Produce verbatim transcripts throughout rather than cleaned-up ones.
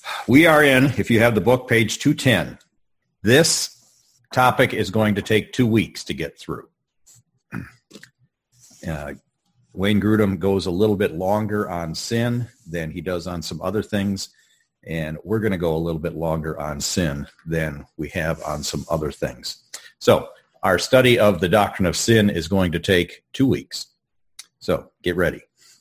We are in, if you have the book, page two ten. This topic is going to take two weeks to get through. Uh, Wayne Grudem goes a little bit longer on sin than he does on some other things, and we're going to go a little bit longer on sin than we have on some other things. So our study of the doctrine of sin is going to take two weeks. So get ready.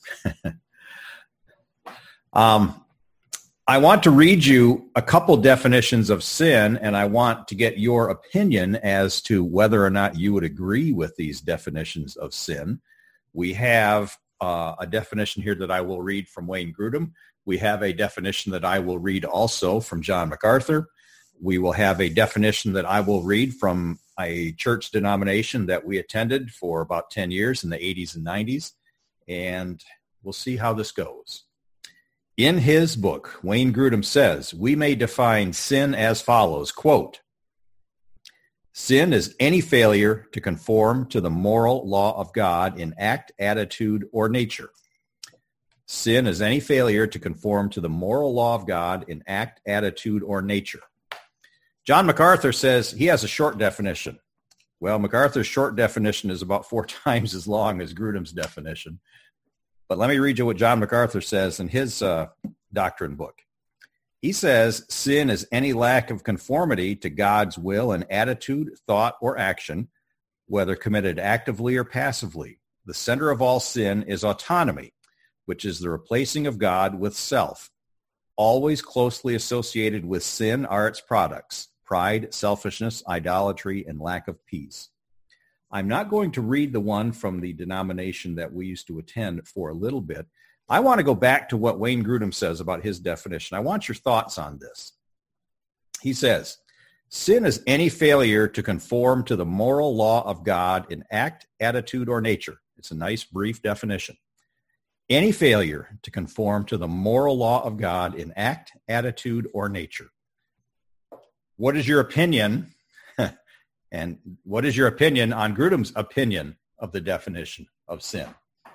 um, I want to read you a couple definitions of sin, and I want to get your opinion as to whether or not you would agree with these definitions of sin. We have uh, a definition here that I will read from Wayne Grudem. We have a definition that I will read also from John MacArthur. We will have a definition that I will read from a church denomination that we attended for about ten years in the eighties and nineties, and we'll see how this goes. In his book, Wayne Grudem says, we may define sin as follows, quote, sin is any failure to conform to the moral law of God in act, attitude, or nature. Sin is any failure to conform to the moral law of God in act, attitude, or nature. John MacArthur says he has a short definition. Well, MacArthur's short definition is about four times as long as Grudem's definition. But let me read you what John MacArthur says in his uh, doctrine book. He says, sin is any lack of conformity to God's will in attitude, thought, or action, whether committed actively or passively. The center of all sin is autonomy, which is the replacing of God with self. Always closely associated with sin are its products, pride, selfishness, idolatry, and lack of peace. I'm not going to read the one from the denomination that we used to attend for a little bit. I want to go back to what Wayne Grudem says about his definition. I want your thoughts on this. He says, sin is any failure to conform to the moral law of God in act, attitude, or nature. It's a nice, brief definition. Any failure to conform to the moral law of God in act, attitude, or nature. What is your opinion? And what is your opinion on Grudem's opinion of the definition of sin?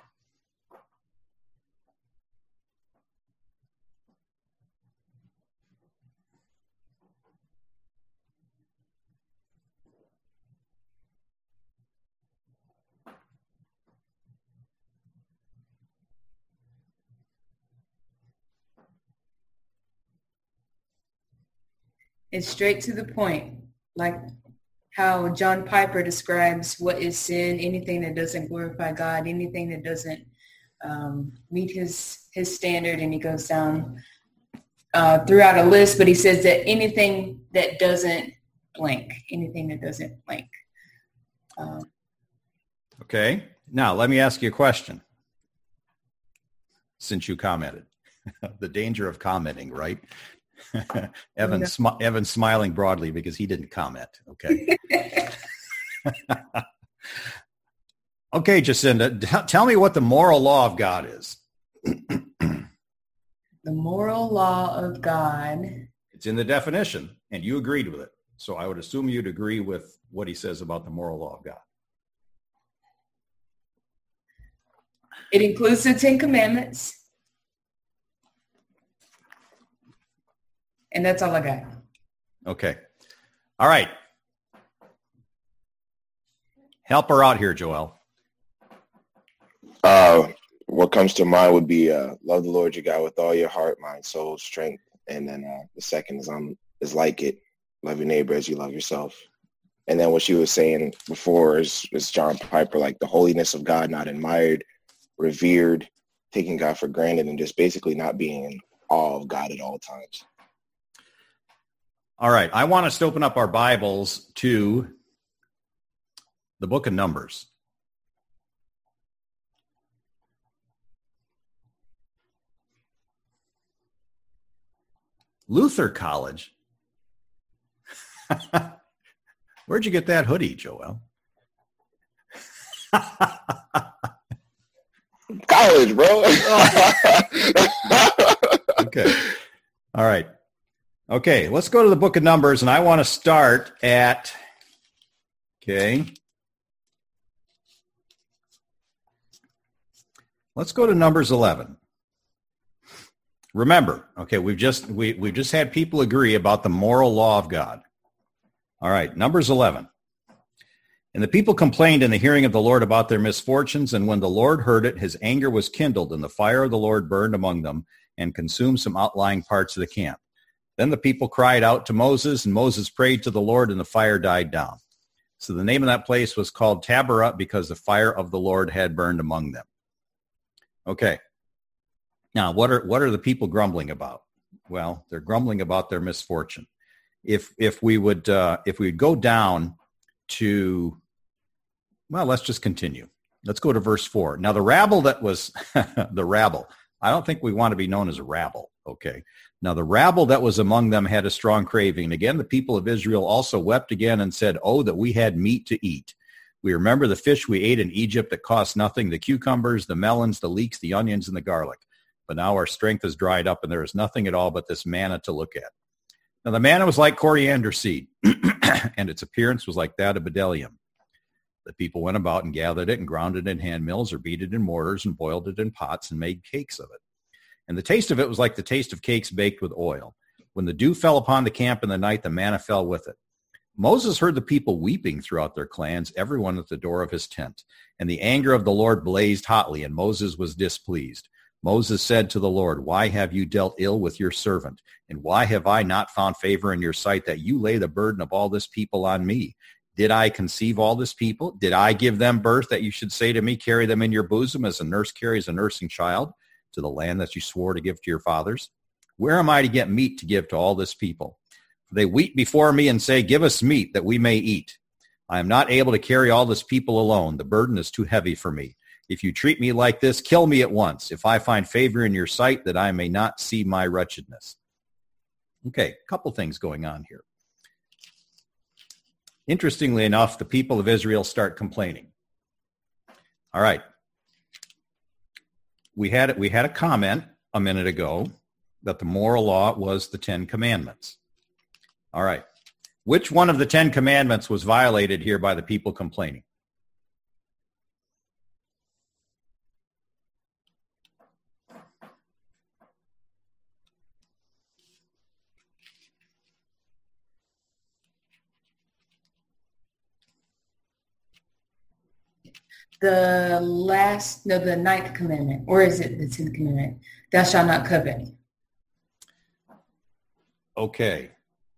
It's straight to the point, like how John Piper describes what is sin, anything that doesn't glorify God, anything that doesn't um, meet his his standard, and he goes down uh, throughout a list, but he says that anything that doesn't blank, anything that doesn't blank. Um, okay, now let me ask you a question, since you commented. The danger of commenting, right? Evan, smi- Evan smiling broadly because he didn't comment. Okay. Okay, Jacinda, t- tell me what the moral law of God is. The moral law of God. It's in the definition, and you agreed with it. So I would assume you'd agree with what he says about the moral law of God. It includes the Ten Commandments. And that's all I got. Okay. All right. Help her out here, Joel. Uh, what comes to mind would be uh, love the Lord your God with all your heart, mind, soul, strength. And then uh, the second is um is like it. Love your neighbor as you love yourself. And then what she was saying before is, is John Piper, like the holiness of God, not admired, revered, taking God for granted, and just basically not being in awe of God at all times. All right. I want us to open up our Bibles to the book of Numbers. Luther College. Where'd you get that hoodie, Joel? College, bro. Okay. All right. Okay, let's go to the book of Numbers, and I want to start at, okay, let's go to Numbers eleven. remember, okay, we've just we we've just had people agree about the moral law of God. All right, Numbers eleven. And the people complained in the hearing of the Lord about their misfortunes, and when the Lord heard it, his anger was kindled, and the fire of the Lord burned among them and consumed some outlying parts of the camp. Then the people cried out to Moses, and Moses prayed to the Lord, and the fire died down. So the name of that place was called Taberah, because the fire of the Lord had burned among them. Okay. Now, what are what are the people grumbling about? Well, they're grumbling about their misfortune. If if we would uh, if we would go down to, well, let's just continue. Let's go to verse four. Now, the rabble that was the rabble. I don't think we want to be known as a rabble. Okay. Now, the rabble that was among them had a strong craving. And again, the people of Israel also wept again and said, "Oh, that we had meat to eat. We remember the fish we ate in Egypt that cost nothing, the cucumbers, the melons, the leeks, the onions, and the garlic. But now our strength is dried up, and there is nothing at all but this manna to look at." Now, the manna was like coriander seed, and its appearance was like that of bdellium. The people went about and gathered it and ground it in hand mills or beat it in mortars and boiled it in pots and made cakes of it. And the taste of it was like the taste of cakes baked with oil. When the dew fell upon the camp in the night, the manna fell with it. Moses heard the people weeping throughout their clans, everyone at the door of his tent. And the anger of the Lord blazed hotly, and Moses was displeased. Moses said to the Lord, "Why have you dealt ill with your servant? And why have I not found favor in your sight that you lay the burden of all this people on me? Did I conceive all this people? Did I give them birth that you should say to me, carry them in your bosom as a nurse carries a nursing child to the land that you swore to give to your fathers? Where am I to get meat to give to all this people? They weep before me and say, 'Give us meat that we may eat.' I am not able to carry all this people alone. The burden is too heavy for me. If you treat me like this, kill me at once, if I find favor in your sight, that I may not see my wretchedness." Okay, a couple things going on here. Interestingly enough, the people of Israel start complaining. All right. We had we had a comment a minute ago that the moral law was the Ten Commandments. All right. Which one of the Ten Commandments was violated here by the people complaining? The last, no, the ninth commandment, or is it the tenth commandment? Thou shalt not covet. Okay.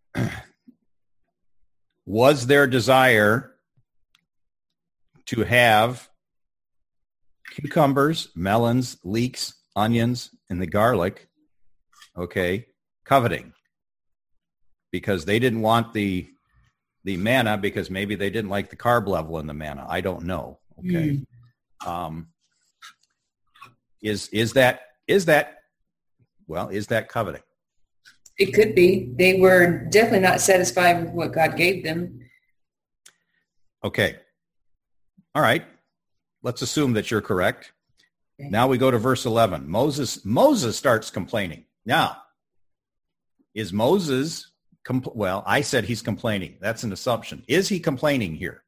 Was their desire to have cucumbers, melons, leeks, onions, and the garlic, okay, coveting? Because they didn't want the the manna because maybe they didn't like the carb level in the manna. I don't know. Okay. Mm. Um, is is that is that well, is that coveting? It could be. They were definitely not satisfied with what God gave them. Okay. All right. Let's assume that you're correct. Okay. Now we go to verse eleven. Moses Moses starts complaining. Now, is Moses compl- well, I said he's complaining. That's an assumption. Is he complaining here?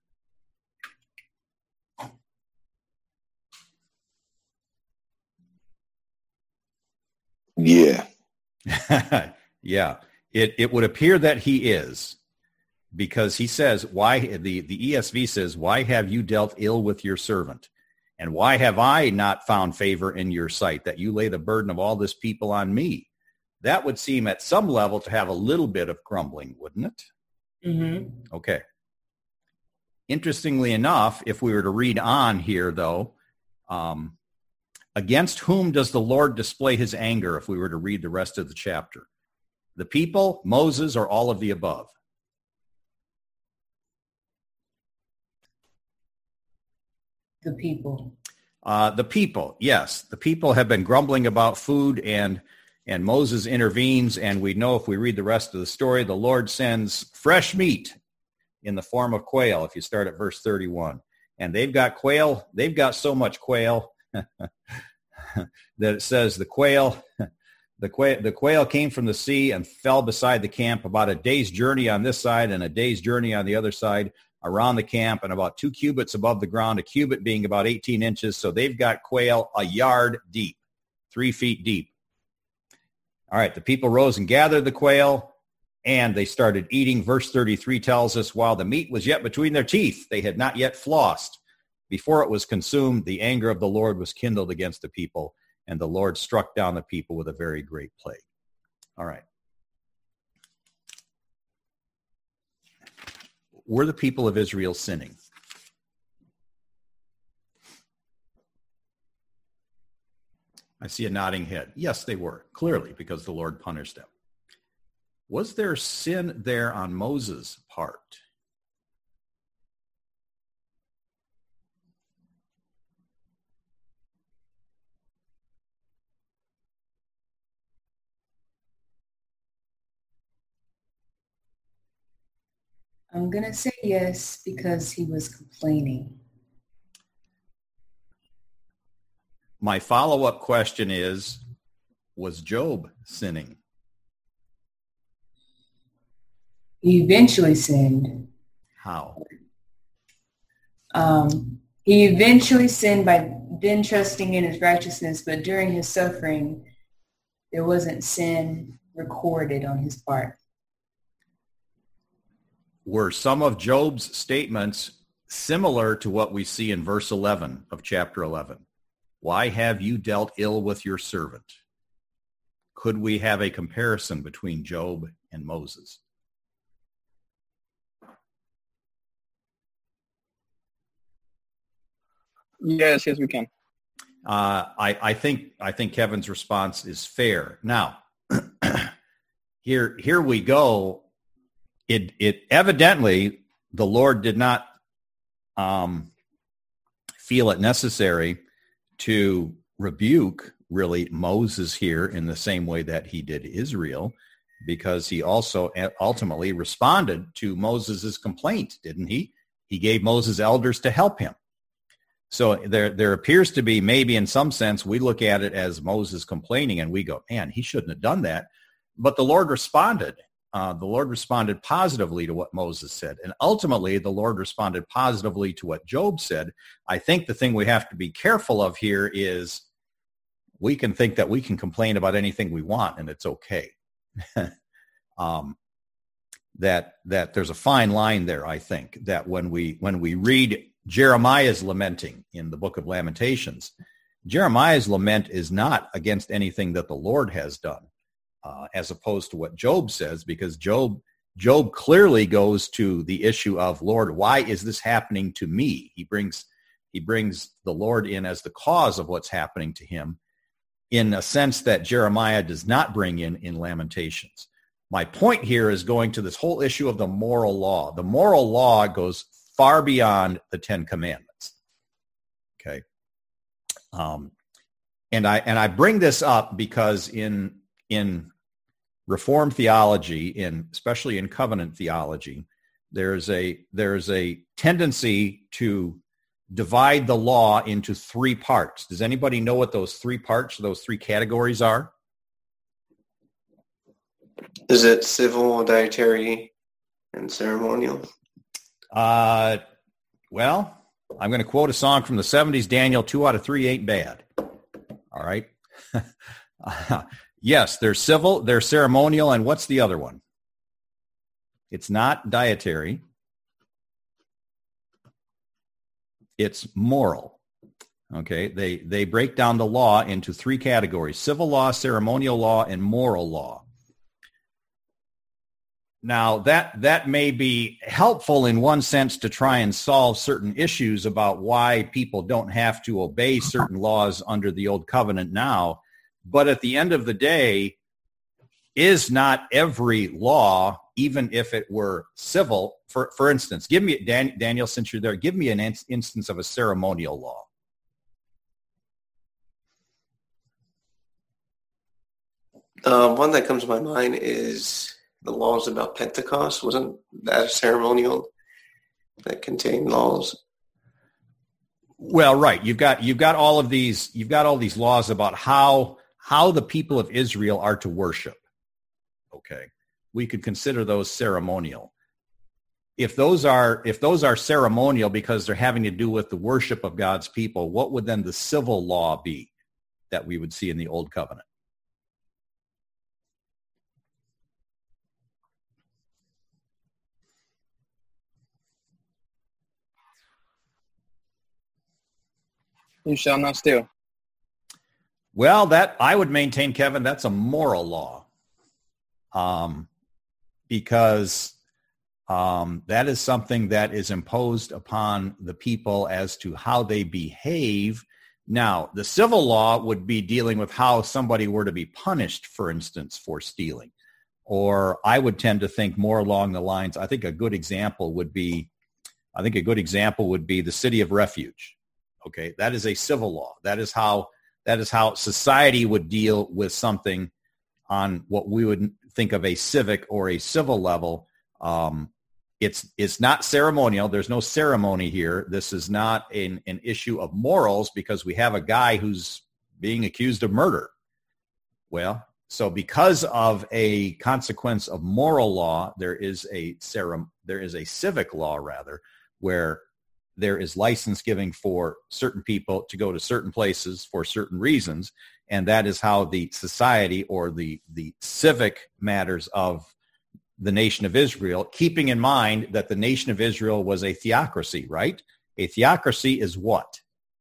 Yeah. Yeah. It it would appear that he is, because he says, why the, the E S V says, "Why have you dealt ill with your servant? And why have I not found favor in your sight that you lay the burden of all this people on me?" That would seem at some level to have a little bit of grumbling, wouldn't it? Mm-hmm. Okay. Interestingly enough, if we were to read on here, though, um, against whom does the Lord display his anger if we were to read the rest of the chapter? The people, Moses, or all of the above? The people. Uh, the people, yes. The people have been grumbling about food, and and Moses intervenes, and we know if we read the rest of the story, the Lord sends fresh meat in the form of quail, if you start at verse thirty-one. And they've got quail, they've got so much quail that it says the quail, the quail, the quail came from the sea and fell beside the camp, about a day's journey on this side and a day's journey on the other side around the camp, and about two cubits above the ground, a cubit being about eighteen inches. So they've got quail a yard deep, three feet deep. All right, the people rose and gathered the quail, and they started eating. Verse thirty-three tells us, while the meat was yet between their teeth, they had not yet flossed. Before it was consumed, the anger of the Lord was kindled against the people, and the Lord struck down the people with a very great plague. All right. Were the people of Israel sinning? I see a nodding head. Yes, they were, clearly, because the Lord punished them. Was there sin there on Moses' part? I'm going to say yes because he was complaining. My follow-up question is, was Job sinning? He eventually sinned. How? Um, he eventually sinned by then trusting in his righteousness, but during his suffering, there wasn't sin recorded on his part. Were some of Job's statements similar to what we see in verse eleven of chapter eleven? Why have you dealt ill with your servant? Could we have a comparison between Job and Moses? Yes, yes, we can. Uh, I, I think I think Kevin's response is fair. Now, here here we go. It it evidently the Lord did not um, feel it necessary to rebuke really Moses here in the same way that he did Israel, because he also ultimately responded to Moses' complaint, didn't he? He gave Moses elders to help him. So there there appears to be, maybe in some sense, we look at it as Moses complaining and we go, man, he shouldn't have done that. But the Lord responded. Uh, the Lord responded positively to what Moses said. And ultimately, the Lord responded positively to what Job said. I think the thing we have to be careful of here is we can think that we can complain about anything we want and it's okay. um, that that there's a fine line there, I think, that when we when we read Jeremiah's lamenting in the book of Lamentations, Jeremiah's lament is not against anything that the Lord has done. Uh, as opposed to what Job says, because Job Job clearly goes to the issue of, Lord, why is this happening to me? He brings he brings the Lord in as the cause of what's happening to him, in a sense that Jeremiah does not bring in in Lamentations. My point here is going to this whole issue of the moral law. The moral law goes far beyond the Ten Commandments. Okay, um, and I and I bring this up because in in Reformed theology, in especially in covenant theology, there's a there's a tendency to divide the law into three parts. Does anybody know what those three parts, those three categories are? Is it civil, dietary, and ceremonial? Uh, well, I'm going to quote a song from the seventies, Daniel, two out of three ain't bad. All right. Yes, they're civil, they're ceremonial, and what's the other one? It's not dietary. It's moral. Okay, they they break down the law into three categories: civil law, ceremonial law, and moral law. Now, that that may be helpful in one sense to try and solve certain issues about why people don't have to obey certain laws under the Old Covenant now. But at the end of the day, is not every law, even if it were civil, for, for instance, give me, Dan, Daniel, since you're there, give me an in, instance of a ceremonial law. Uh, one that comes to my mind is the laws about Pentecost. Wasn't that a ceremonial that contained laws? Well, right. You've got you've got all of these you've got all these laws about how how the people of Israel are to worship. Okay. We could consider those ceremonial. If those are if those are ceremonial because they're having to do with the worship of God's people, what would then the civil law be that we would see in the Old Covenant? You shall not steal. Well, that I would maintain, Kevin, that's a moral law, um, because um, that is something that is imposed upon the people as to how they behave. Now, the civil law would be dealing with how somebody were to be punished, for instance, for stealing. Or I would tend to think more along the lines, I think a good example would be, I think a good example would be the city of refuge. Okay, that is a civil law. That is how that is how society would deal with something on what we would think of a civic or a civil level. Um, it's it's not ceremonial. There's no ceremony here. This is not an, an issue of morals because we have a guy who's being accused of murder. Well, so because of a consequence of moral law, there is a cerem- there is a civic law rather, where there is license giving for certain people to go to certain places for certain reasons, and that is how the society or the, the civic matters of the nation of Israel, keeping in mind that the nation of Israel was a theocracy, right? A theocracy is what?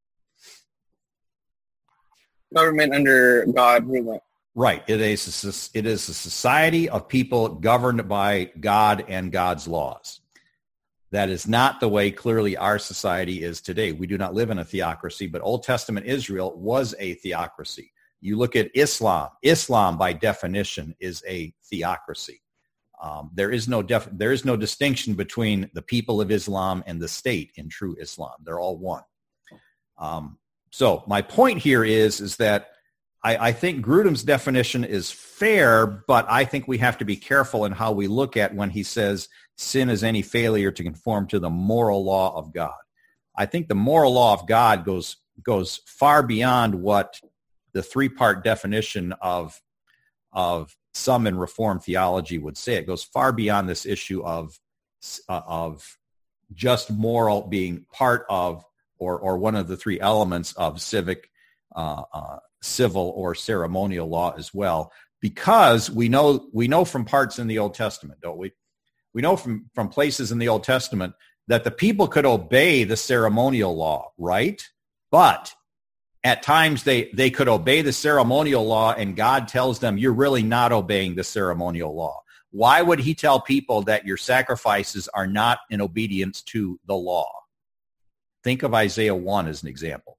Government under God ruling. Right. It is, a, it is a society of people governed by God and God's laws. That is not the way clearly our society is today. We do not live in a theocracy, but Old Testament Israel was a theocracy. You look at Islam. Islam, by definition, is a theocracy. Um, there is no def- there is no distinction between the people of Islam and the state in true Islam. They're all one. Um, so my point here is, is that I, I think Grudem's definition is fair, but I think we have to be careful in how we look at when he says sin is any failure to conform to the moral law of God. I think the moral law of God goes goes far beyond what the three-part definition of of some in Reformed theology would say. It goes far beyond this issue of uh, of just moral being part of or or one of the three elements of civic, uh, uh, civil, or ceremonial law as well. Because we know we know from parts in the Old Testament, don't we? We know from, from places in the Old Testament that the people could obey the ceremonial law, right? But at times they, they could obey the ceremonial law and God tells them, you're really not obeying the ceremonial law. Why would he tell people that your sacrifices are not in obedience to the law? Think of Isaiah one as an example.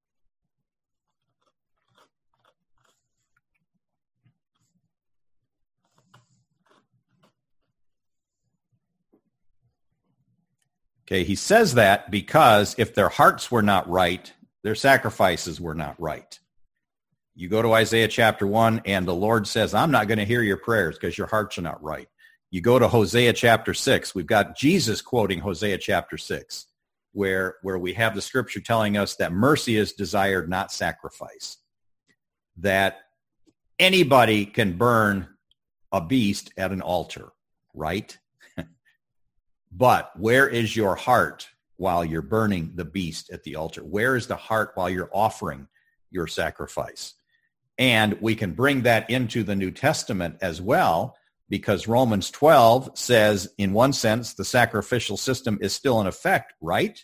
Okay, he says that because if their hearts were not right, their sacrifices were not right. You go to Isaiah chapter one, and the Lord says, I'm not going to hear your prayers because your hearts are not right. You go to Hosea chapter six. We've got Jesus quoting Hosea chapter six, where, where we have the scripture telling us that mercy is desired, not sacrifice. That anybody can burn a beast at an altar, right? But where is your heart while you're burning the beast at the altar? Where is the heart while you're offering your sacrifice? And we can bring that into the New Testament as well, because Romans twelve says, in one sense, the sacrificial system is still in effect, right?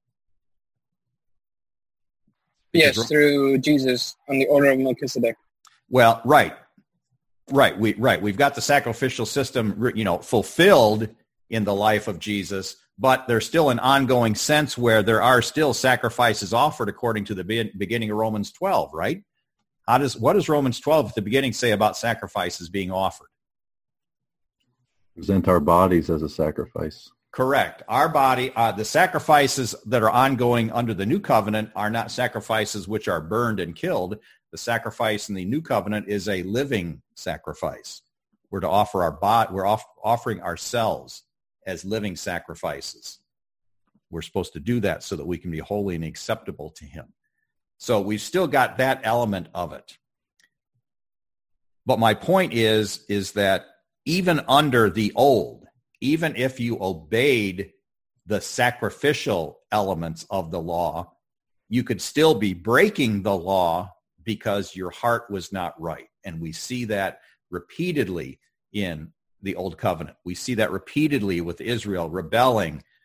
Yes, Because, through Jesus on the order of Melchizedek. Well, right, right, we right. We've got the sacrificial system, you know, fulfilled in the life of Jesus, but there's still an ongoing sense where there are still sacrifices offered according to the be- beginning of Romans twelve, right? How does what does Romans twelve at the beginning say about sacrifices being offered? Present our bodies as a sacrifice. Correct. Our body, uh, the sacrifices that are ongoing under the new covenant are not sacrifices which are burned and killed. The sacrifice in the new covenant is a living sacrifice. We're to offer our body, we're off- offering ourselves as living sacrifices. We're supposed to do that so that we can be holy and acceptable to him. So we've still got that element of it. But my point is, is that even under the old, even if you obeyed the sacrificial elements of the law, you could still be breaking the law because your heart was not right. And we see that repeatedly in the Old Covenant. We see that repeatedly with Israel rebelling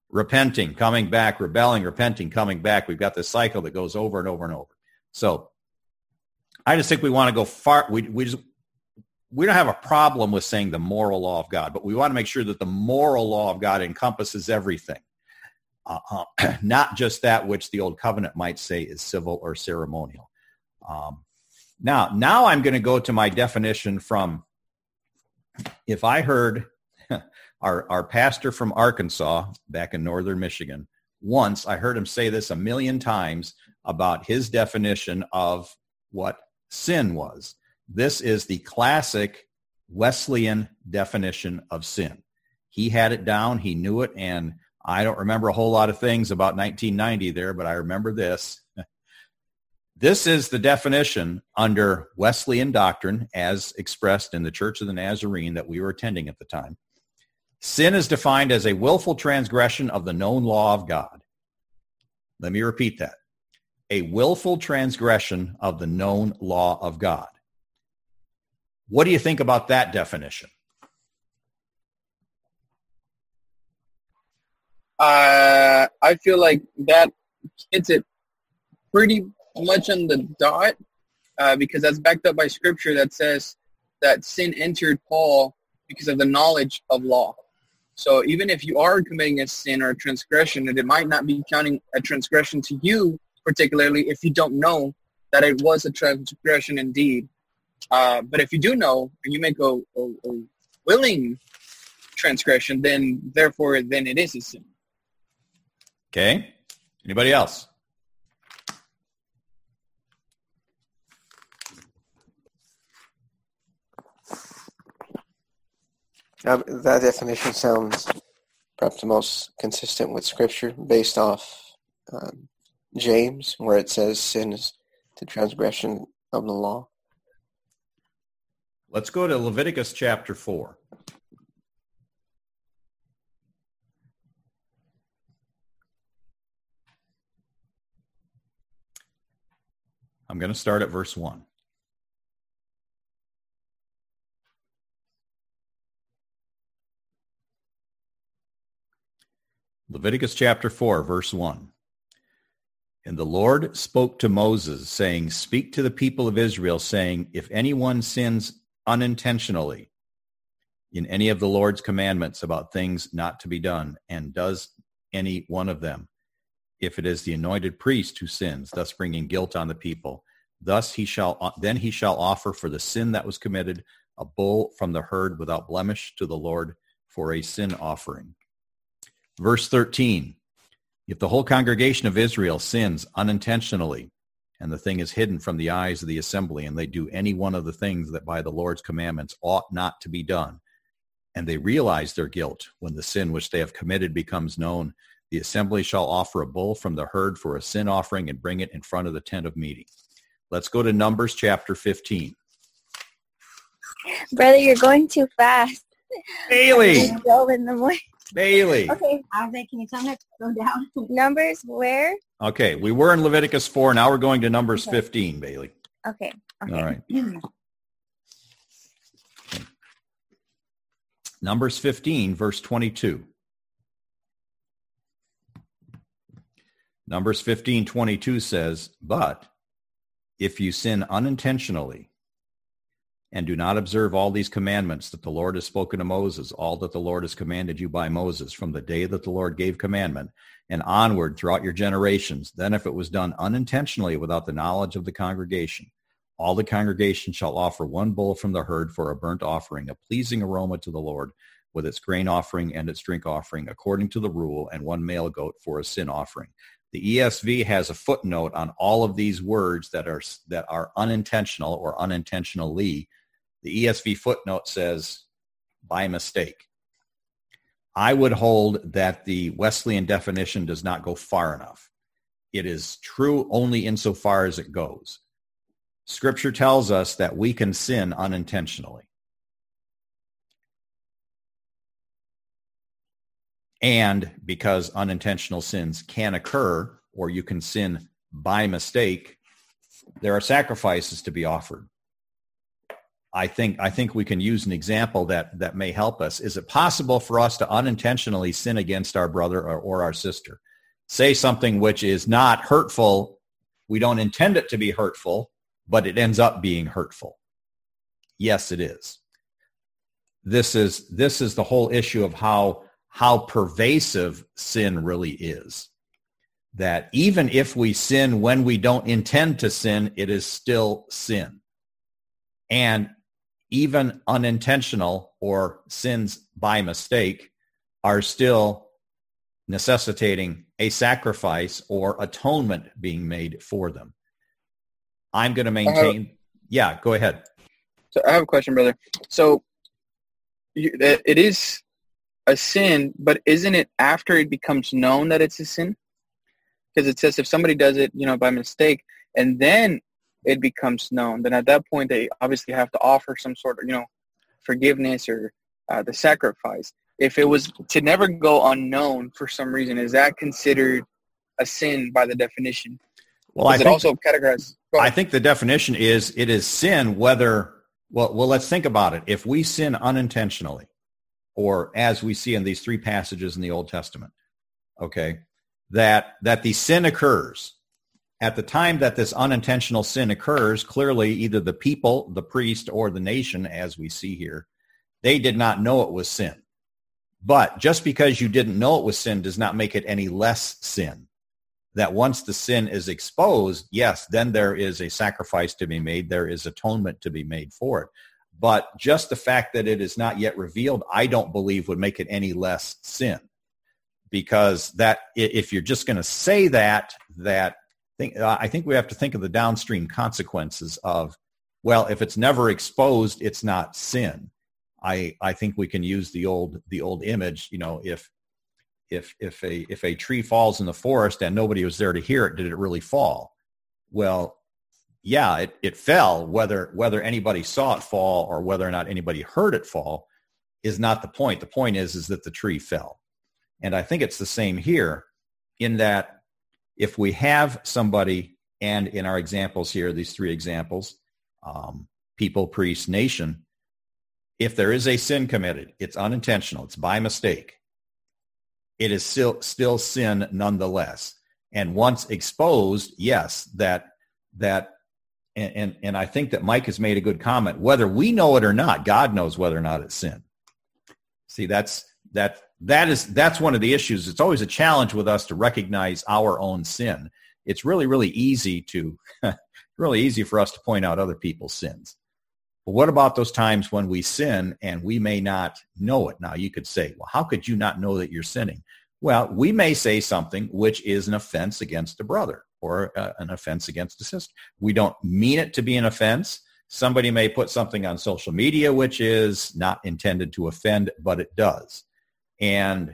repenting, coming back, rebelling, repenting, coming back. We've got this cycle that goes over and over and over. So I just think we want to go far. We, we just, we don't have a problem with saying the moral law of God, but we want to make sure that the moral law of God encompasses everything, uh, uh, not just that which the Old Covenant might say is civil or ceremonial. Um, now, now I'm going to go to my definition from, if I heard our, our pastor from Arkansas back in northern Michigan, once I heard him say this a million times about his definition of what sin was. This is the classic Wesleyan definition of sin. He had it down. He knew it. And I don't remember a whole lot of things about nineteen ninety there, but I remember this. This is the definition under Wesleyan doctrine as expressed in the Church of the Nazarene that we were attending at the time. Sin is defined as a willful transgression of the known law of God. Let me repeat that. A willful transgression of the known law of God. What do you think about that definition? Uh, I feel like that hits it pretty much on the dot uh, because that's backed up by scripture that says that sin entered Paul because of the knowledge of law. So even if you are committing a sin or a transgression, and it might not be counting a transgression to you, particularly if you don't know that it was a transgression indeed. Uh, but if you do know and you make a, a, a willing transgression, then therefore then it is a sin. Okay. Anybody else? Uh, that definition sounds perhaps the most consistent with Scripture based off um, James, where it says sin is the transgression of the law. Let's go to Leviticus chapter four. I'm going to start at verse one. Leviticus chapter four, verse one. And the Lord spoke to Moses, saying, Speak to the people of Israel, saying, If anyone sins unintentionally in any of the Lord's commandments about things not to be done, and does any one of them, if it is the anointed priest who sins, thus bringing guilt on the people, thus he shall then he shall offer for the sin that was committed a bull from the herd without blemish to the Lord for a sin offering. Verse thirteen, if the whole congregation of Israel sins unintentionally, and the thing is hidden from the eyes of the assembly, and they do any one of the things that by the Lord's commandments ought not to be done, and they realize their guilt when the sin which they have committed becomes known, the assembly shall offer a bull from the herd for a sin offering and bring it in front of the tent of meeting. Let's go to Numbers chapter fifteen. Brother, you're going too fast. Bailey! Go in the morning. Bailey! Okay. Isaac, can you tell me to go down? Numbers where? Okay, we were in Leviticus four. Now we're going to Numbers Okay. fifteen, Bailey. Okay. Okay. All right. Okay. Numbers fifteen, verse twenty-two. Numbers fifteen, twenty-two says, But if you sin unintentionally and do not observe all these commandments that the Lord has spoken to Moses, all that the Lord has commanded you by Moses from the day that the Lord gave commandment and onward throughout your generations, then if it was done unintentionally without the knowledge of the congregation, all the congregation shall offer one bull from the herd for a burnt offering, a pleasing aroma to the Lord, with its grain offering and its drink offering, according to the rule, and one male goat for a sin offering. The E S V has a footnote on all of these words that are that are unintentional or unintentionally. The E S V footnote says, by mistake. I would hold that the Wesleyan definition does not go far enough. It is true only insofar as it goes. Scripture tells us that we can sin unintentionally. And because unintentional sins can occur, or you can sin by mistake, there are sacrifices to be offered. I think I think we can use an example that that may help us. Is it possible for us to unintentionally sin against our brother or, or our sister? Say something which is not hurtful. We don't intend it to be hurtful, but it ends up being hurtful. Yes, it is. This is this is the whole issue of how how pervasive sin really is. That even if we sin when we don't intend to sin, it is still sin. And even unintentional or sins by mistake are still necessitating a sacrifice or atonement being made for them. I'm going to maintain. Have, yeah, go ahead. So I have a question, brother. So you, it is a sin, but isn't it after it becomes known that it's a sin? Because it says if somebody does it, you know, by mistake, and then it becomes known, then at that point they obviously have to offer some sort of, you know, forgiveness or uh, the sacrifice. If it was to never go unknown for some reason, is that considered a sin by the definition? Well, I is think, it also categorized? I think the definition is it is sin whether, well, well, let's think about it. If we sin unintentionally, or as we see in these three passages in the Old Testament, okay, that that the sin occurs. At the time that this unintentional sin occurs, clearly either the people, the priest, or the nation, as we see here, they did not know it was sin. But just because you didn't know it was sin does not make it any less sin. That once the sin is exposed, yes, then there is a sacrifice to be made. There is atonement to be made for it. But just the fact that it is not yet revealed, I don't believe would make it any less sin. Because that, if you're just going to say that, that Think, uh, I think we have to think of the downstream consequences of, well, if it's never exposed, it's not sin. I I think we can use the old the old image. You know, if if if a if a tree falls in the forest and nobody was there to hear it, did it really fall? Well, yeah, it it fell. Whether whether anybody saw it fall or whether or not anybody heard it fall is not the point. The point is is that the tree fell, and I think it's the same here, in that. If we have somebody, and in our examples here, these three examples, um, people, priest, nation, if there is a sin committed, it's unintentional, it's by mistake, it is still, still sin nonetheless. And once exposed, yes, that, that and, and, and I think that Mike has made a good comment. Whether we know it or not, God knows whether or not it's sin. See, that's, that, That is that's one of the issues. It's always a challenge with us to recognize our own sin. It's really, really easy to really easy for us to point out other people's sins. But what about those times when we sin and we may not know it? Now, you could say, well, how could you not know that you're sinning? Well, we may say something which is an offense against a brother or uh, an offense against a sister. We don't mean it to be an offense. Somebody may put something on social media which is not intended to offend, but it does. And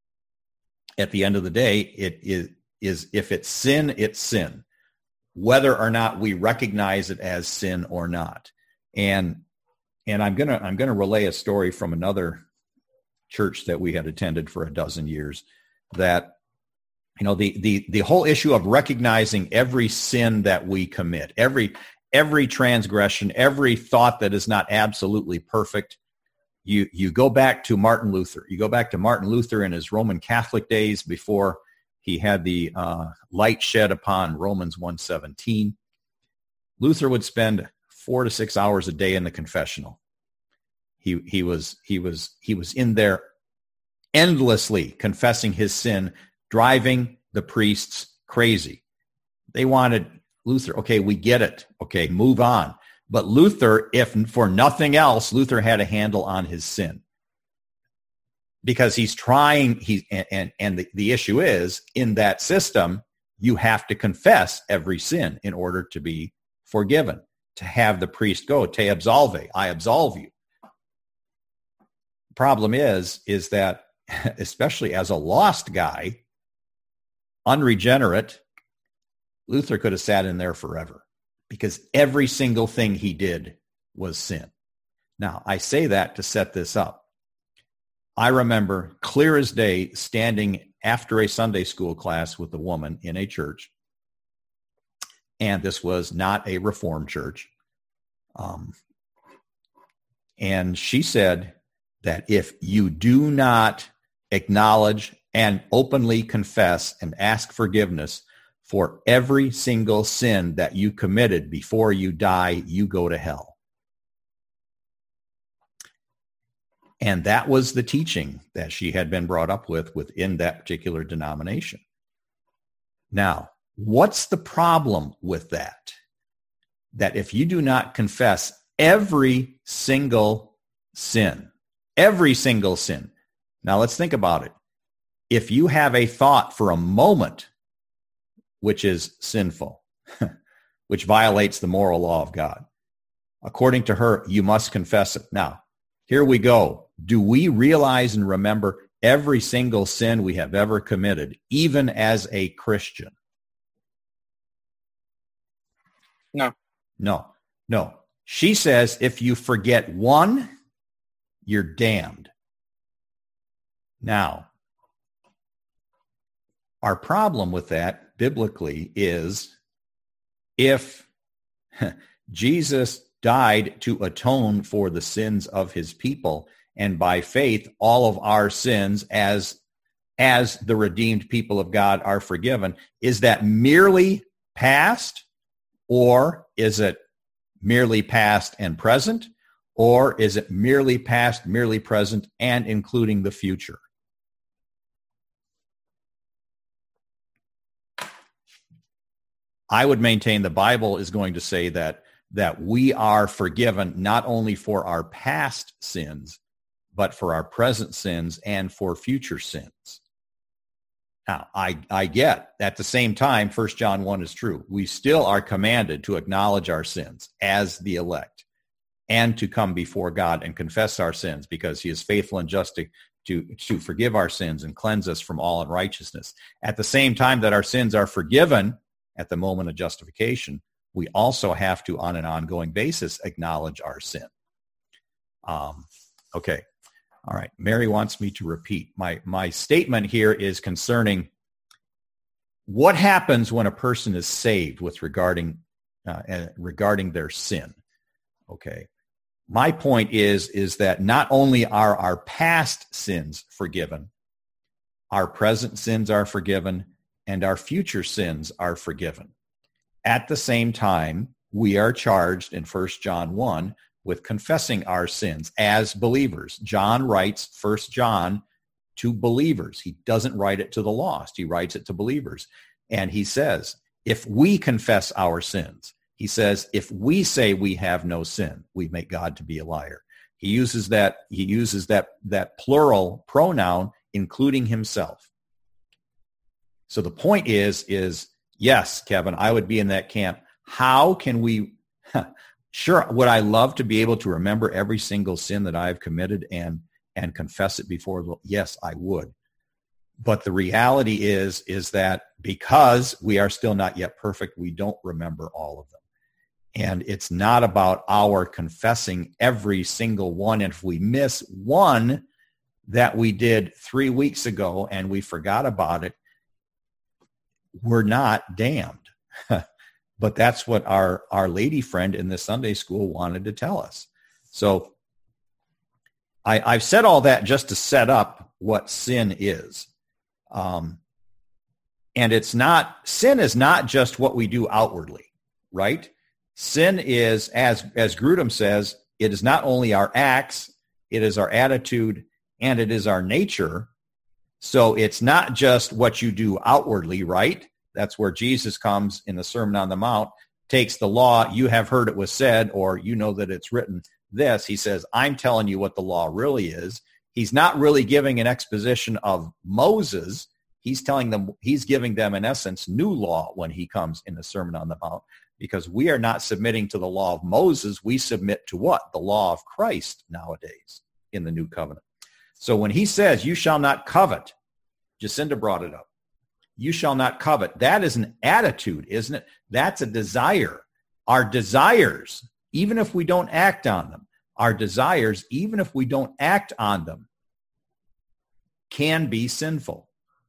at the end of the day, it is, is if it's sin, it's sin, whether or not we recognize it as sin or not. And and I'm gonna I'm gonna relay a story from another church that we had attended for a dozen years. That you know the the the whole issue of recognizing every sin that we commit, every every transgression, every thought that is not absolutely perfect. You you go back to Martin Luther. You go back to Martin Luther in his Roman Catholic days before he had the uh, light shed upon Romans one seventeen. Luther would spend four to six hours a day in the confessional. He he was he was he was in there endlessly confessing his sin, driving the priests crazy. They wanted Luther, okay, we get it. Okay, move on. But Luther, if for nothing else, Luther had a handle on his sin. Because he's trying, he, and, and the, the issue is, in that system, you have to confess every sin in order to be forgiven, to have the priest go, te absolve, I absolve you. The problem is, is that, especially as a lost guy, unregenerate, Luther could have sat in there forever. Because every single thing he did was sin. Now, I say that to set this up. I remember clear as day standing after a Sunday school class with a woman in a church, and this was not a Reformed church. Um, And she said that if you do not acknowledge and openly confess and ask forgiveness for every single sin that you committed before you die, you go to hell. And that was the teaching that she had been brought up with within that particular denomination. Now, what's the problem with that? That if you do not confess every single sin, every single sin. Now let's think about it. If you have a thought for a moment which is sinful, which violates the moral law of God, according to her, you must confess it. Now, here we go. Do we realize and remember every single sin we have ever committed, even as a Christian? No. No, no. She says if you forget one, you're damned. Now, our problem with that biblically is if Jesus died to atone for the sins of his people, and by faith, all of our sins as, as the redeemed people of God are forgiven, is that merely past, or is it merely past and present, or is it merely past, merely present, and including the future? I would maintain the Bible is going to say that, that we are forgiven not only for our past sins, but for our present sins and for future sins. Now, I, I get, at the same time, First John one is true. We still are commanded to acknowledge our sins as the elect and to come before God and confess our sins, because he is faithful and just to, to, to forgive our sins and cleanse us from all unrighteousness. At the same time that our sins are forgiven at the moment of justification, we also have to, on an ongoing basis, acknowledge our sin. Um, okay. All right. Mary wants me to repeat. My, my statement here is concerning what happens when a person is saved with regarding, uh, regarding their sin. Okay. My point is, is that not only are our past sins forgiven, our present sins are forgiven, and our future sins are forgiven. At the same time, we are charged in First John one with confessing our sins as believers. John writes First John to believers. He doesn't write it to the lost. He writes it to believers. And he says, if we confess our sins, he says, if we say we have no sin, we make God to be a liar. He uses that, he uses that, that plural pronoun, including himself. So the point is, is yes, Kevin, I would be in that camp. How can we, sure, would I love to be able to remember every single sin that I've committed and, and confess it before the Lord? Yes, I would. But the reality is, is that because we are still not yet perfect, we don't remember all of them. And it's not about our confessing every single one. And if we miss one that we did three weeks ago and we forgot about it, we're not damned. But that's what our, our lady friend in the Sunday school wanted to tell us. So I, I've said all that just to set up what sin is. Um, and it's not, sin is not just what we do outwardly, right? Sin is, as, as Grudem says, it is not only our acts, it is our attitude, and it is our nature. So it's not just what you do outwardly, right? That's where Jesus comes in the Sermon on the Mount, takes the law, you have heard it was said, or you know that it's written this. He says, I'm telling you what the law really is. He's not really giving an exposition of Moses. He's telling them, he's giving them, in essence, new law when he comes in the Sermon on the Mount, because we are not submitting to the law of Moses. We submit to what? The law of Christ nowadays in the new covenant. So when he says, you shall not covet, Jacinda brought it up. You shall not covet. That is an attitude, isn't it? That's a desire. Our desires, even if we don't act on them, our desires, even if we don't act on them, can be sinful.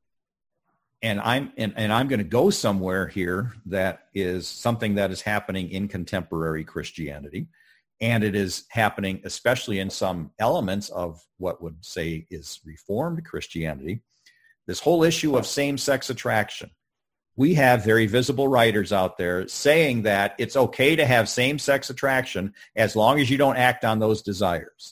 And I'm and, and I'm going to go somewhere here that is something that is happening in contemporary Christianity. And it is happening, especially in some elements of what would say is Reformed Christianity, this whole issue of same-sex attraction. We have very visible writers out there saying that it's okay to have same-sex attraction as long as you don't act on those desires.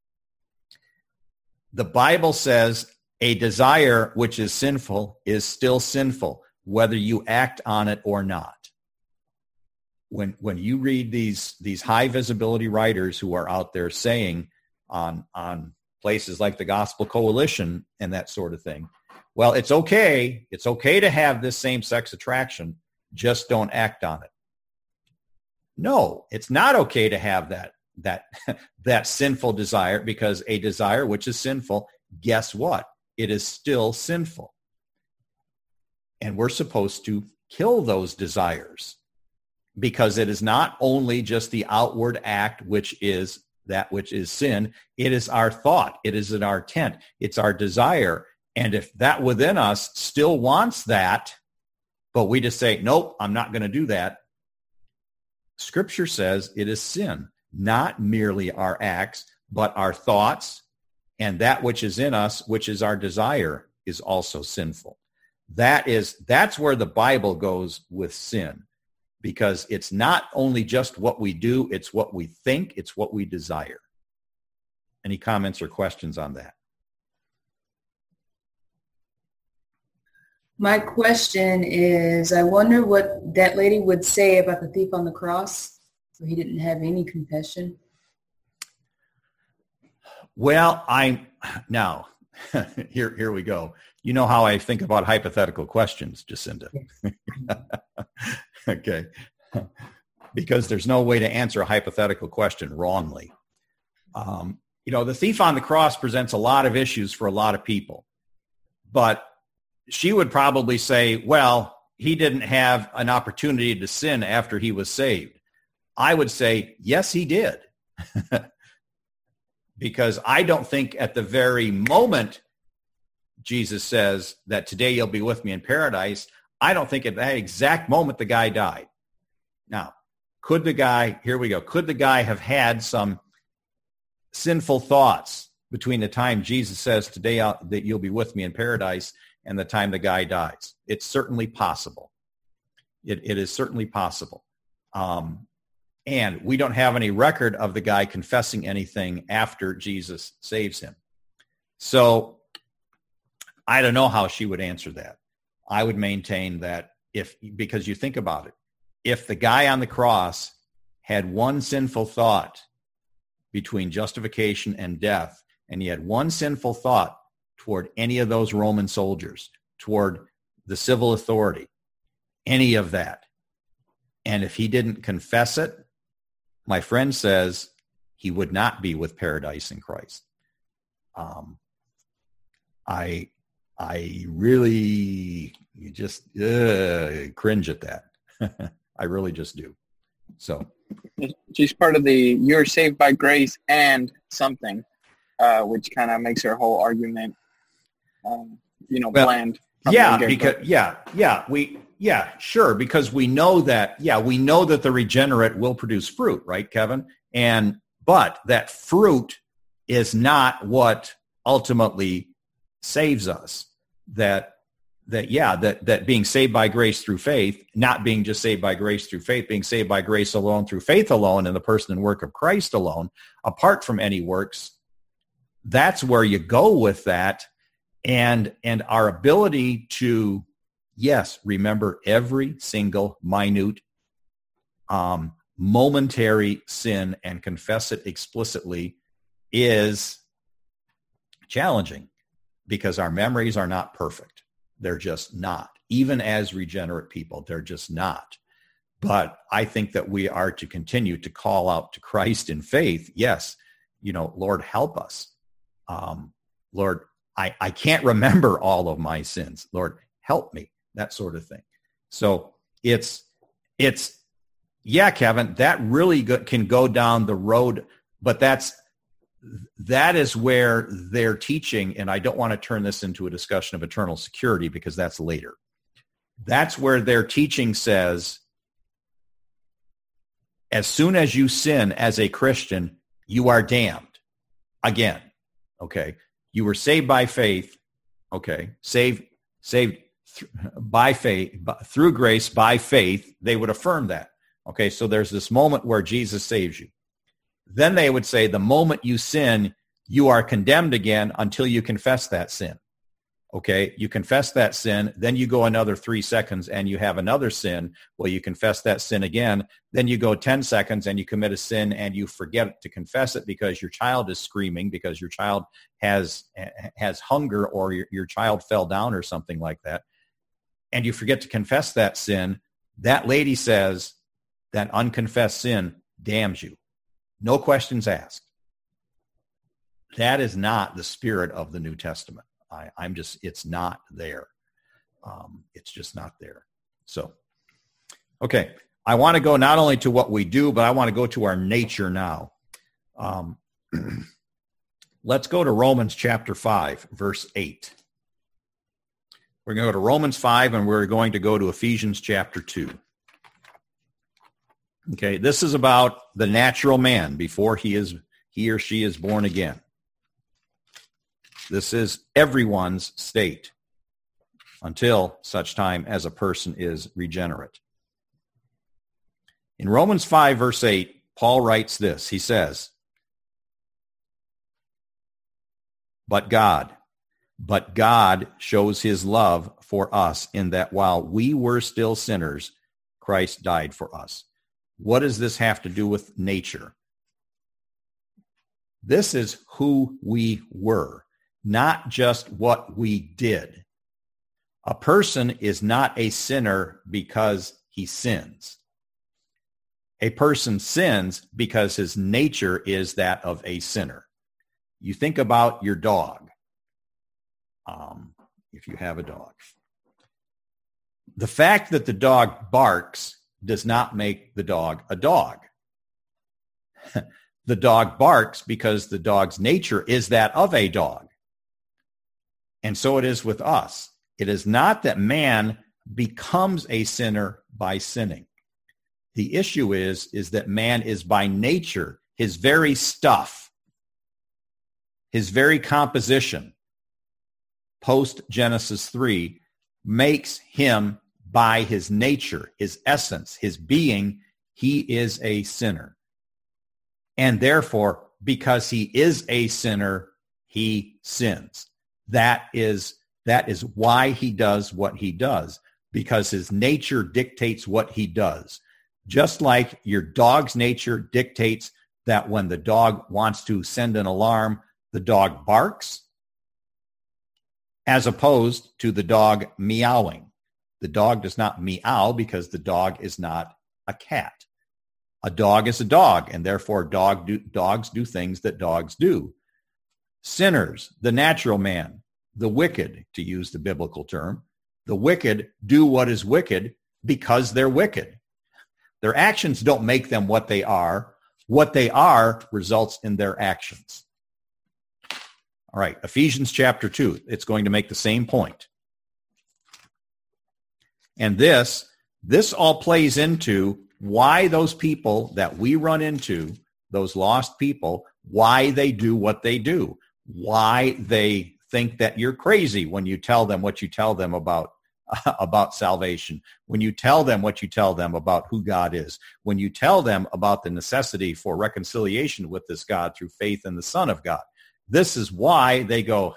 The Bible says a desire which is sinful is still sinful, whether you act on it or not. When when you read these these high visibility writers who are out there saying on on places like the Gospel Coalition and that sort of thing, well, it's okay. It's okay to have this same-sex attraction. Just don't act on it. No, it's not okay to have that that that sinful desire, because a desire which is sinful, guess what? It is still sinful. And we're supposed to kill those desires, because it is not only just the outward act, which is that which is sin. It is our thought. It is in our intent. It's our desire. And if that within us still wants that, but we just say, nope, I'm not going to do that, Scripture says it is sin, not merely our acts, but our thoughts, and that which is in us, which is our desire, is also sinful. That is, that's where the Bible goes with sin, because it's not only just what we do, it's what we think, it's what we desire. Any comments or questions on that? My question is, I wonder what that lady would say about the thief on the cross, so he didn't have any confession. Well, I now here here we go. You know how I think about hypothetical questions, Jacinda. Okay. Because there's no way to answer a hypothetical question wrongly. Um, you know, the thief on the cross presents a lot of issues for a lot of people. But she would probably say, well, he didn't have an opportunity to sin after he was saved. I would say, yes, he did. Because I don't think at the very moment Jesus says that today you'll be with me in paradise, I don't think at that exact moment the guy died. Now, could the guy, here we go, could the guy have had some sinful thoughts between the time Jesus says today I'll, that you'll be with me in paradise and the time the guy dies? It's certainly possible. It, it is certainly possible. Um, and we don't have any record of the guy confessing anything after Jesus saves him. So I don't know how she would answer that. I would maintain that if, because you think about it, if the guy on the cross had one sinful thought between justification and death, and he had one sinful thought toward any of those Roman soldiers, toward the civil authority, any of that, and if he didn't confess it, my friend says he would not be with paradise in Christ. Um, I, I really you just uh, cringe at that. I really just do. So she's part of the you're saved by grace and something, uh, which kind of makes her whole argument, um, you know, well, bland. Yeah, because yeah, yeah, we yeah, sure, because we know that yeah, we know that the regenerate will produce fruit, right, Kevin? And but that fruit is not what ultimately saves us. That that yeah, that that being saved by grace through faith, not being just saved by grace through faith, being saved by grace alone through faith alone in the person and work of Christ alone, apart from any works, that's where you go with that. And and our ability to, yes, remember every single minute, um, momentary sin and confess it explicitly is challenging, because our memories are not perfect. They're just not. Even as regenerate people, they're just not. But I think that we are to continue to call out to Christ in faith. Yes, you know, Lord, help us. Um, Lord, I, I can't remember all of my sins. Lord, help me, that sort of thing. So it's, it's yeah, Kevin, that really go, can go down the road, but that's, that is where they're teaching, and I don't want to turn this into a discussion of eternal security because that's later. That's where their teaching says As soon as you sin as a Christian, you are damned. Again, okay? You were saved by faith, okay? Saved, saved th- by faith, by, through grace, by faith. They would affirm that, okay? So there's this moment where Jesus saves you. Then they would say the moment you sin, you are condemned again until you confess that sin. Okay, you confess that sin, then you go another three seconds and you have another sin. Well, you confess that sin again, then you go ten seconds and you commit a sin and you forget to confess it because your child is screaming, because your child has has hunger, or your, your child fell down or something like that, and you forget to confess that sin. That lady says that unconfessed sin damns you. No questions asked. That is not the spirit of the New Testament. I, I'm just, it's not there. Um, it's just not there. So, okay. I want to go not only to what we do, but I want to go to our nature now. Um, let's go to Romans chapter five, verse eight. We're going to go to Romans five, and we're going to go to Ephesians chapter two. Okay, this is about the natural man before he is he or she is born again. This is everyone's state until such time as a person is regenerate. In Romans five, verse eight, Paul writes this. He says, But God, but God shows his love for us in that while we were still sinners, Christ died for us. What does this have to do with nature? This is who we were, not just what we did. A person is not a sinner because he sins. A person sins because his nature is that of a sinner. You think about your dog, um, if you have a dog. The fact that the dog barks does not make the dog a dog. The dog barks because the dog's nature is that of a dog. And so it is with us. It is not that man becomes a sinner by sinning. The issue is, is that man is by nature, his very stuff, his very composition, post-Genesis three, makes him by his nature, his essence, his being, he is a sinner. And therefore, because he is a sinner, he sins. That is, that is why he does what he does, because his nature dictates what he does. Just like your dog's nature dictates that when the dog wants to send an alarm, the dog barks, as opposed to the dog meowing. The dog does not meow because the dog is not a cat. A dog is a dog, and therefore dog do, dogs do things that dogs do. Sinners, the natural man, the wicked, to use the biblical term, the wicked do what is wicked because they're wicked. Their actions don't make them what they are. What they are results in their actions. All right, Ephesians chapter two, it's going to make the same point. And this, this all plays into why those people that we run into, those lost people, why they do what they do, why they think that you're crazy when you tell them what you tell them about, uh, about salvation, when you tell them what you tell them about who God is, when you tell them about the necessity for reconciliation with this God through faith in the Son of God. This is why they go,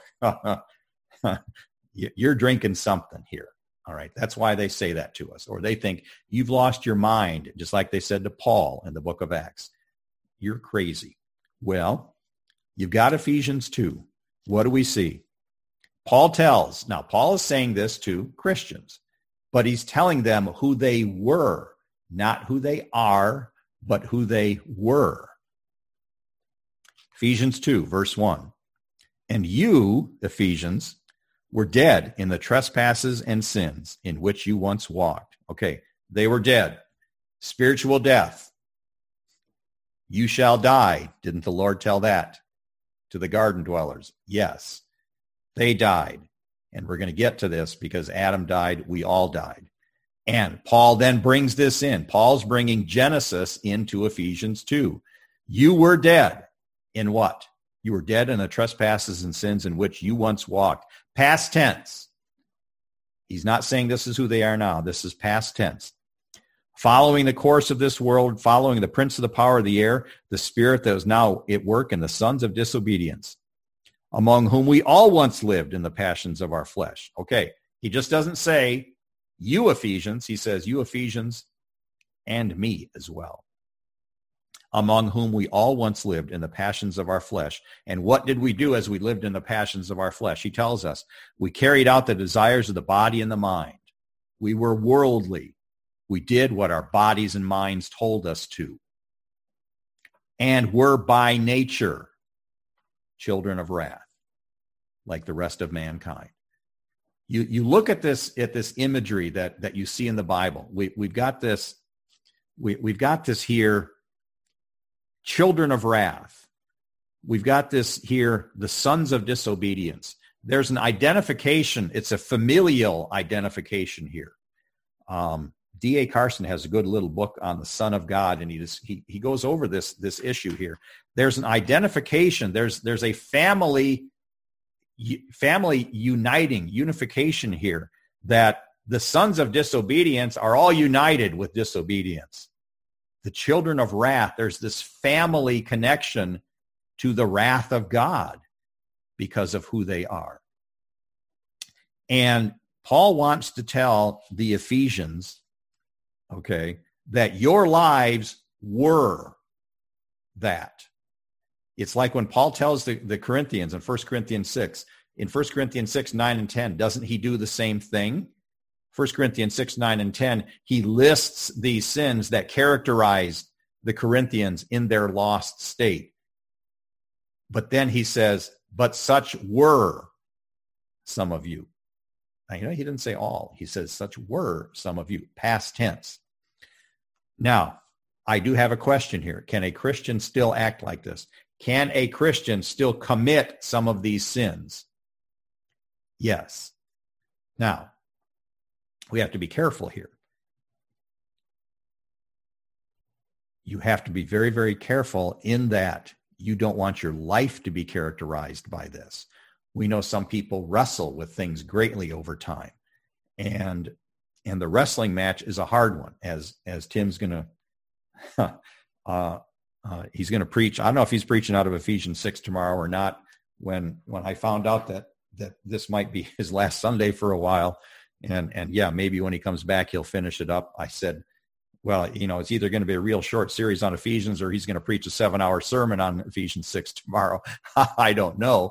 you're drinking something here. All right, that's why they say that to us. Or they think, you've lost your mind, just like they said to Paul in the book of Acts. You're crazy. Well, you've got Ephesians two. What do we see? Paul tells, now Paul is saying this to Christians, but he's telling them who they were, not who they are, but who they were. Ephesians two, verse one. And you, Ephesians, were dead in the trespasses and sins in which you once walked. Okay, they were dead. Spiritual death. You shall die. Didn't the Lord tell that to the garden dwellers? Yes, they died. And we're going to get to this because Adam died. We all died. And Paul then brings this in. Paul's bringing Genesis into Ephesians two. You were dead in what? You were dead in the trespasses and sins in which you once walked. Past tense. He's not saying this is who they are now. This is past tense. Following the course of this world, following the prince of the power of the air, the spirit that is now at work in the sons of disobedience, among whom we all once lived in the passions of our flesh. Okay, he just doesn't say, you Ephesians. He says, you Ephesians and me as well. Among whom we all once lived in the passions of our flesh. And what did we do as we lived in the passions of our flesh? He tells us, we carried out the desires of the body and the mind. We were worldly. We did what our bodies and minds told us to. And were by nature children of wrath, like the rest of mankind. You you look at this at this imagery that, that you see in the Bible. We we've got this we we've got this here, children of wrath. We've got this here, the sons of disobedience. There's an identification. It's a familial identification here. Um, D A Carson has a good little book on the Son of God, and he just, he he goes over this this issue here. There's an identification. There's there's a family family uniting unification here, that the sons of disobedience are all united with disobedience. The children of wrath, there's this family connection to the wrath of God because of who they are. And Paul wants to tell the Ephesians, okay, that your lives were that. It's like when Paul tells the, the Corinthians in First Corinthians six, in First Corinthians six, nine, and ten, doesn't he do the same thing? First Corinthians six, nine, and ten, he lists these sins that characterized the Corinthians in their lost state. But then he says, but such were some of you. Now, you know, he didn't say all. He says such were some of you, past tense. Now, I do have a question here. Can a Christian still act like this? Can a Christian still commit some of these sins? Yes. Now, we have to be careful here. You have to be very, very careful in that you don't want your life to be characterized by this. We know some people wrestle with things greatly over time. And and the wrestling match is a hard one, as as Tim's going to, uh, uh, he's going to preach. I don't know if he's preaching out of Ephesians six tomorrow or not. When when I found out that that this might be his last Sunday for a while, and and yeah, maybe when he comes back, he'll finish it up. I said, well, you know, it's either going to be a real short series on Ephesians or he's going to preach a seven-hour sermon on Ephesians six tomorrow. I don't know.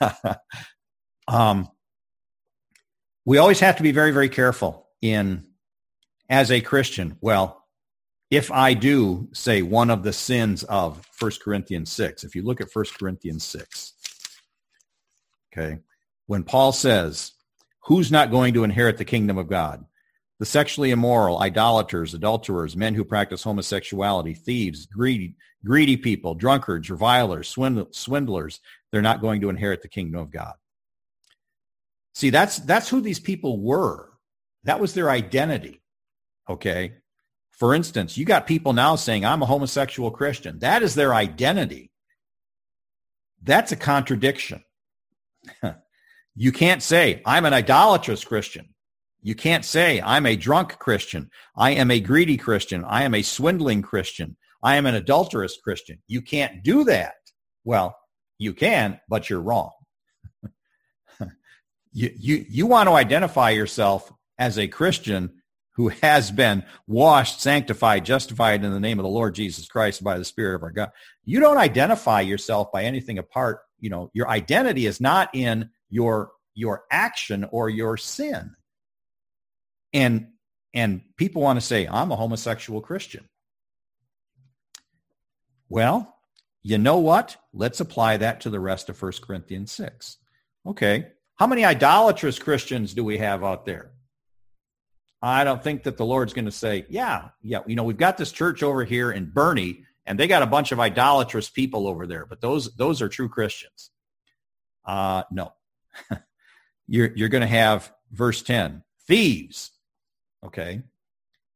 um, we always have to be very, very careful in, as a Christian, well, if I do say one of the sins of First Corinthians six, if you look at First Corinthians six, okay, when Paul says, who's not going to inherit the kingdom of God? The sexually immoral, idolaters, adulterers, men who practice homosexuality, thieves, greedy, greedy people, drunkards, revilers, swindlers, they're not going to inherit the kingdom of God. See, that's that's who these people were. That was their identity, okay? For instance, you got people now saying, I'm a homosexual Christian. That is their identity. That's a contradiction. You can't say, I'm an idolatrous Christian. You can't say, I'm a drunk Christian. I am a greedy Christian. I am a swindling Christian. I am an adulterous Christian. You can't do that. Well, you can, but you're wrong. you, you, you want to identify yourself as a Christian who has been washed, sanctified, justified in the name of the Lord Jesus Christ by the Spirit of our God. You don't identify yourself by anything apart. You know, your identity is not in your, your action or your sin. And and people want to say, I'm a homosexual Christian. Well, you know what? Let's apply that to the rest of First Corinthians six. Okay. How many idolatrous Christians do we have out there? I don't think that the Lord's going to say, yeah, yeah, you know, we've got this church over here in Bernie, and they got a bunch of idolatrous people over there, but those those are true Christians. Uh, no. you're you're going to have verse ten, thieves. Okay,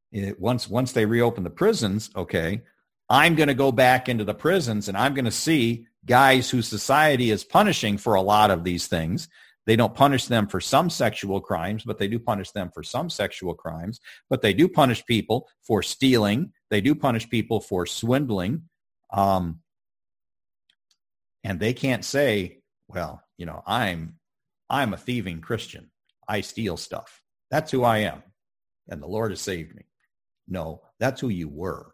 It, once once they reopen the prisons, okay, I'm going to go back into the prisons and I'm going to see guys whose society is punishing for a lot of these things. They don't punish them for some sexual crimes, but they do punish them for some sexual crimes. But they do punish people for stealing. They do punish people for swindling. Um, and they can't say, well, you know, I'm I'm a thieving Christian. I steal stuff. That's who I am. And the Lord has saved me. No, that's who you were.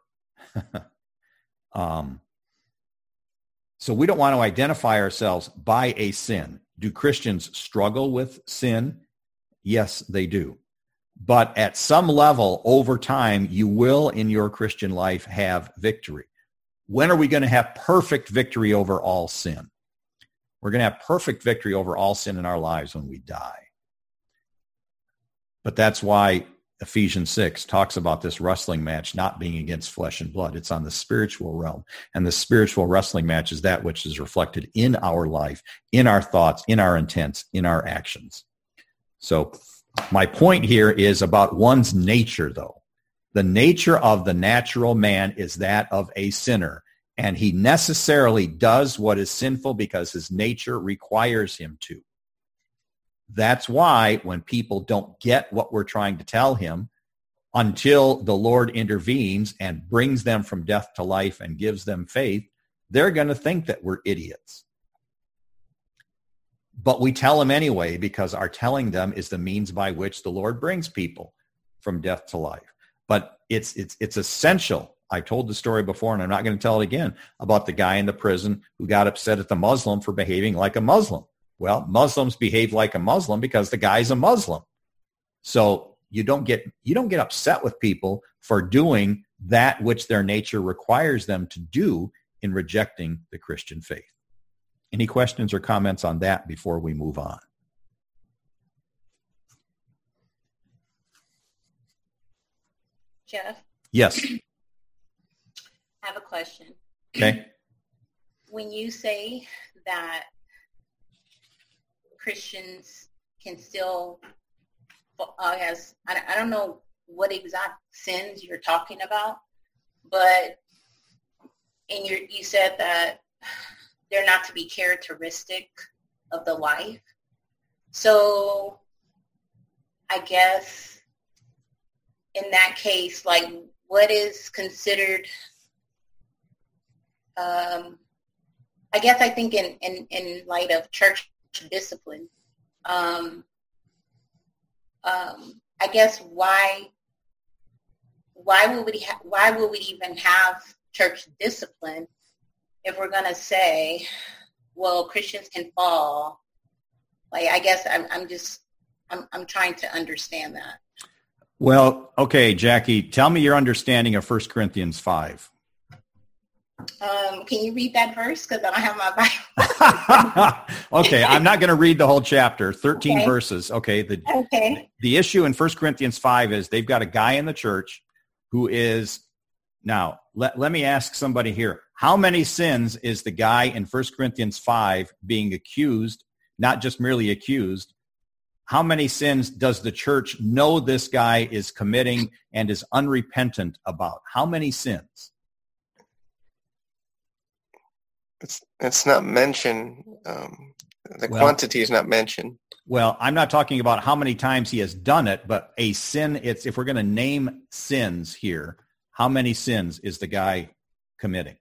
um, so we don't want to identify ourselves by a sin. Do Christians struggle with sin? Yes, they do. But at some level, over time, you will in your Christian life have victory. When are we going to have perfect victory over all sin? We're going to have perfect victory over all sin in our lives when we die. But that's why Ephesians six talks about this wrestling match not being against flesh and blood. It's on the spiritual realm. And the spiritual wrestling match is that which is reflected in our life, in our thoughts, in our intents, in our actions. So my point here is about one's nature, though. The nature of the natural man is that of a sinner, and he necessarily does what is sinful because his nature requires him to. That's why when people don't get what we're trying to tell him, until the Lord intervenes and brings them from death to life and gives them faith, they're going to think that we're idiots. But we tell them anyway, because our telling them is the means by which the Lord brings people from death to life. But it's it's it's essential. I told the story before, and I'm not going to tell it again, about the guy in the prison who got upset at the Muslim for behaving like a Muslim. Well, Muslims behave like a Muslim because the guy's a Muslim. So you don't get you don't get upset with people for doing that which their nature requires them to do in rejecting the Christian faith. Any questions or comments on that before we move on? Jeff? Yes. I have a question. Okay. When you say that Christians can still, uh, has, I, I don't know what exact sins you're talking about, but and you you said that they're not to be characteristic of the life. So I guess in that case, like what is considered, um, I guess I think in, in, in light of church discipline, um, um, I guess why why would we ha- why would we even have church discipline if we're going to say, well, Christians can fall? Like, I guess I'm, I'm just, I'm, I'm trying to understand that. Well, okay, Jackie, tell me your understanding of First Corinthians five. Um, can you read that verse? Because I don't have my Bible. Okay, I'm not going to read the whole chapter, thirteen Okay. verses. Okay, the, Okay. the issue in First Corinthians five is they've got a guy in the church who is, now, let, let me ask somebody here. How many sins is the guy in First Corinthians five being accused, not just merely accused? How many sins does the church know this guy is committing and is unrepentant about? How many sins? It's it's not mentioned. Um, the Well- quantity is not mentioned. Well, I'm not talking about how many times he has done it, but a sin, it's if we're going to name sins here, how many sins is the guy committing?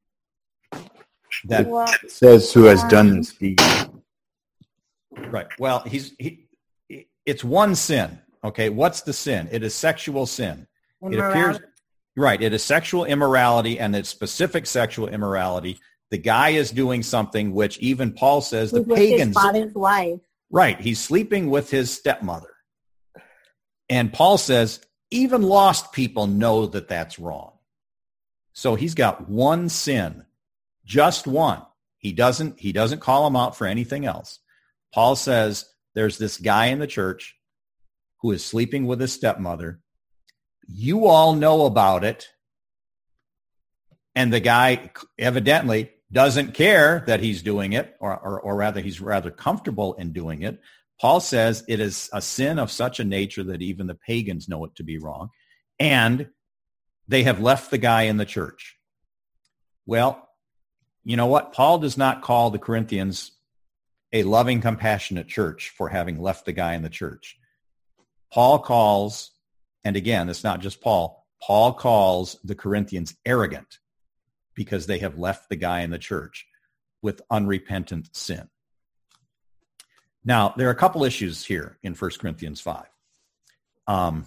That Well, It says who has done this deed. right. Well, he's he, it's one sin. Okay, what's the sin? It is sexual sin. It appears right. It is sexual immorality, and it's specific sexual immorality. The guy is doing something which even Paul says the with his pagans. father's wife. Right. He's sleeping with his stepmother. And Paul says even lost people know that that's wrong. So he's got one sin, just one. He doesn't, he doesn't call him out for anything else. Paul says there's this guy in the church who is sleeping with his stepmother. You all know about it. And the guy evidently doesn't care that he's doing it, or, or, or rather he's rather comfortable in doing it. Paul says it is a sin of such a nature that even the pagans know it to be wrong. and they have left the guy in the church. Well, you know what? Paul does not call the Corinthians a loving, compassionate church for having left the guy in the church. Paul calls, and again, it's not just Paul, Paul calls the Corinthians arrogant because they have left the guy in the church with unrepentant sin. Now, there are a couple issues here in First Corinthians five. Um,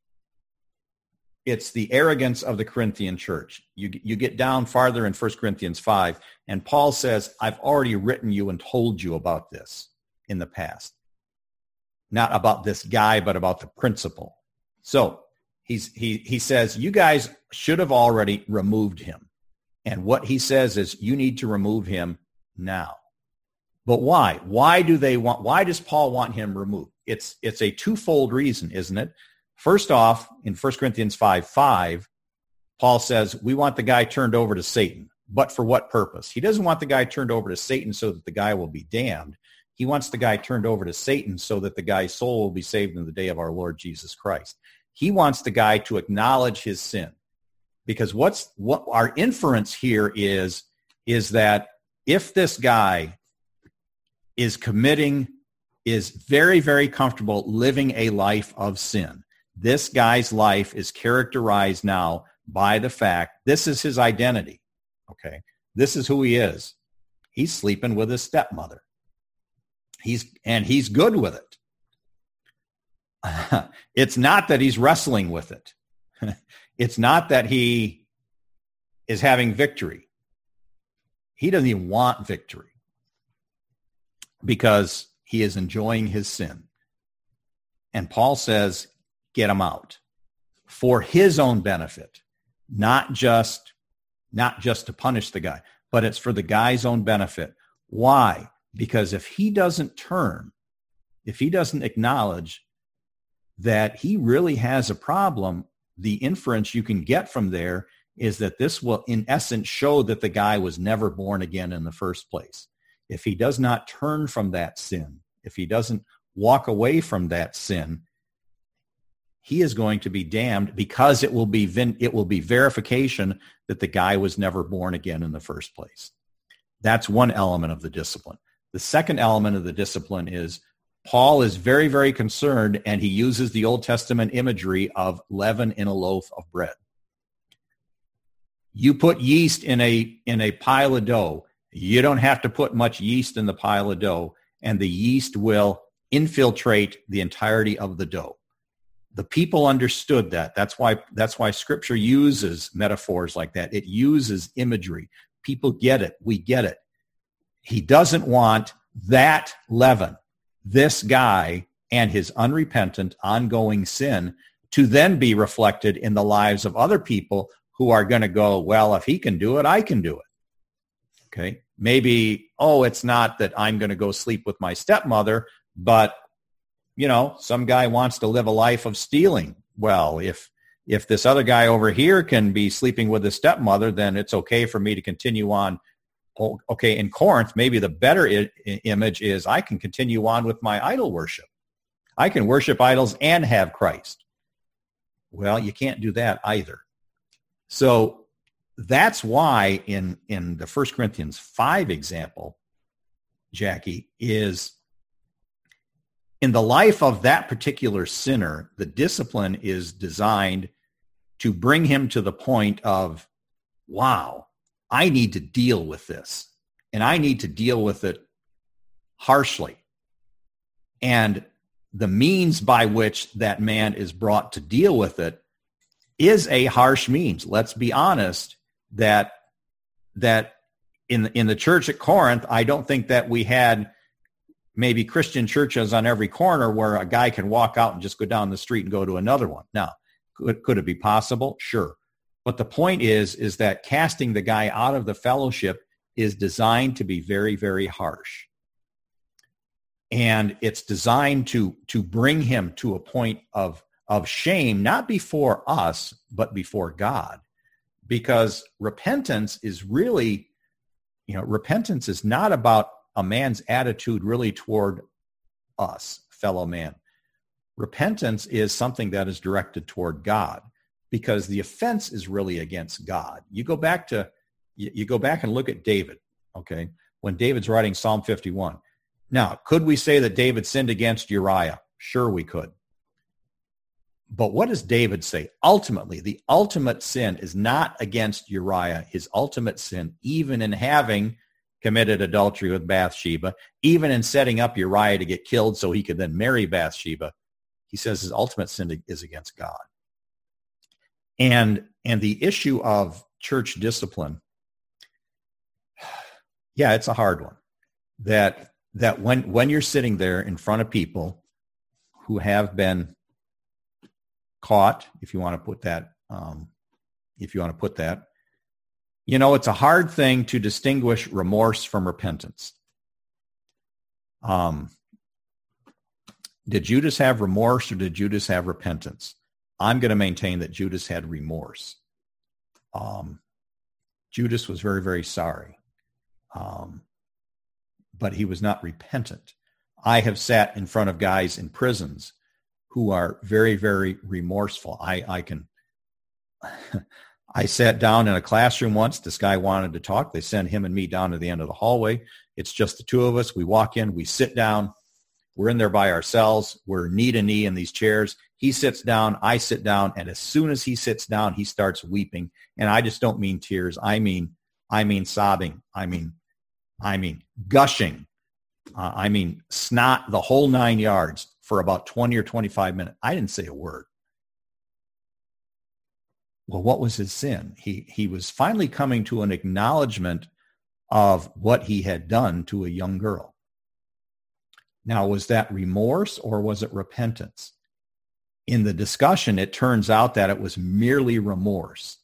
it's the arrogance of the Corinthian church. You, you get down farther in First Corinthians five, and Paul says, I've already written you and told you about this in the past. Not about this guy, but about the principle. So he's, he, he says, you guys should have already removed him. And what he says is, you need to remove him now. But why? Why do they want, why does Paul want him removed? It's, it's a twofold reason, isn't it? First off, in First Corinthians five five, Paul says, we want the guy turned over to Satan. But for what purpose? He doesn't want the guy turned over to Satan so that the guy will be damned. He wants the guy turned over to Satan so that the guy's soul will be saved in the day of our Lord Jesus Christ. He wants the guy to acknowledge his sin. Because what's what our inference here is, is that if this guy is committing, is very, very comfortable living a life of sin, this guy's life is characterized now by the fact this is his identity. Okay, this is who he is. He's sleeping with his stepmother. He's and he's good with it. It's not that he's wrestling with it. It's not that he is having victory. He doesn't even want victory because he is enjoying his sin. And Paul says, get him out for his own benefit, not just, not just to punish the guy, but it's for the guy's own benefit. Why? Because if he doesn't turn, if he doesn't acknowledge that he really has a problem, the inference you can get from there is that this will, in essence, show that the guy was never born again in the first place. If he does not turn from that sin, if he doesn't walk away from that sin, he is going to be damned because it will be vin- it will be verification that the guy was never born again in the first place. That's one element of the discipline. The second element of the discipline is Paul is very, very concerned, and he uses the Old Testament imagery of leaven in a loaf of bread. You put yeast in a in a pile of dough. You don't have to put much yeast in the pile of dough, and the yeast will infiltrate the entirety of the dough. The people understood that. That's why that's why Scripture uses metaphors like that. It uses imagery. People get it. We get it. He doesn't want that leaven, this guy and his unrepentant, ongoing sin, to then be reflected in the lives of other people who are going to go, well, if he can do it, I can do it. Okay? Maybe, oh, it's not that I'm going to go sleep with my stepmother, but, you know, some guy wants to live a life of stealing. Well, if if this other guy over here can be sleeping with his stepmother, then it's okay for me to continue on. Okay, in Corinth, maybe the better I- image is I can continue on with my idol worship. I can worship idols and have Christ. Well, you can't do that either. So that's why in, in the First Corinthians five example, Jackie, is in the life of that particular sinner, the discipline is designed to bring him to the point of, wow, I need to deal with this, and I need to deal with it harshly. And the means by which that man is brought to deal with it is a harsh means. Let's be honest that that in in the church at Corinth, I don't think that we had maybe Christian churches on every corner where a guy can walk out and just go down the street and go to another one. Now, could, could it be possible? Sure. But the point is, is that casting the guy out of the fellowship is designed to be very, very harsh. And it's designed to, to bring him to a point of, of shame, not before us, but before God. Because repentance is really, you know, repentance is not about a man's attitude really toward us, fellow man. Repentance is something that is directed toward God. because the offense is really against God. You go back to, you, you go back and look at David, okay, when David's writing Psalm fifty-one. Now, could we say that David sinned against Uriah? Sure, we could. But what does David say? Ultimately, the ultimate sin is not against Uriah. His ultimate sin, even in having committed adultery with Bathsheba, even in setting up Uriah to get killed so he could then marry Bathsheba, he says his ultimate sin is against God. And, and the issue of church discipline, yeah, it's a hard one. That, that when, when you're sitting there in front of people who have been caught, if you want to put that, um, if you want to put that, you know, it's a hard thing to distinguish remorse from repentance. Um, did Judas have remorse or did Judas have repentance? I'm going to maintain that Judas had remorse. Um, Judas was very, very sorry, um, but he was not repentant. I have sat in front of guys in prisons who are very, very remorseful. I, I can, I sat down in a classroom once. This guy wanted to talk. They sent him and me down to the end of the hallway. It's just the two of us. We walk in, we sit down. We're in there by ourselves. We're knee to knee in these chairs. He sits down, I sit down, and as soon as he sits down, he starts weeping. And I just don't mean tears. I mean, I mean sobbing. I mean, I mean gushing. Uh, I mean snot, the whole nine yards for about twenty or twenty-five minutes. I didn't say a word. Well, what was his sin? He he was finally coming to an acknowledgement of what he had done to a young girl. Now, was that remorse or was it repentance? In the discussion, it turns out that it was merely remorse.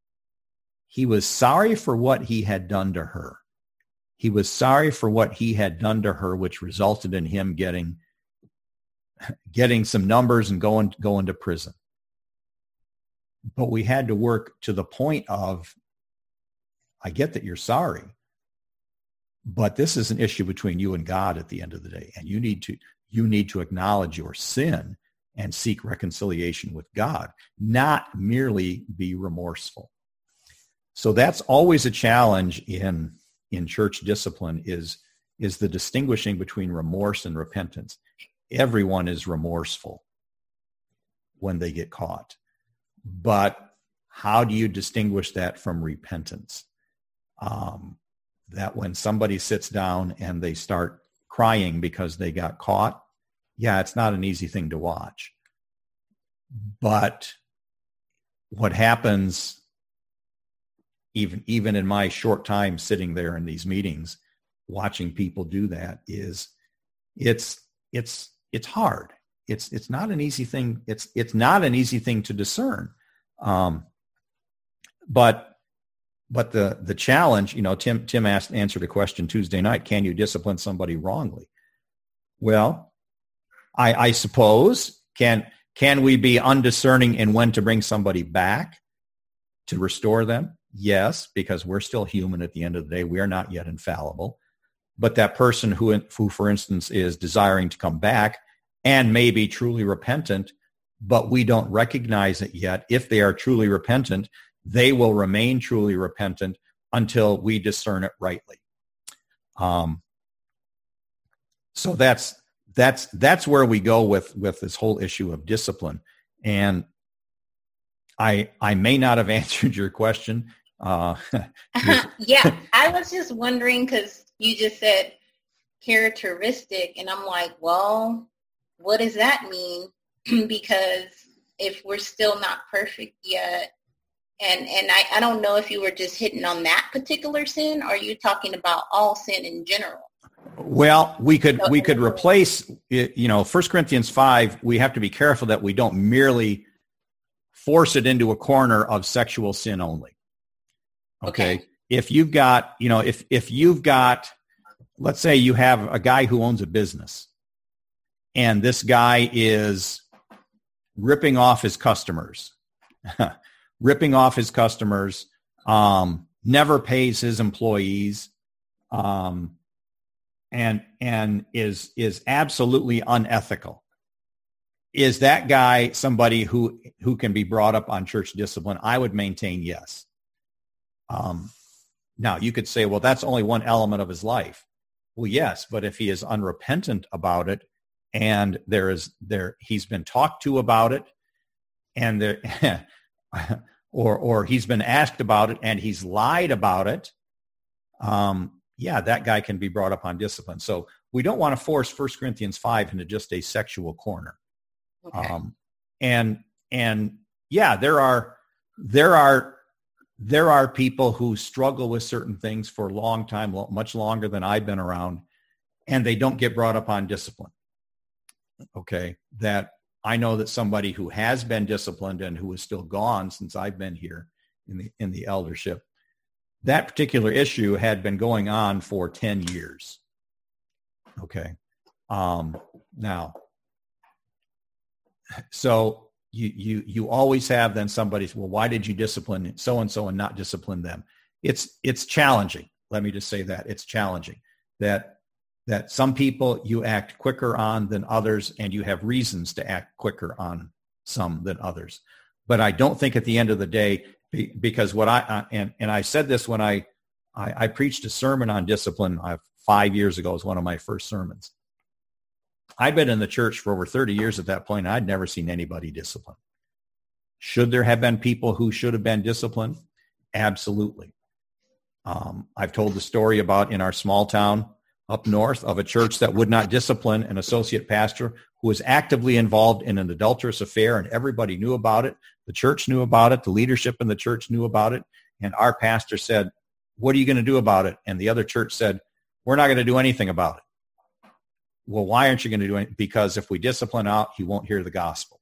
He was sorry for what he had done to her. He was sorry for what he had done to her, which resulted in him getting, getting some numbers and going, going to prison. But we had to work to the point of, I get that you're sorry, but this is an issue between you and God at the end of the day. And you need to, you need to acknowledge your sin and seek reconciliation with God, not merely be remorseful. So that's always a challenge in, in church discipline is, is the distinguishing between remorse and repentance. Everyone is remorseful when they get caught. But how do you distinguish that from repentance? Um, that when somebody sits down and they start crying because they got caught, yeah, it's not an easy thing to watch. But what happens, even, even in my short time sitting there in these meetings, watching people do that, is it's, it's, it's hard. It's, it's not an easy thing. It's, it's not an easy thing to discern. Um, but, but the, the challenge, you know, Tim, Tim asked, answered a question Tuesday night, can you discipline somebody wrongly? Well, I, I suppose, can, can we be undiscerning in when to bring somebody back to restore them? Yes, because we're still human at the end of the day. We are not yet infallible. But that person who, who, for instance, is desiring to come back and may be truly repentant, but we don't recognize it yet, if they are truly repentant, they will remain truly repentant until we discern it rightly. Um, so that's that's that's where we go with with this whole issue of discipline. And I I may not have answered your question. Uh, yeah, I was just wondering because you just said characteristic, and I'm like, well, what does that mean? Because if we're still not perfect yet, and and I, I don't know if you were just hitting on that particular sin, or are you talking about all sin in general? Well, we could we could replace, you know, First Corinthians five, we have to be careful that we don't merely force it into a corner of sexual sin only. Okay. okay. If you've got, you know, if if you've got, let's say you have a guy who owns a business, and this guy is ripping off his customers, ripping off his customers, um, never pays his employees, um, and and is is absolutely unethical. is that guy somebody who, who can be brought up on church discipline? I would maintain yes. Um, now, you could say, well, that's only one element of his life. Well, yes, but if he is unrepentant about it, and there is there he's been talked to about it, and there, or or he's been asked about it, and he's lied about it, um, yeah, that guy can be brought up on discipline. So we don't want to force First Corinthians five into just a sexual corner. Okay. Um, and and yeah, there are there are. There are people who struggle with certain things for a long time, much longer than I've been around, and they don't get brought up on discipline. Okay, that I know that somebody who has been disciplined and who is still gone since I've been here in the in the eldership, that particular issue had been going on for ten years. Okay, um, now, so. You, you, you always have then somebody, well, why did you discipline so-and-so and not discipline them? It's, it's challenging. Let me just say that it's challenging that, that some people you act quicker on than others, and you have reasons to act quicker on some than others. But I don't think at the end of the day, because what I, uh, and, and I said this when I, I, I preached a sermon on discipline uh, five years ago. It was one of my first sermons. I'd been in the church for over thirty years at that point. I'd never seen anybody disciplined. Should there have been people who should have been disciplined? Absolutely. Um, I've told the story about in our small town up north of a church that would not discipline an associate pastor who was actively involved in an adulterous affair, and everybody knew about it. The church knew about it. The leadership in the church knew about it. And our pastor said, what are you going to do about it? And the other church said, we're not going to do anything about it. Well, why aren't you going to do it? Because if we discipline out, he won't hear the gospel.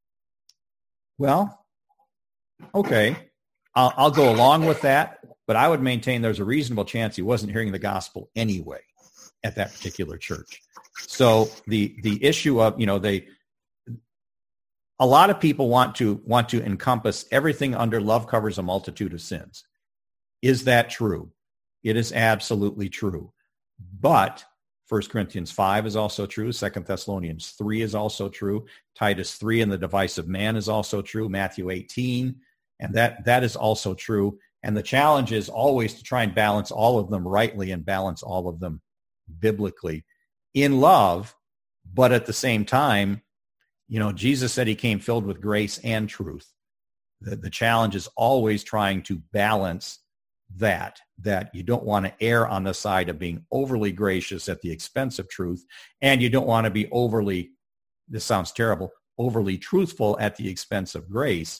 Well, okay, I'll, I'll go along with that, but I would maintain there's a reasonable chance he wasn't hearing the gospel anyway at that particular church. So the the issue of, you know, they, a lot of people want to want to encompass everything under love covers a multitude of sins. Is that true? It is absolutely true. But First Corinthians five is also true. Second Thessalonians three is also true. Titus three and the divisive man is also true. Matthew eighteen, and that, that is also true. And the challenge is always to try and balance all of them rightly and balance all of them biblically in love. But at the same time, you know, Jesus said he came filled with grace and truth. The, the challenge is always trying to balance that, that you don't want to err on the side of being overly gracious at the expense of truth, and you don't want to be overly, this sounds terrible, overly truthful at the expense of grace.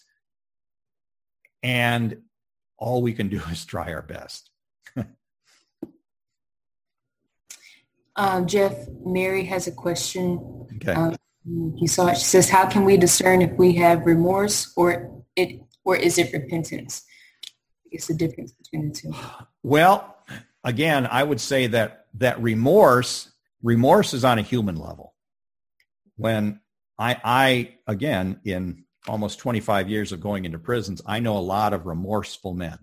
And all we can do is try our best. um, Jeff, Mary has a question. Okay. Um, you saw it. She says, how can we discern if we have remorse or it, or is it repentance? It's the difference between the two. Well, again, I would say that that remorse, remorse is on a human level. When I, I, again, in almost twenty-five years of going into prisons, I know a lot of remorseful men.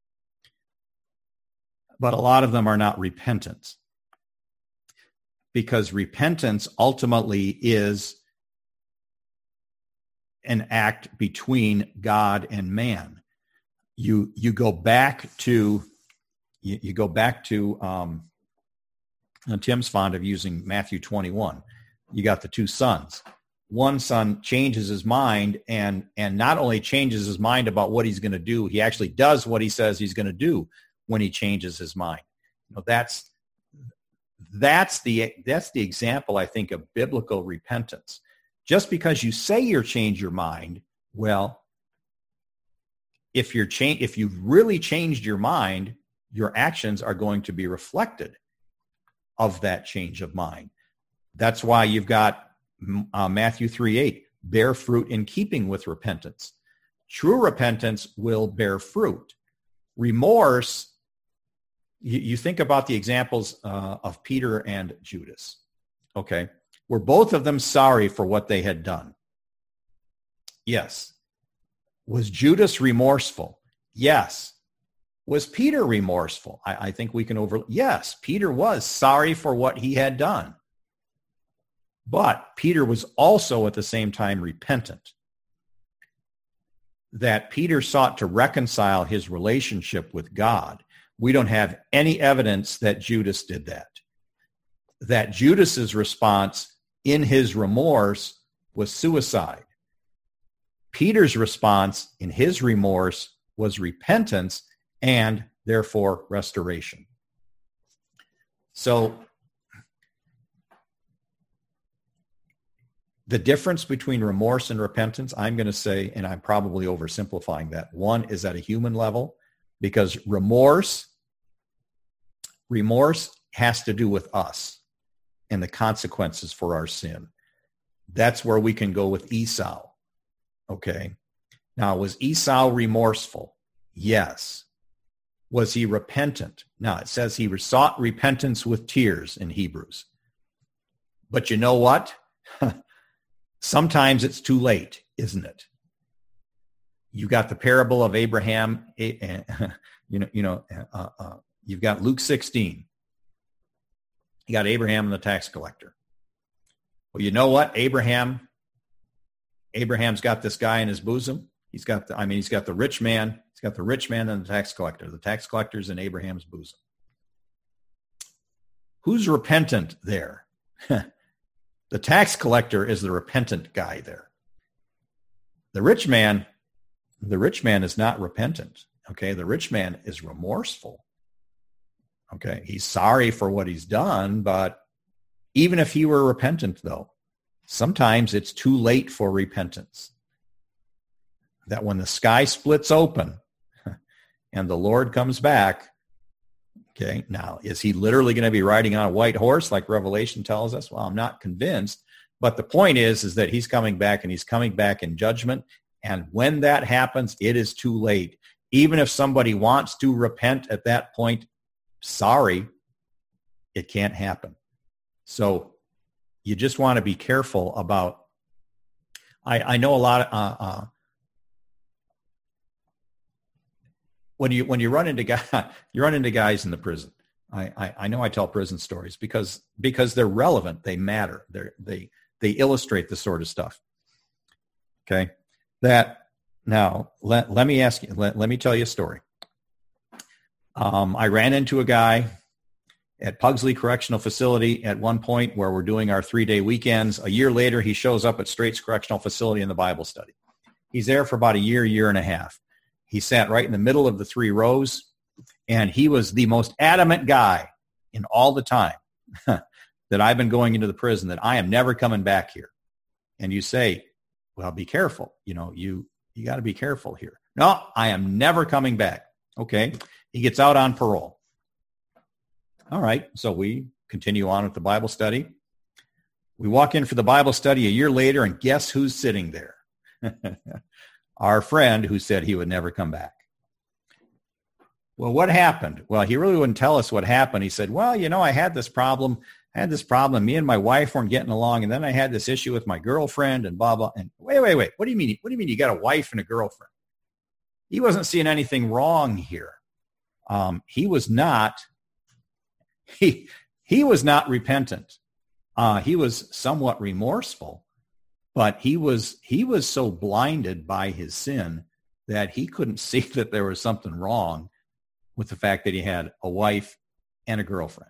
But a lot of them are not repentant. Because repentance ultimately is an act between God and man. You you go back to you, you go back to um, Tim's fond of using Matthew twenty-one. You got the two sons. One son changes his mind and and not only changes his mind about what he's going to do, he actually does what he says he's going to do when he changes his mind. You know, that's that's the that's the example, I think, of biblical repentance. Just because you say you change your mind, well, if you're cha- if you've really changed your mind, your actions are going to be reflected of that change of mind. That's why you've got uh, Matthew three eight, bear fruit in keeping with repentance. True repentance will bear fruit. Remorse, you, you think about the examples uh, of Peter and Judas. Okay, were both of them sorry for what they had done? Yes. Was Judas remorseful? Yes. Was Peter remorseful? I, I think we can over... Yes, Peter was sorry for what he had done. But Peter was also at the same time repentant. That Peter sought to reconcile his relationship with God. We don't have any evidence that Judas did that. That Judas's response in his remorse was suicide. Peter's response in his remorse was repentance and therefore restoration. So the difference between remorse and repentance, I'm going to say, and I'm probably oversimplifying that, one is at a human level, because remorse, remorse has to do with us and the consequences for our sin. That's where we can go with Esau. Okay. Now, was Esau remorseful? Yes. Was he repentant? Now, it says he sought repentance with tears in Hebrews. But you know what? Sometimes it's too late, isn't it? You got the parable of Abraham. You know, you know. Uh, uh, you've got Luke sixteen. You got Abraham and the tax collector. Well, you know what? Abraham, Abraham's got this guy in his bosom. He's got the, I mean, he's got the rich man. He's got the rich man and the tax collector. The tax collector's in Abraham's bosom. Who's repentant there? The tax collector is the repentant guy there. The rich man, the rich man is not repentant. Okay, the rich man is remorseful. Okay, he's sorry for what he's done, but even if he were repentant, though, sometimes it's too late for repentance. That when the sky splits open and the Lord comes back, okay, now, is he literally going to be riding on a white horse like Revelation tells us? Well, I'm not convinced. But the point is, is that he's coming back, and he's coming back in judgment. And when that happens, it is too late. Even if somebody wants to repent at that point, sorry, it can't happen. So you just want to be careful about, I, I know a lot of, uh, uh, when you when you run into guys, you run into guys in the prison. I, I, I know I tell prison stories because because they're relevant, they matter, they they they illustrate the sort of stuff. Okay, that now let let me ask you, let, let me tell you a story. Um, I ran into a guy at Pugsley Correctional Facility at one point where we're doing our three-day weekends. A year later, he shows up at Straits Correctional Facility in the Bible study. He's there for about a year, year and a half. He sat right in the middle of the three rows, and he was the most adamant guy in all the time that I've been going into the prison that I am never coming back here. And you say, well, be careful. You know, you, you got to be careful here. No, I am never coming back. Okay. He gets out on parole. All right. So we continue on with the Bible study. We walk in for the Bible study a year later, and guess who's sitting there? Our friend who said he would never come back. Well, what happened? Well, he really wouldn't tell us what happened. He said, well, you know, I had this problem. I had this problem. Me and my wife weren't getting along. And then I had this issue with my girlfriend and blah, blah. And wait, wait, wait. What do you mean? What do you mean you got a wife and a girlfriend? He wasn't seeing anything wrong here. Um, he was not, he, he was not repentant. Uh, he was somewhat remorseful. But he was he was so blinded by his sin that he couldn't see that there was something wrong with the fact that he had a wife and a girlfriend.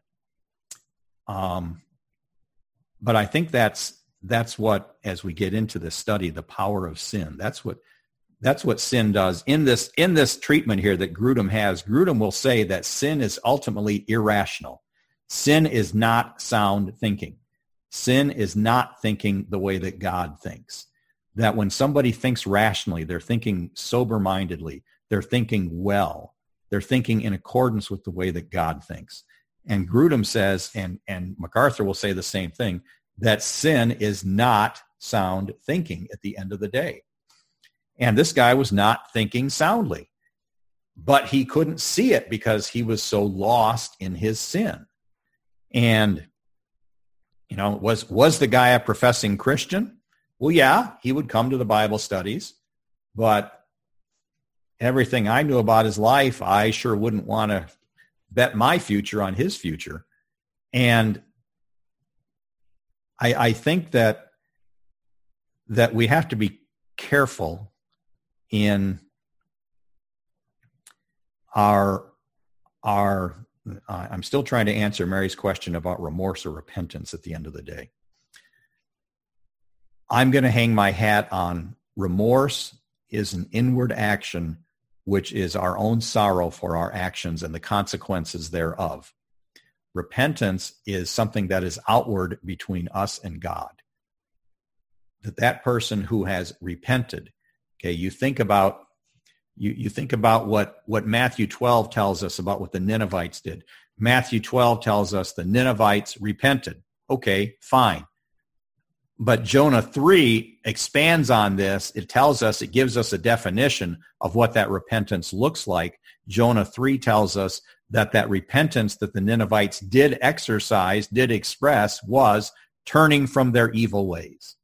Um, but I think that's that's what, as we get into this study, the power of sin. That's what that's what sin does in this in this treatment here that Grudem has. Grudem will say that sin is ultimately irrational. Sin is not sound thinking. Sin is not thinking the way that God thinks. That when somebody thinks rationally, they're thinking sober-mindedly, they're thinking well, they're thinking in accordance with the way that God thinks. And Grudem says, and, and MacArthur will say the same thing, that sin is not sound thinking at the end of the day. And this guy was not thinking soundly, but he couldn't see it because he was so lost in his sin. And You know, was was the guy a professing Christian? Well, yeah, he would come to the Bible studies, but everything I knew about his life, I sure wouldn't want to bet my future on his future. And I, I think that that we have to be careful in our our. Uh, I'm still trying to answer Mary's question about remorse or repentance at the end of the day. I'm going to hang my hat on remorse is an inward action, which is our own sorrow for our actions and the consequences thereof. Repentance is something that is outward between us and God. That that person who has repented, okay, you think about you, you think about what, what Matthew twelve tells us about what the Ninevites did. Matthew twelve tells us the Ninevites repented. Okay, fine. But Jonah three expands on this. It tells us, it gives us a definition of what that repentance looks like. Jonah three tells us that that repentance that the Ninevites did exercise, did express, was turning from their evil ways.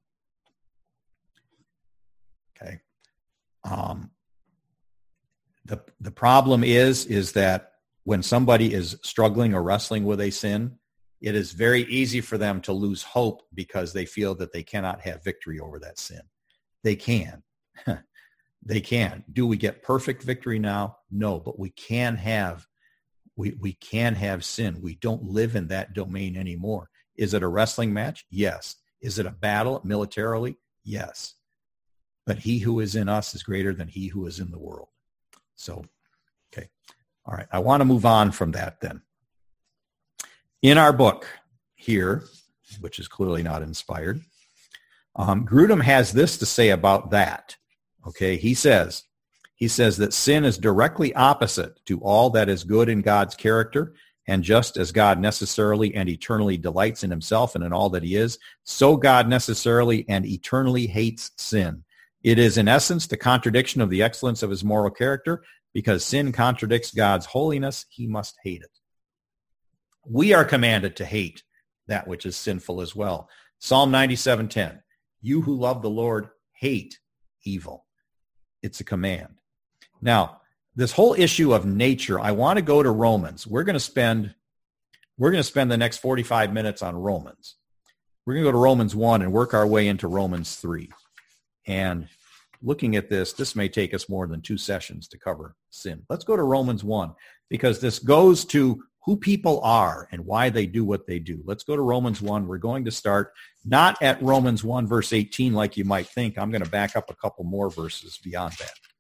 Okay. Um, the, the problem is, is that when somebody is struggling or wrestling with a sin, it is very easy for them to lose hope because they feel that they cannot have victory over that sin. They can. They can. Do we get perfect victory now? No, but we can have we we can have sin. We don't live in that domain anymore. Is it a wrestling match? Yes. Is it a battle militarily? Yes. But he who is in us is greater than he who is in the world. So, okay. All right. I want to move on from that then. In our book here, which is clearly not inspired, um, Grudem has this to say about that. Okay, he says, he says that sin is directly opposite to all that is good in God's character, and just as God necessarily and eternally delights in himself and in all that he is, so God necessarily and eternally hates sin. It is in essence the contradiction of the excellence of his moral character. Because sin contradicts God's holiness, he must hate it. We are commanded to hate that which is sinful as well. Psalm ninety-seven ten, you who love the Lord hate evil. It's a command. Now, this whole issue of nature, I want to go to Romans. We're going to spend we're going to spend the next forty-five minutes on Romans. We're going to go to Romans one and work our way into Romans three. And looking at this, this may take us more than two sessions to cover sin. Let's go to Romans one, because this goes to who people are and why they do what they do. Let's go to Romans one. We're going to start not at Romans one, verse eighteen, like you might think. I'm going to back up a couple more verses beyond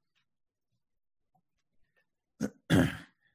that.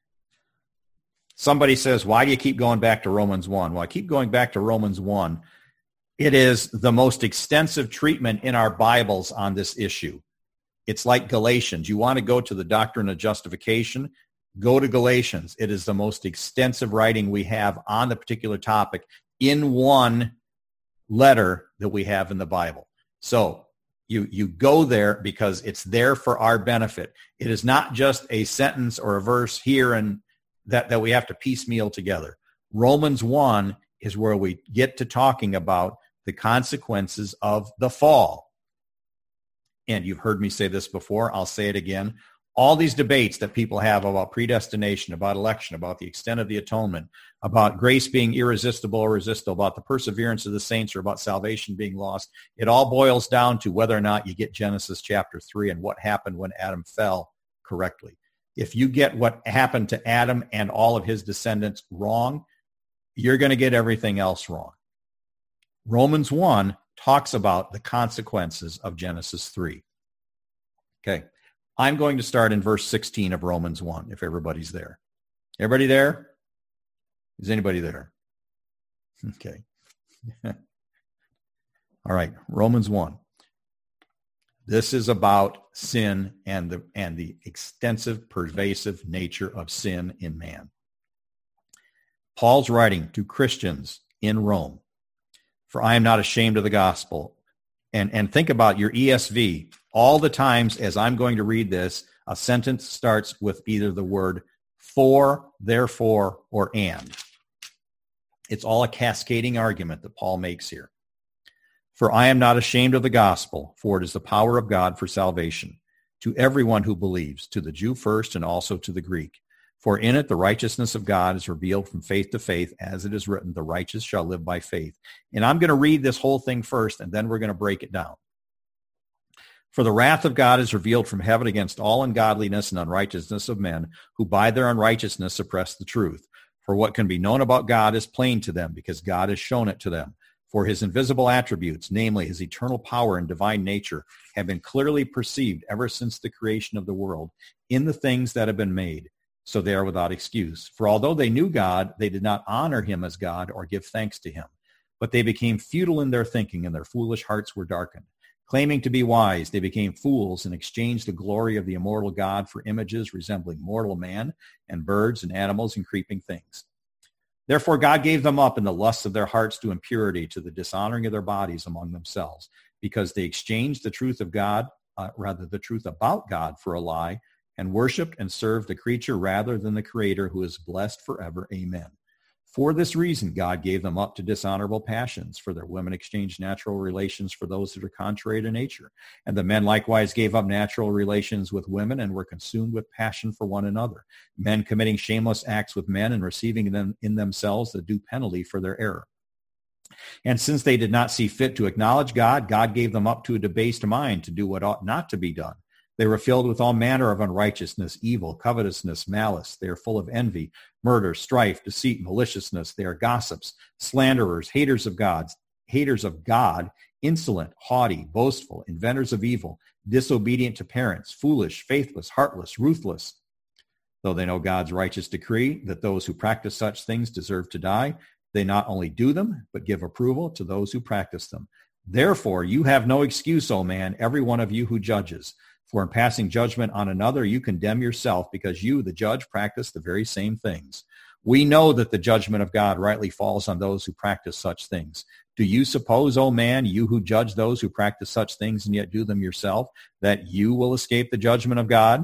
Somebody says, why do you keep going back to Romans one? Well, I keep going back to Romans one. It is the most extensive treatment in our Bibles on this issue. It's like Galatians. You want to go to the doctrine of justification? Go to Galatians. It is the most extensive writing we have on the particular topic in one letter that we have in the Bible. So you, you go there because it's there for our benefit. It is not just a sentence or a verse here and that, that we have to piecemeal together. Romans one is where we get to talking about the consequences of the fall. And you've heard me say this before. I'll say it again. All these debates that people have about predestination, about election, about the extent of the atonement, about grace being irresistible or resistible, about the perseverance of the saints, or about salvation being lost, it all boils down to whether or not you get Genesis chapter three and what happened when Adam fell correctly. If you get what happened to Adam and all of his descendants wrong, you're going to get everything else wrong. Romans one talks about the consequences of Genesis three. Okay. I'm going to start in verse sixteen of Romans one, if everybody's there. Everybody there? Is anybody there? Okay. All right, Romans one. This is about sin and the, and the extensive, pervasive nature of sin in man. Paul's writing to Christians in Rome. For I am not ashamed of the gospel. And, and think about your E S V. All the times as I'm going to read this, a sentence starts with either the word for, therefore, or and. It's all a cascading argument that Paul makes here. For I am not ashamed of the gospel, for it is the power of God for salvation to everyone who believes, to the Jew first and also to the Greek. For in it the righteousness of God is revealed from faith to faith, as it is written, the righteous shall live by faith. And I'm going to read this whole thing first, and then we're going to break it down. For the wrath of God is revealed from heaven against all ungodliness and unrighteousness of men, who by their unrighteousness suppress the truth. For what can be known about God is plain to them, because God has shown it to them. For his invisible attributes, namely his eternal power and divine nature, have been clearly perceived ever since the creation of the world in the things that have been made. So they are without excuse. For although they knew God, they did not honor him as God or give thanks to him. But they became futile in their thinking, and their foolish hearts were darkened. Claiming to be wise, they became fools and exchanged the glory of the immortal God for images resembling mortal man and birds and animals and creeping things. Therefore God gave them up in the lusts of their hearts to impurity, to the dishonoring of their bodies among themselves, because they exchanged the truth of God, uh, rather the truth about God, for a lie, and worshipped and served the creature rather than the Creator, who is blessed forever. Amen. For this reason, God gave them up to dishonorable passions, for their women exchanged natural relations for those that are contrary to nature. And the men likewise gave up natural relations with women and were consumed with passion for one another, men committing shameless acts with men and receiving them in themselves the due penalty for their error. And since they did not see fit to acknowledge God, God gave them up to a debased mind to do what ought not to be done. They were filled with all manner of unrighteousness, evil, covetousness, malice. They are full of envy, murder, strife, deceit, maliciousness. They are gossips, slanderers, haters of God, haters of God, insolent, haughty, boastful, inventors of evil, disobedient to parents, foolish, faithless, heartless, ruthless. Though they know God's righteous decree that those who practice such things deserve to die, they not only do them, but give approval to those who practice them. Therefore, you have no excuse, O man, every one of you who judges. For in passing judgment on another, you condemn yourself, because you, the judge, practice the very same things. We know that the judgment of God rightly falls on those who practice such things. Do you suppose, O man, you who judge those who practice such things and yet do them yourself, that you will escape the judgment of God?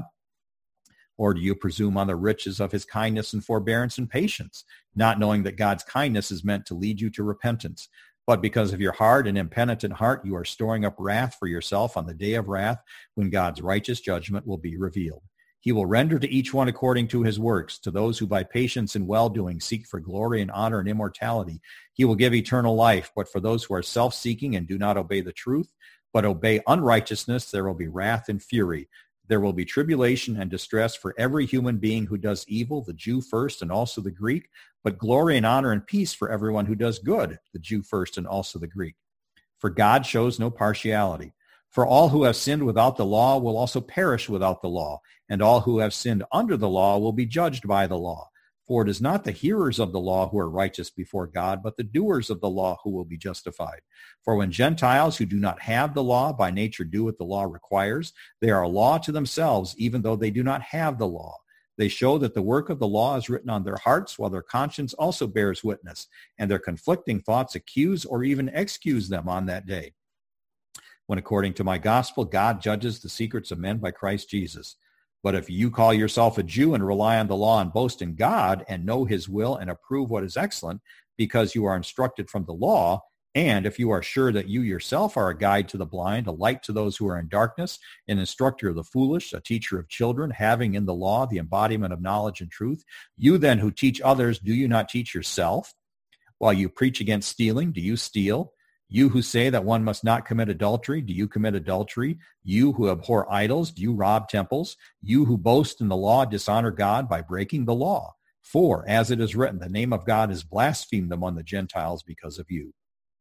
Or do you presume on the riches of his kindness and forbearance and patience, not knowing that God's kindness is meant to lead you to repentance? But because of your hard and impenitent heart, you are storing up wrath for yourself on the day of wrath, when God's righteous judgment will be revealed. He will render to each one according to his works. To those who by patience and well-doing seek for glory and honor and immortality, he will give eternal life. But for those who are self-seeking and do not obey the truth, but obey unrighteousness, there will be wrath and fury. There will be tribulation and distress for every human being who does evil, the Jew first and also the Greek, but glory and honor and peace for everyone who does good, the Jew first and also the Greek. For God shows no partiality. For all who have sinned without the law will also perish without the law, and all who have sinned under the law will be judged by the law. For it is not the hearers of the law who are righteous before God, but the doers of the law who will be justified. For when Gentiles who do not have the law by nature do what the law requires, they are a law to themselves, even though they do not have the law. They show that the work of the law is written on their hearts, while their conscience also bears witness, and their conflicting thoughts accuse or even excuse them on that day, when according to my gospel, God judges the secrets of men by Christ Jesus. But if you call yourself a Jew and rely on the law and boast in God and know his will and approve what is excellent, because you are instructed from the law, and if you are sure that you yourself are a guide to the blind, a light to those who are in darkness, an instructor of the foolish, a teacher of children, having in the law the embodiment of knowledge and truth, you then who teach others, do you not teach yourself? While you preach against stealing, do you steal? You who say that one must not commit adultery, do you commit adultery? You who abhor idols, do you rob temples? You who boast in the law dishonor God by breaking the law. For, as it is written, the name of God is blasphemed among the Gentiles because of you.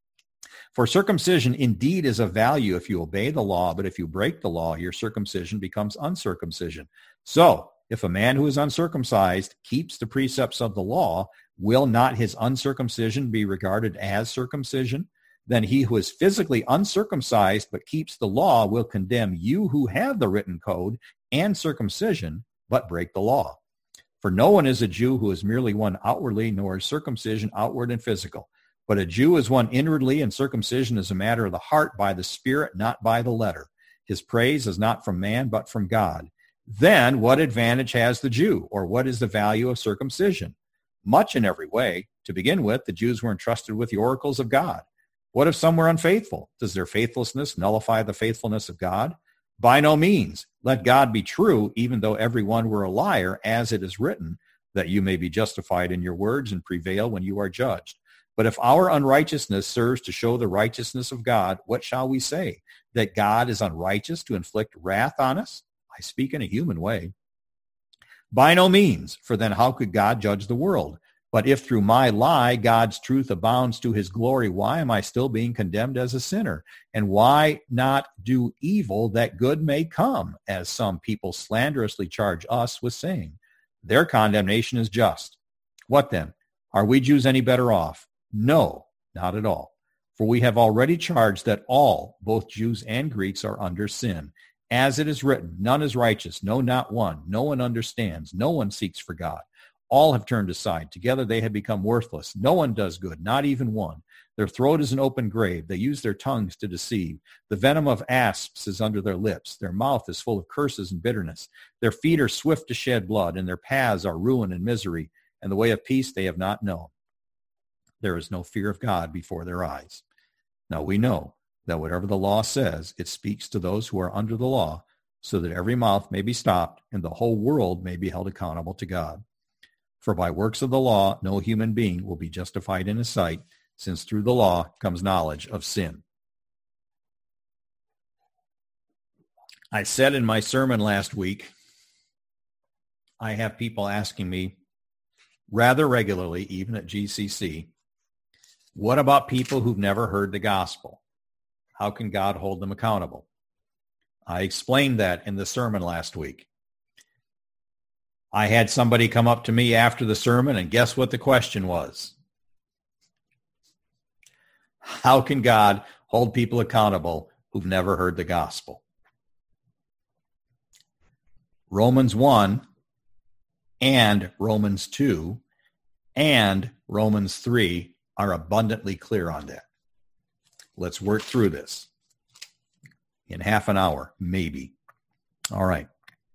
For circumcision indeed is of value if you obey the law, but if you break the law, your circumcision becomes uncircumcision. So, if a man who is uncircumcised keeps the precepts of the law, will not his uncircumcision be regarded as circumcision? Then he who is physically uncircumcised but keeps the law will condemn you who have the written code and circumcision, but break the law. For no one is a Jew who is merely one outwardly, nor is circumcision outward and physical. But a Jew is one inwardly, and circumcision is a matter of the heart by the Spirit, not by the letter. His praise is not from man, but from God. Then what advantage has the Jew, or what is the value of circumcision? Much in every way. To begin with, the Jews were entrusted with the oracles of God. What if some were unfaithful? Does their faithlessness nullify the faithfulness of God? By no means. Let God be true, even though every one were a liar, as it is written, that you may be justified in your words and prevail when you are judged. But if our unrighteousness serves to show the righteousness of God, what shall we say? That God is unrighteous to inflict wrath on us? I speak in a human way. By no means, for then how could God judge the world? But if through my lie God's truth abounds to his glory, why am I still being condemned as a sinner? And why not do evil that good may come, as some people slanderously charge us with saying? Their condemnation is just. What then? Are we Jews any better off? No, not at all. For we have already charged that all, both Jews and Greeks, are under sin. As it is written, none is righteous, no, not one. No one understands. No one seeks for God. All have turned aside. Together they have become worthless. No one does good, not even one. Their throat is an open grave. They use their tongues to deceive. The venom of asps is under their lips. Their mouth is full of curses and bitterness. Their feet are swift to shed blood, and their paths are ruin and misery, and the way of peace they have not known. There is no fear of God before their eyes. Now we know that whatever the law says, it speaks to those who are under the law, so that every mouth may be stopped, and the whole world may be held accountable to God. For by works of the law, no human being will be justified in his sight, since through the law comes knowledge of sin. I said in my sermon last week, I have people asking me rather regularly, even at G C C, what about people who've never heard the gospel? How can God hold them accountable? I explained that in the sermon last week. I had somebody come up to me after the sermon, and guess what the question was? How can God hold people accountable who've never heard the gospel? Romans one and Romans two and Romans three are abundantly clear on that. Let's work through this in half an hour, maybe. All right.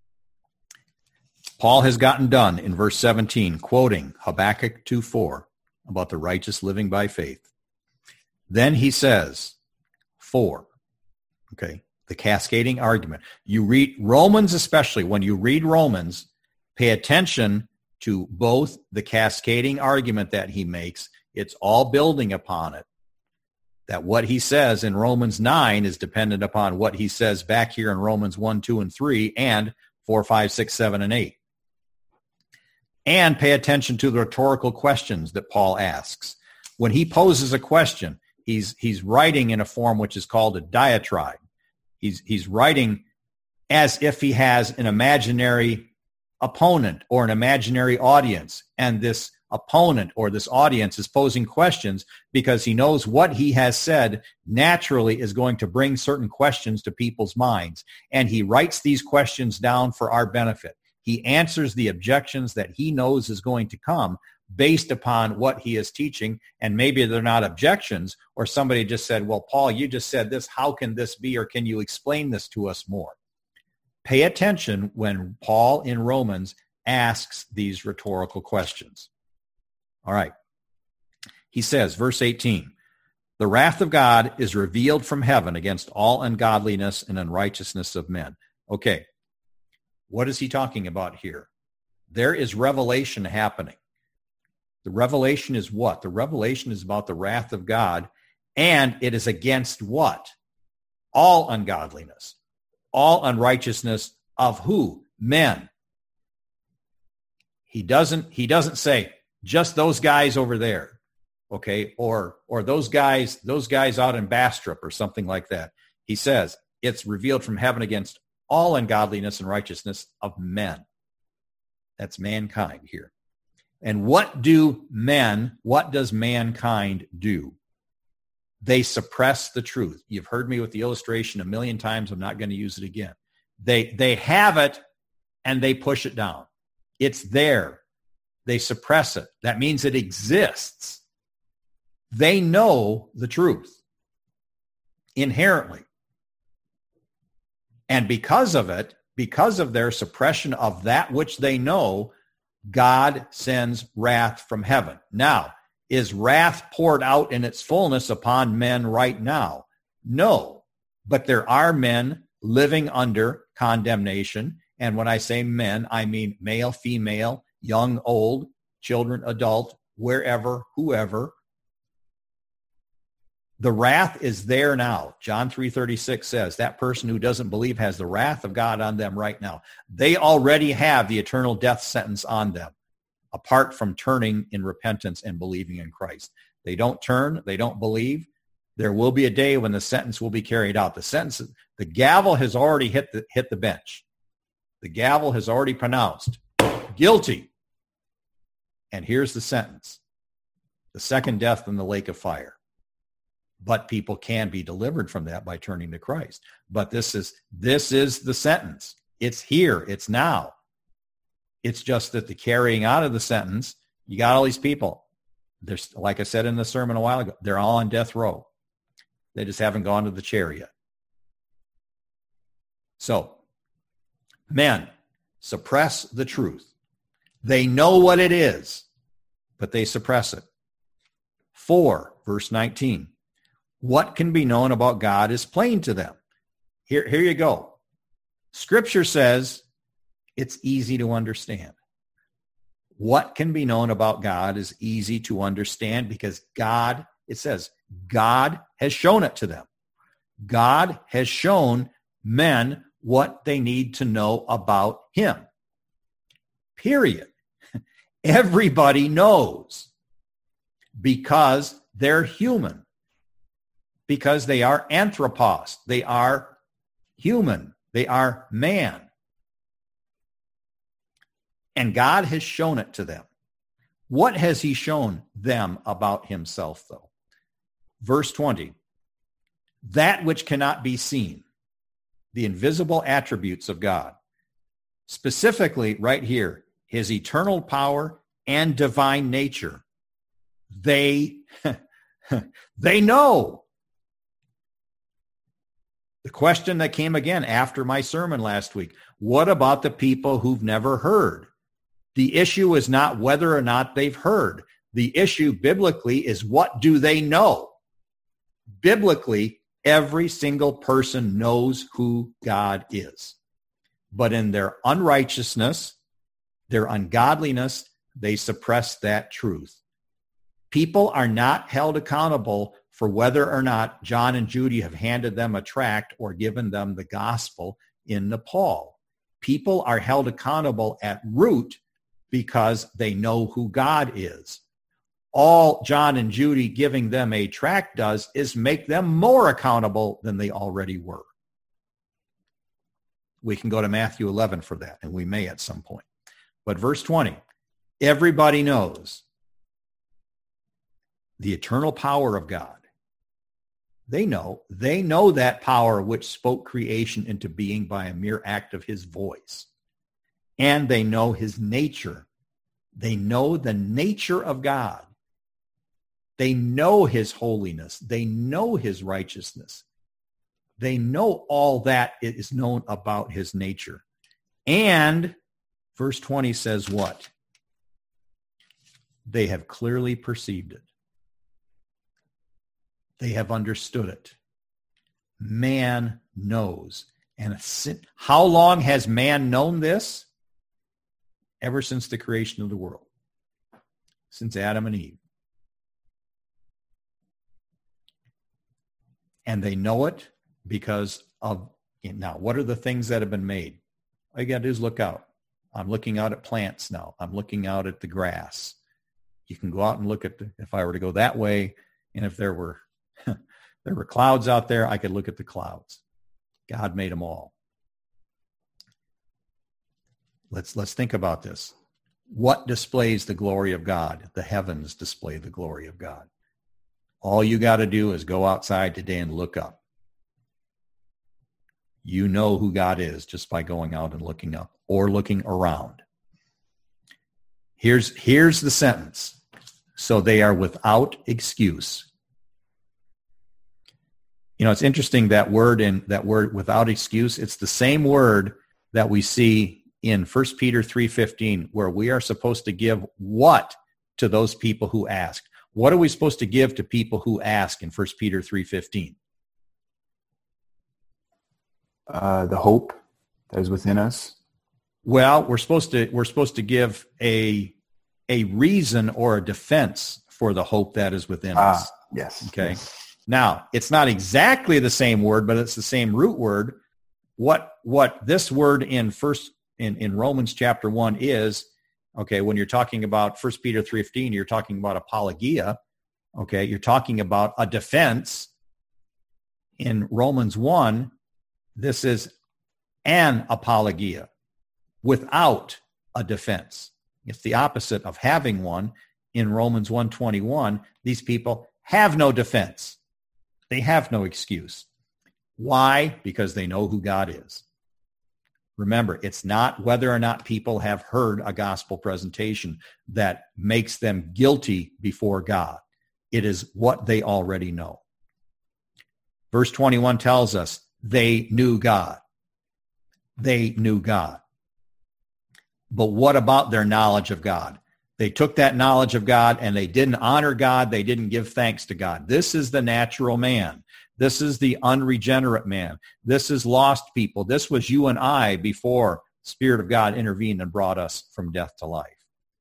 Paul has gotten done in verse seventeen, quoting Habakkuk two four about the righteous living by faith. Then he says, four, okay, the cascading argument. You read Romans, especially when you read Romans, pay attention to both the cascading argument that he makes. It's all building upon it. That what he says in Romans nine is dependent upon what he says back here in Romans one, two, and three, and four, five, six, seven, and eight. And pay attention to the rhetorical questions that Paul asks. When he poses a question, he's he's writing in a form which is called a diatribe. He's he's writing as if he has an imaginary opponent or an imaginary audience, and this opponent or this audience is posing questions because he knows what he has said naturally is going to bring certain questions to people's minds, and he writes these questions down for our benefit. He answers the objections that he knows is going to come based upon what he is teaching, and maybe they're not objections, or somebody just said, well, Paul, you just said this. How can this be, or can you explain this to us more? Pay attention when Paul in Romans asks these rhetorical questions. All right. He says, verse eighteen, the wrath of God is revealed from heaven against all ungodliness and unrighteousness of men. Okay. What is he talking about here? There is revelation happening. The revelation is what? The revelation is about the wrath of God, and it is against what? All ungodliness, all unrighteousness of who? Men. He doesn't, he doesn't say just those guys over there, okay, or or those guys, those guys out in Bastrop or something like that. He says it's revealed from heaven against all ungodliness and righteousness of men. That's mankind here. And what do men, what does mankind do? They suppress the truth. You've heard me with the illustration a million times. I'm not going to use it again. They, they have it and they push it down. It's there. They suppress it. That means it exists. They know the truth inherently. And because of it, because of their suppression of that which they know, God sends wrath from heaven. Now, is wrath poured out in its fullness upon men right now? No, but there are men living under condemnation. And when I say men, I mean male, female, young, old, children, adult, wherever, whoever. The wrath is there now. John three thirty-six says that person who doesn't believe has the wrath of God on them right now. They already have the eternal death sentence on them, apart from turning in repentance and believing in Christ. They don't turn. They don't believe. There will be a day when the sentence will be carried out. The sentence, the gavel has already hit the, hit the bench. The gavel has already pronounced guilty. And here's the sentence. The second death in the lake of fire. But people can be delivered from that by turning to Christ. But this is this is the sentence. It's here. It's now. It's just that the carrying out of the sentence, you got all these people. There's, like I said in the sermon a while ago, they're all on death row. They just haven't gone to the chair yet. So, men suppress the truth. They know what it is, but they suppress it. Four, verse nineteen. What can be known about God is plain to them. Here, here you go. Scripture says it's easy to understand. What can be known about God is easy to understand because God, it says, God has shown it to them. God has shown men what they need to know about him. Period. Everybody knows because they're human. Because they are anthropos. They are human. They are man. And God has shown it to them. What has he shown them about himself, though? Verse twenty. That which cannot be seen. The invisible attributes of God. Specifically, right here, his eternal power and divine nature. They, they know. The question that came again after my sermon last week, what about the people who've never heard? The issue is not whether or not they've heard. The issue biblically is what do they know? Biblically, every single person knows who God is. But in their unrighteousness, their ungodliness, they suppress that truth. People are not held accountable for whether or not John and Judy have handed them a tract or given them the gospel in Nepal. People are held accountable at root because they know who God is. All John and Judy giving them a tract does is make them more accountable than they already were. We can go to Matthew eleven for that, and we may at some point. But verse twenty, everybody knows the eternal power of God. They know, they know that power which spoke creation into being by a mere act of his voice. And they know his nature. They know the nature of God. They know his holiness. They know his righteousness. They know all that is known about his nature. And verse twenty says what? They have clearly perceived it. They have understood it. Man knows. And how long has man known this? Ever since the creation of the world. Since Adam and Eve. And they know it because of, now, what are the things that have been made? All you got to do is look out. I'm looking out at plants now. I'm looking out at the grass. You can go out and look at, the, if I were to go that way, and if there were there were clouds out there, I could look at the clouds. God made them all. Let's let's think about this. What displays the glory of God? The heavens display the glory of God. All you got to do is go outside today and look up. You know who God is just by going out and looking up or looking around. Here's, here's the sentence. So they are without excuse. You know, it's interesting that word in that word without excuse. It's the same word that we see in First Peter three fifteen, where we are supposed to give what to those people who ask. What are we supposed to give to people who ask in First Peter three fifteen? Uh, the hope that is within us. Well, we're supposed to we're supposed to give a a reason or a defense for the hope that is within Ah, us. yes. Okay. Yes. Now, it's not exactly the same word, but it's the same root word. What what this word in first in, in Romans chapter one is, okay, when you're talking about First Peter three fifteen, you're talking about apologia. Okay, you're talking about a defense. In Romans one, this is an apologia, without a defense. It's the opposite of having one. In Romans one twenty-one, these people have no defense. They have no excuse. Why? Because they know who God is. Remember, it's not whether or not people have heard a gospel presentation that makes them guilty before God. It is what they already know. Verse twenty-one tells us they knew God. They knew God. But what about their knowledge of God? They took that knowledge of God and they didn't honor God. They didn't give thanks to God. This is the natural man. This is the unregenerate man. This is lost people. This was you and I before the Spirit of God intervened and brought us from death to life.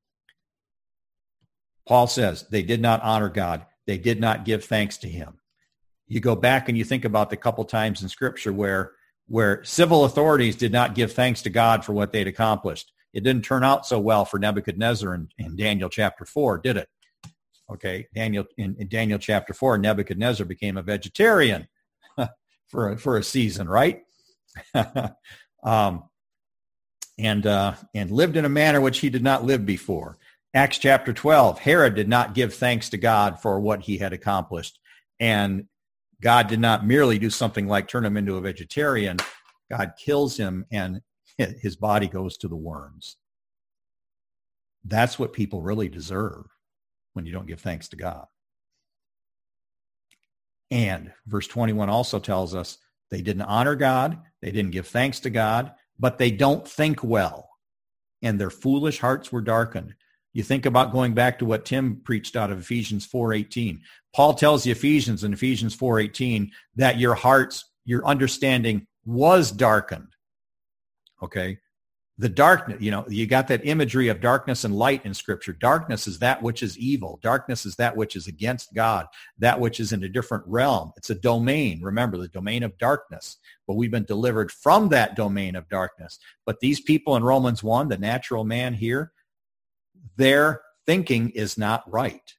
Paul says they did not honor God. They did not give thanks to him. You go back and you think about the couple times in Scripture where, where civil authorities did not give thanks to God for what they'd accomplished. It didn't turn out so well for Nebuchadnezzar in, in Daniel chapter four, did it? Okay, Daniel in, in Daniel chapter four, Nebuchadnezzar became a vegetarian for a, for a season, right? um, and uh, and lived in a manner which he did not live before. Acts chapter twelve, Herod did not give thanks to God for what he had accomplished, and God did not merely do something like turn him into a vegetarian. God kills him, and his body goes to the worms. That's what people really deserve when you don't give thanks to God. And verse twenty-one also tells us they didn't honor God, they didn't give thanks to God, but they don't think well, and their foolish hearts were darkened. You think about going back to what Tim preached out of Ephesians four eighteen. Paul tells the Ephesians in Ephesians four eighteen that your hearts, your understanding was darkened. Okay? The darkness, you know, you got that imagery of darkness and light in Scripture. Darkness is that which is evil. Darkness is that which is against God, that which is in a different realm. It's a domain. Remember, the domain of darkness. But we've been delivered from that domain of darkness. But these people in Romans one, the natural man here, their thinking is not right.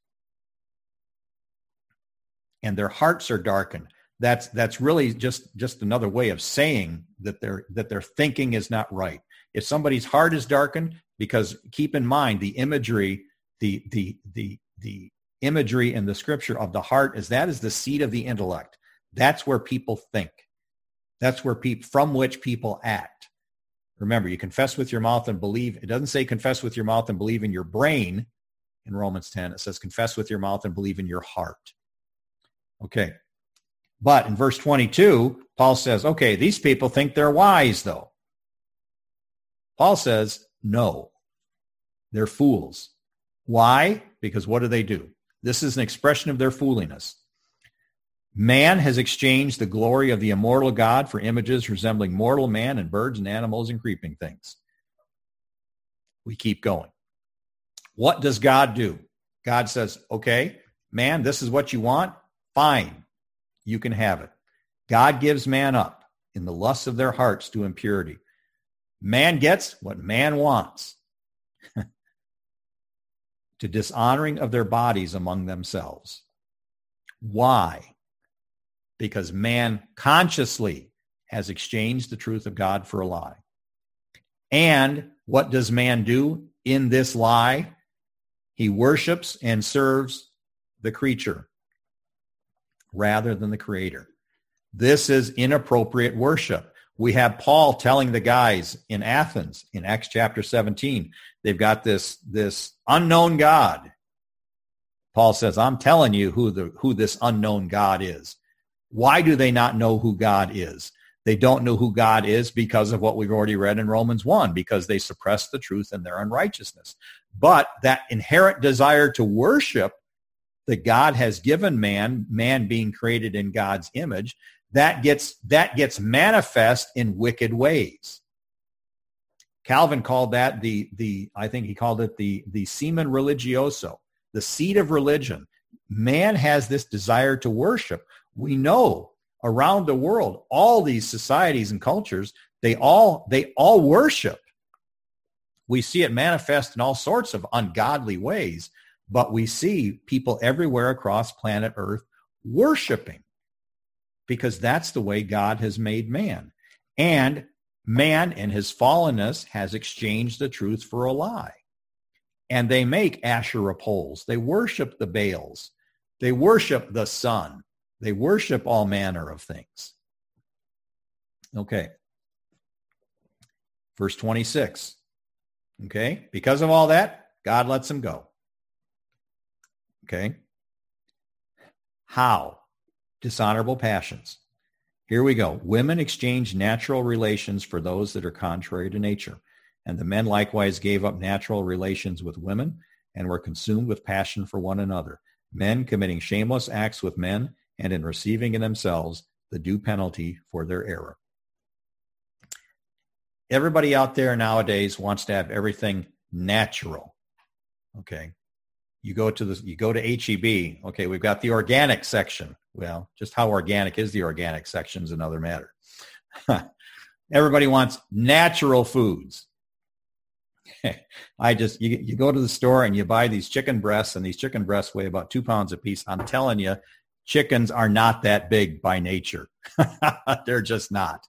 And their hearts are darkened. That's that's really just, just another way of saying that their that their thinking is not right. If somebody's heart is darkened, because keep in mind the imagery, the the the the imagery in the Scripture of the heart is that is the seat of the intellect. That's where people think. That's where people from which people act. Remember, you confess with your mouth and believe. It doesn't say confess with your mouth and believe in your brain in Romans ten. It says confess with your mouth and believe in your heart. Okay. But in verse twenty-two, Paul says, okay, these people think they're wise, though. Paul says, no, they're fools. Why? Because what do they do? This is an expression of their foolishness. Man has exchanged the glory of the immortal God for images resembling mortal man and birds and animals and creeping things. We keep going. What does God do? God says, okay, man, this is what you want? Fine. You can have it. God gives man up in the lusts of their hearts to impurity. Man gets what man wants. To dishonoring of their bodies among themselves. Why? Because man consciously has exchanged the truth of God for a lie. And what does man do in this lie? He worships and serves the creature rather than the Creator. This is inappropriate worship. We have Paul telling the guys in Athens in Acts chapter seventeen, they've got this, this unknown God. Paul says, I'm telling you who the who this unknown God is. Why do they not know who God is? They don't know who God is because of what we've already read in Romans one, because they suppress the truth in their unrighteousness. But that inherent desire to worship that God has given man, man being created in God's image, that gets that gets manifest in wicked ways. Calvin called that the, the I think he called it the, the semen religioso, the seed of religion. Man has this desire to worship. We know around the world, all these societies and cultures, they all, they all worship. We see it manifest in all sorts of ungodly ways, but we see people everywhere across planet Earth worshiping because that's the way God has made man. And man in his fallenness has exchanged the truth for a lie. And they make Asherah poles. They worship the Baals. They worship the sun. They worship all manner of things. Okay. Verse twenty-six. Okay. Because of all that, God lets them go. Okay. How? Dishonorable passions. Here we go. Women exchange natural relations for those that are contrary to nature. And the men likewise gave up natural relations with women and were consumed with passion for one another. Men committing shameless acts with men and in receiving in themselves the due penalty for their error. Everybody out there nowadays wants to have everything natural. Okay. You go to the, you go to H E B. Okay, we've got the organic section. Well, just how organic is the organic section is another matter. Everybody wants natural foods. I just, you, you go to the store and you buy these chicken breasts, and these chicken breasts weigh about two pounds a piece. I'm telling you, chickens are not that big by nature. They're just not.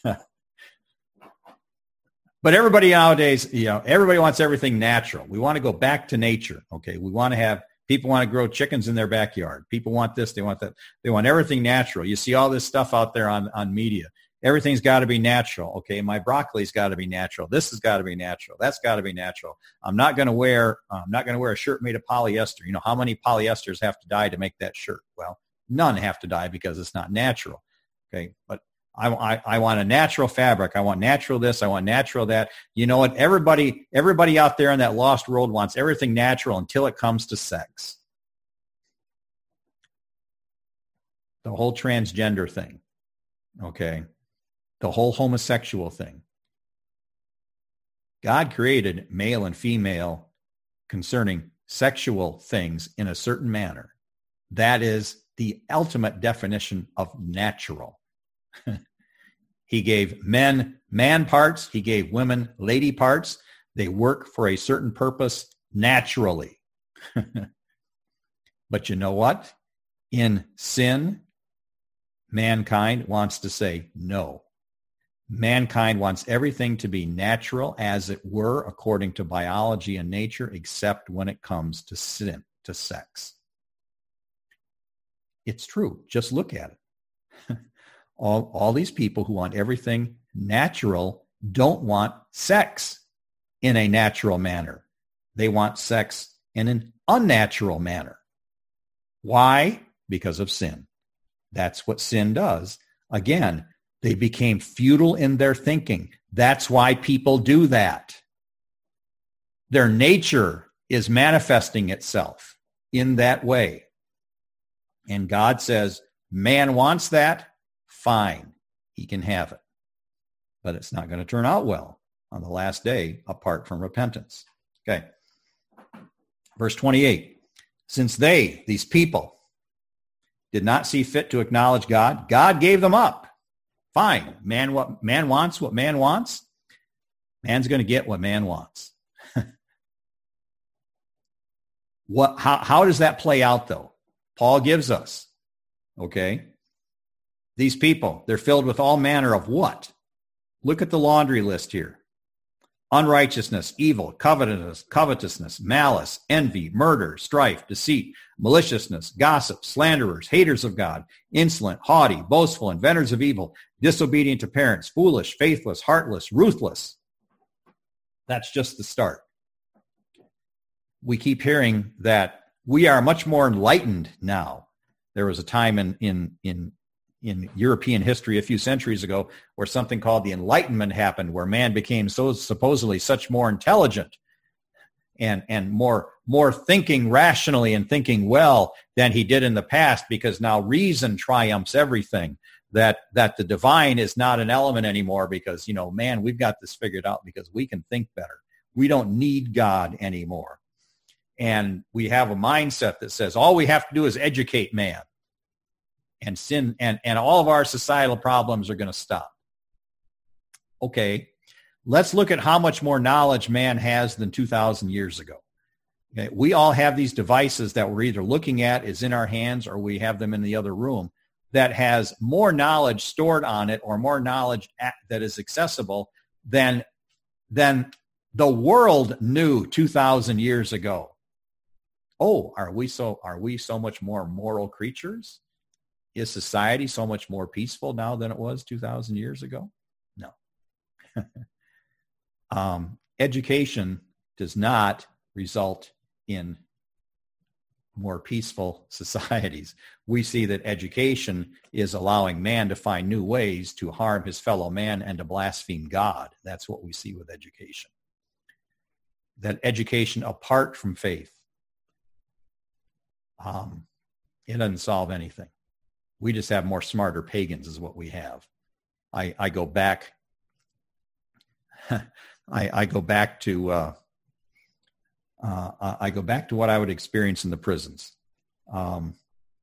But everybody nowadays, you know, everybody wants everything natural. We want to go back to nature. Okay. We want to have, people want to grow chickens in their backyard. People want this. They want that. They want everything natural. You see all this stuff out there on, on media. Everything's got to be natural. Okay. My broccoli's got to be natural. This has got to be natural. That's got to be natural. I'm not going to wear, I'm not going to wear a shirt made of polyester. You know, how many polyesters have to die to make that shirt? Well, none have to die because it's not natural. Okay. But I, I, I want a natural fabric. I want natural this. I want natural that. You know what? Everybody, everybody out there in that lost world wants everything natural until it comes to sex. The whole transgender thing. Okay. The whole homosexual thing. God created male and female concerning sexual things in a certain manner. That is the ultimate definition of natural. He gave men man parts. He gave women lady parts. They work for a certain purpose naturally. But you know what? In sin, mankind wants to say no. Mankind wants everything to be natural, as it were, according to biology and nature, except when it comes to sin, to sex. It's true. Just look at it. All, all these people who want everything natural don't want sex in a natural manner. They want sex in an unnatural manner. Why? Because of sin. That's what sin does. Again, they became futile in their thinking. That's why people do that. Their nature is manifesting itself in that way. And God says, man wants that. Fine, he can have it. But it's not going to turn out well on the last day apart from repentance. Okay. Verse twenty-eight. Since they, these people, did not see fit to acknowledge God, God gave them up. Fine. Man, what man wants, what man wants. Man's going to get what man wants. What? How, how does that play out, though? Paul gives us. Okay. These people, they're filled with all manner of what? Look at the laundry list here. Unrighteousness, evil, covetousness, covetousness, malice, envy, murder, strife, deceit, maliciousness, gossip, slanderers, haters of God, insolent, haughty, boastful, inventors of evil, disobedient to parents, foolish, faithless, heartless, ruthless. That's just the start. We keep hearing that we are much more enlightened now. There was a time in, in, in, in European history a few centuries ago where something called the Enlightenment happened, where man became so supposedly such more intelligent and, and more, more thinking rationally and thinking well than he did in the past, because now reason triumphs everything. That that the divine is not an element anymore because, you know, man, we've got this figured out because we can think better. We don't need God anymore. And we have a mindset that says all we have to do is educate man. And sin and, and all of our societal problems are going to stop. Okay, let's look at how much more knowledge man has than two thousand years ago. Okay, we all have these devices that we're either looking at is in our hands or we have them in the other room that has more knowledge stored on it or more knowledge at, that is accessible than, than the world knew two thousand years ago. Oh, are we so are we so much more moral creatures? Is society so much more peaceful now than it was two thousand years ago? No. um, education does not result in more peaceful societies. We see that education is allowing man to find new ways to harm his fellow man and to blaspheme God. That's what we see with education. That education apart from faith, um, it doesn't solve anything. We just have more smarter pagans is what we have. I, I go back, I, I go back to, uh, uh, I go back to what I would experience in the prisons. Um,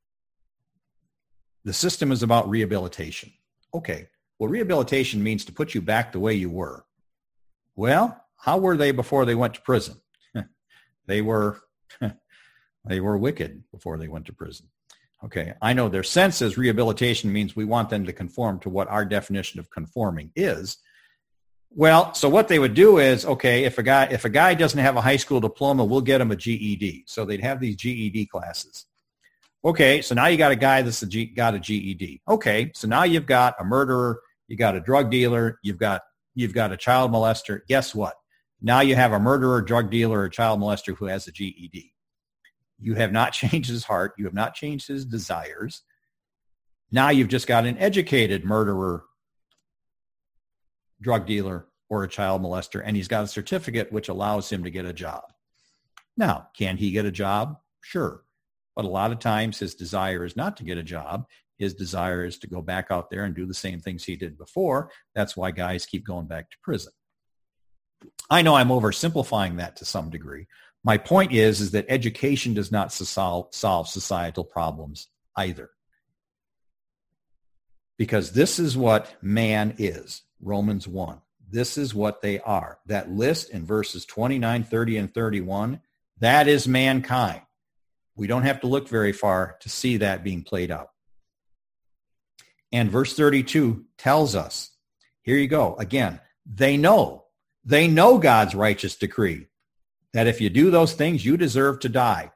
the system is about rehabilitation. Okay, well, rehabilitation means to put you back the way you were. Well, how were they before they went to prison? They were, they were wicked before they went to prison. Okay, I know their sense is rehabilitation means we want them to conform to what our definition of conforming is. Well, so what they would do is, okay, if a guy if a guy doesn't have a high school diploma, we'll get him a G E D. So they'd have these G E D classes. Okay, so now you got a guy that's a G, got a G E D. Okay, so now you've got a murderer, you got a drug dealer, you've got you've got a child molester. Guess what? Now you have a murderer, drug dealer, or child molester who has a G E D. You have not changed his heart. You have not changed his desires. Now you've just got an educated murderer, drug dealer, or a child molester, and he's got a certificate which allows him to get a job. Now, can he get a job? Sure. But a lot of times his desire is not to get a job. His desire is to go back out there and do the same things he did before. That's why guys keep going back to prison. I know I'm oversimplifying that to some degree. My point is, is that education does not solve, solve societal problems either. Because this is what man is, Romans one. This is what they are. That list in verses twenty-nine, thirty, and thirty-one, that is mankind. We don't have to look very far to see that being played out. And verse thirty-two tells us, here you go, again, they know, they know God's righteous decree, that if you do those things, you deserve to die.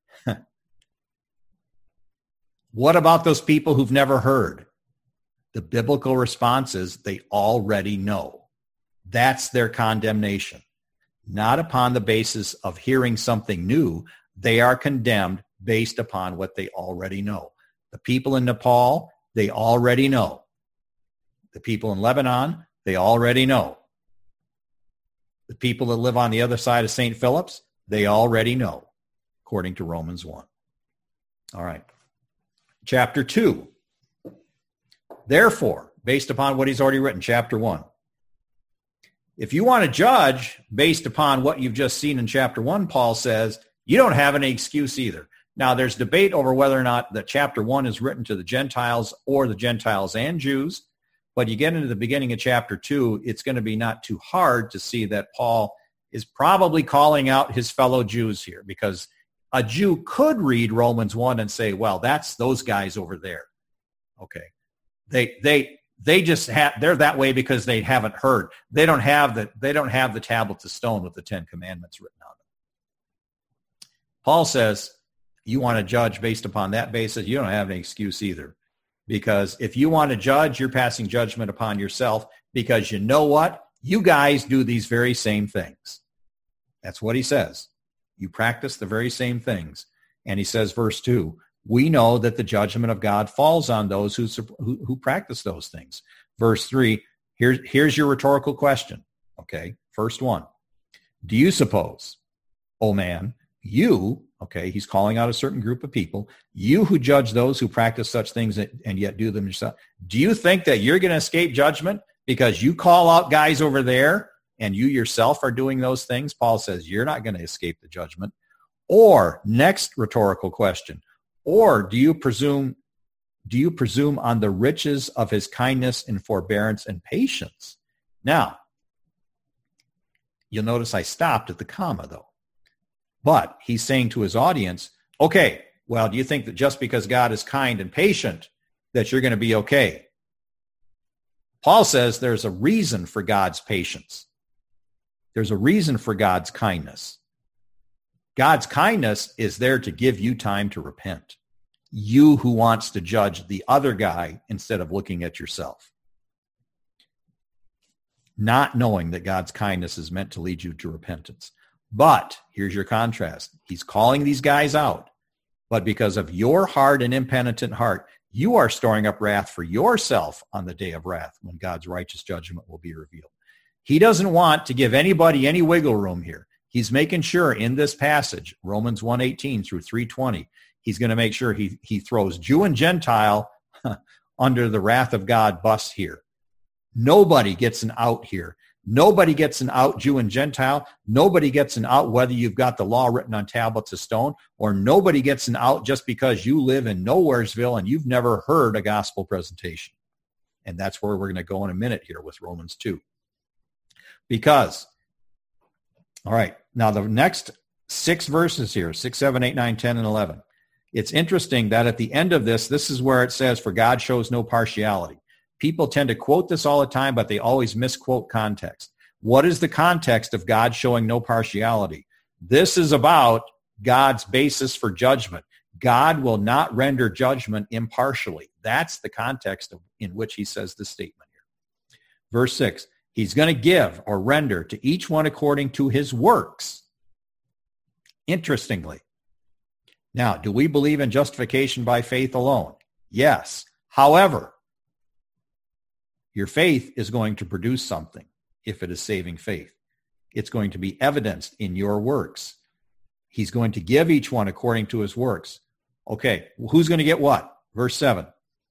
What about those people who've never heard? The biblical response is they already know. That's their condemnation. Not upon the basis of hearing something new. They are condemned based upon what they already know. The people in Nepal, they already know. The people in Lebanon, they already know. The people that live on the other side of Saint Philip's, they already know, according to Romans one. All right. Chapter two. Therefore, based upon what he's already written, chapter one. If you want to judge based upon what you've just seen in chapter one, Paul says, you don't have any excuse either. Now, there's debate over whether or not that chapter one is written to the Gentiles or the Gentiles and Jews. But you get into the beginning of chapter two, it's going to be not too hard to see that Paul is probably calling out his fellow Jews here, because a Jew could read Romans one and say, well, that's those guys over there. Okay. They they they just have they're that way because they haven't heard. They don't have the they don't have the tablets of stone with the Ten Commandments written on them. Paul says, you want to judge based upon that basis, you don't have any excuse either. Because if you want to judge, you're passing judgment upon yourself, because you know what? You guys do these very same things. That's what he says. You practice the very same things. And he says, verse two, we know that the judgment of God falls on those who, who, who practice those things. Verse three, here's, here's your rhetorical question. Okay, first one. Do you suppose, O man, you, okay, he's calling out a certain group of people, you who judge those who practice such things and yet do them yourself. Do you think that you're going to escape judgment because you call out guys over there and you yourself are doing those things? Paul says you're not going to escape the judgment. Or, next rhetorical question, or do you presume do you presume on the riches of his kindness and forbearance and patience? Now, you'll notice I stopped at the comma, though. But he's saying to his audience, okay, well, do you think that just because God is kind and patient that you're going to be okay? Paul says there's a reason for God's patience. There's a reason for God's kindness. God's kindness is there to give you time to repent. You who wants to judge the other guy instead of looking at yourself. Not knowing that God's kindness is meant to lead you to repentance. But here's your contrast. He's calling these guys out. But because of your hard and impenitent heart, you are storing up wrath for yourself on the day of wrath when God's righteous judgment will be revealed. He doesn't want to give anybody any wiggle room here. He's making sure in this passage, Romans one eighteen through three twenty, he's going to make sure he, he throws Jew and Gentile under the wrath of God bus here. Nobody gets an out here. Nobody gets an out, Jew and Gentile. Nobody gets an out whether you've got the law written on tablets of stone, or nobody gets an out just because you live in Nowheresville and you've never heard a gospel presentation. And that's where we're going to go in a minute here with Romans two. Because, all right, now the next six verses here, six, seven, eight, nine, ten, and eleven. It's interesting that at the end of this, this is where it says, for God shows no partiality. People tend to quote this all the time, but they always misquote context. What is the context of God showing no partiality? This is about God's basis for judgment. God will not render judgment impartially. That's the context of, in which he says this statement here. Verse six, he's going to give or render to each one according to his works. Interestingly. Now, do we believe in justification by faith alone? Yes. However, your faith is going to produce something if it is saving faith. It's going to be evidenced in your works. He's going to give each one according to his works. Okay, who's going to get what? Verse seven.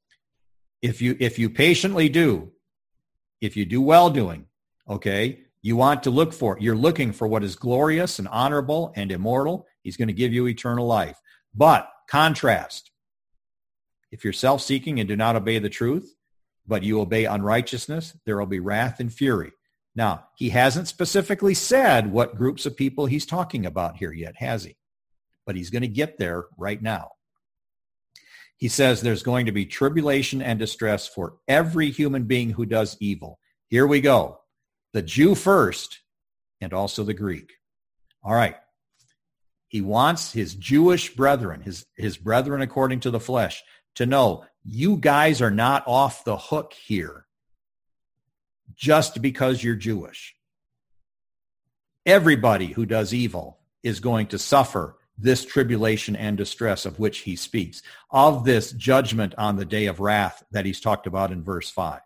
If you if you patiently do, if you do well doing, okay, you want to look for, you're looking for what is glorious and honorable and immortal, he's going to give you eternal life. But, contrast, if you're self-seeking and do not obey the truth, but you obey unrighteousness, there will be wrath and fury. Now, he hasn't specifically said what groups of people he's talking about here yet, has he? But he's going to get there right now. He says there's going to be tribulation and distress for every human being who does evil. Here we go. The Jew first, and also the Greek. All right. He wants his Jewish brethren, his, his brethren according to the flesh, to know you guys are not off the hook here just because you're Jewish. Everybody who does evil is going to suffer this tribulation and distress of which he speaks, of this judgment on the day of wrath that he's talked about in verse five.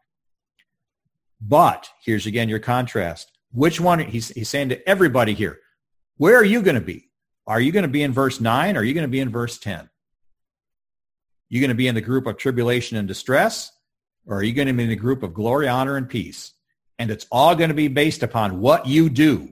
But here's again your contrast. Which one? He's, he's saying to everybody here, where are you going to be? Are you going to be in verse nine or are you going to be in verse ten? You going to be in the group of tribulation and distress, or are you going to be in the group of glory, honor, and peace? And it's all going to be based upon what you do.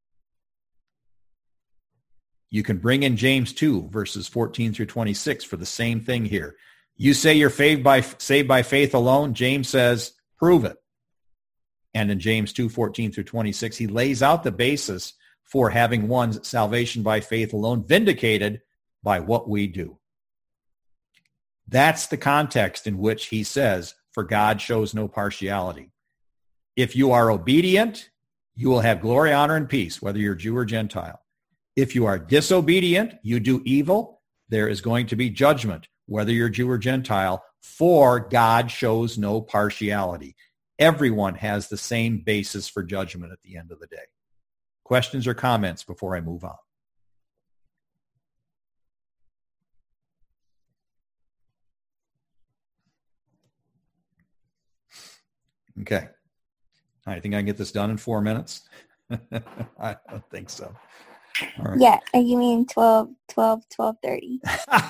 You can bring in James two, verses fourteen through twenty-six for the same thing here. You say you're saved by, saved by faith alone. James says, prove it. And in James two, fourteen through twenty-six, he lays out the basis for having one's salvation by faith alone vindicated by what we do. That's the context in which he says, for God shows no partiality. If you are obedient, you will have glory, honor, and peace, whether you're Jew or Gentile. If you are disobedient, you do evil, there is going to be judgment, whether you're Jew or Gentile, for God shows no partiality. Everyone has the same basis for judgment at the end of the day. Questions or comments before I move on? Okay. I think I can get this done in four minutes. I don't think so. Right. Yeah, you mean twelve, twelve, twelve thirty.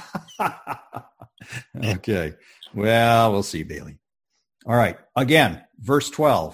Okay. Well, we'll see, Bailey. All right. Again, verse twelve.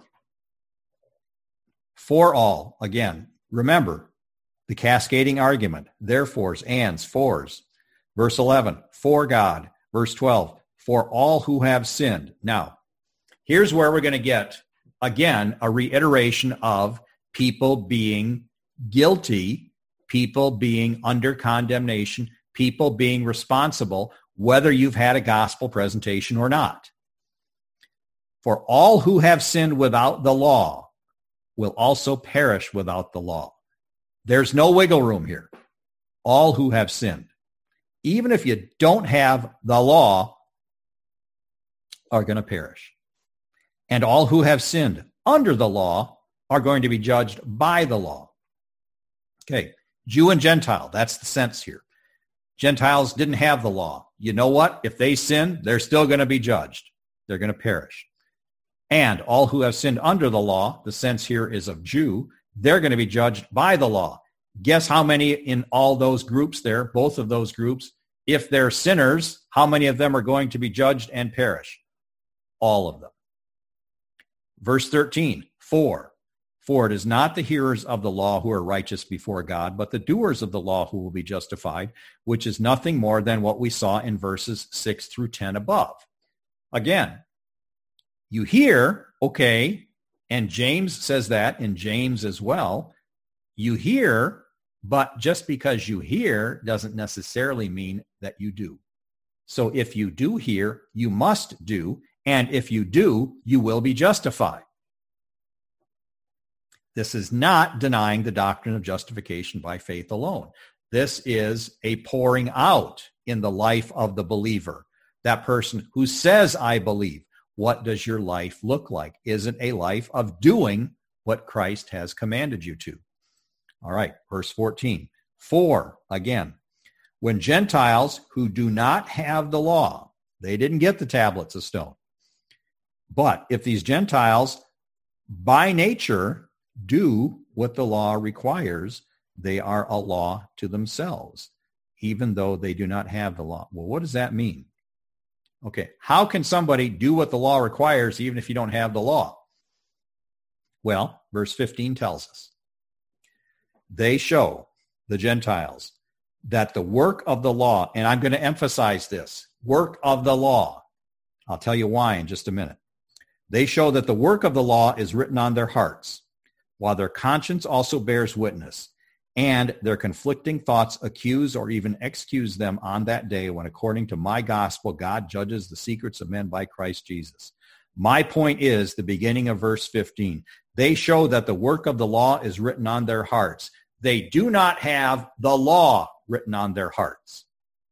For all, again, remember the cascading argument, therefores, ands, fors. Verse eleven, for God. Verse twelve, for all who have sinned. Now, here's where we're going to get, again, a reiteration of people being guilty, people being under condemnation, people being responsible, whether you've had a gospel presentation or not. For all who have sinned without the law will also perish without the law. There's no wiggle room here. All who have sinned. Even if you don't have the law, are going to perish. And all who have sinned under the law are going to be judged by the law. Okay, Jew and Gentile, that's the sense here. Gentiles didn't have the law. You know what? If they sin, they're still going to be judged. They're going to perish. And all who have sinned under the law, the sense here is of Jew, they're going to be judged by the law. Guess how many in all those groups there, both of those groups, if they're sinners, how many of them are going to be judged and perish? All of them. Verse thirteen, for, for it is not the hearers of the law who are righteous before God, but the doers of the law who will be justified, which is nothing more than what we saw in verses six through ten above. Again, you hear, okay, and James says that in James as well, you hear, but just because you hear doesn't necessarily mean that you do. So if you do hear, you must do, and if you do, you will be justified. This is not denying the doctrine of justification by faith alone. This is a pouring out in the life of the believer. That person who says, I believe. What does your life look like? Is it a life of doing what Christ has commanded you to? All right, verse fourteen. For, again, when Gentiles who do not have the law, they didn't get the tablets of stone. But if these Gentiles by nature do what the law requires, they are a law to themselves, even though they do not have the law. Well, what does that mean? Okay, how can somebody do what the law requires even if you don't have the law? Well, verse fifteen tells us. They show, the Gentiles, that the work of the law, and I'm going to emphasize this, work of the law. I'll tell you why in just a minute. They show that the work of the law is written on their hearts, while their conscience also bears witness, and their conflicting thoughts accuse or even excuse them on that day when, according to my gospel, God judges the secrets of men by Christ Jesus. My point is the beginning of verse fifteen. They show that the work of the law is written on their hearts. They do not have the law written on their hearts.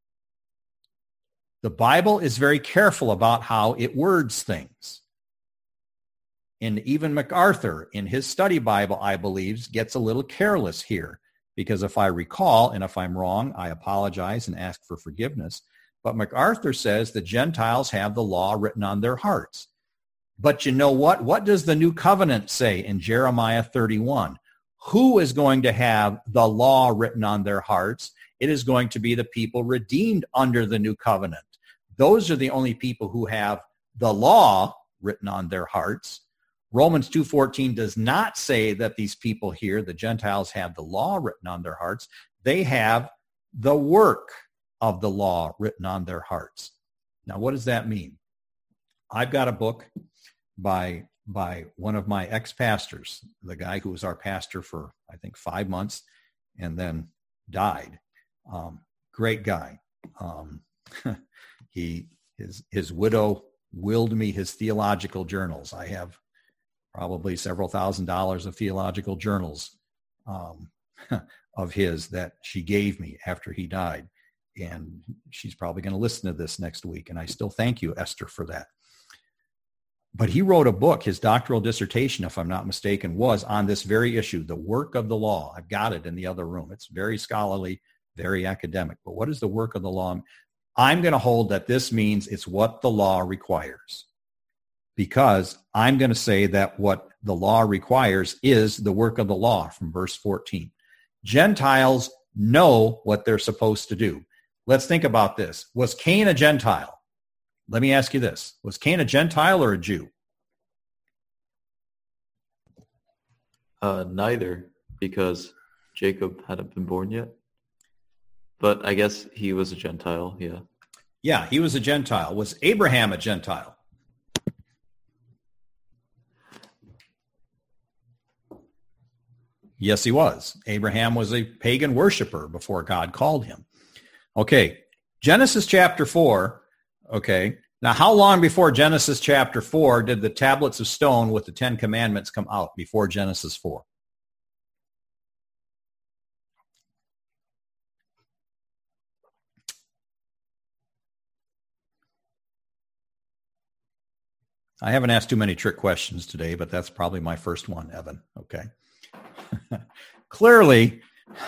The Bible is very careful about how it words things. And even MacArthur, in his study Bible, I believe, gets a little careless here. Because if I recall, and if I'm wrong, I apologize and ask for forgiveness. But MacArthur says the Gentiles have the law written on their hearts. But you know what? What does the new covenant say in Jeremiah thirty-one? Who is going to have the law written on their hearts? It is going to be the people redeemed under the new covenant. Those are the only people who have the law written on their hearts. Romans two fourteen does not say that these people here, the Gentiles, have the law written on their hearts. They have the work of the law written on their hearts. Now, what does that mean? I've got a book by, by one of my ex-pastors, the guy who was our pastor for, I think, five months and then died. Um, great guy. Um, he his his widow willed me his theological journals. I have probably several thousand dollars of theological journals um, of his that she gave me after he died. And she's probably going to listen to this next week. And I still thank you, Esther, for that. But he wrote a book, his doctoral dissertation, if I'm not mistaken, was on this very issue, the work of the law. I've got it in the other room. It's very scholarly, very academic. But what is the work of the law? I'm going to hold that this means it's what the law requires. Because I'm going to say that what the law requires is the work of the law from verse fourteen. Gentiles know what they're supposed to do. Let's think about this. Was Cain a Gentile? Let me ask you this. Was Cain a Gentile or a Jew? Uh, neither, because Jacob hadn't been born yet. But I guess he was a Gentile, yeah. Yeah, he was a Gentile. Was Abraham a Gentile? Yes, he was. Abraham was a pagan worshiper before God called him. Okay, Genesis chapter four, okay. Now, how long before Genesis chapter four did the tablets of stone with the Ten Commandments come out before Genesis four? I haven't asked too many trick questions today, but that's probably my first one, Evan. Okay. Clearly,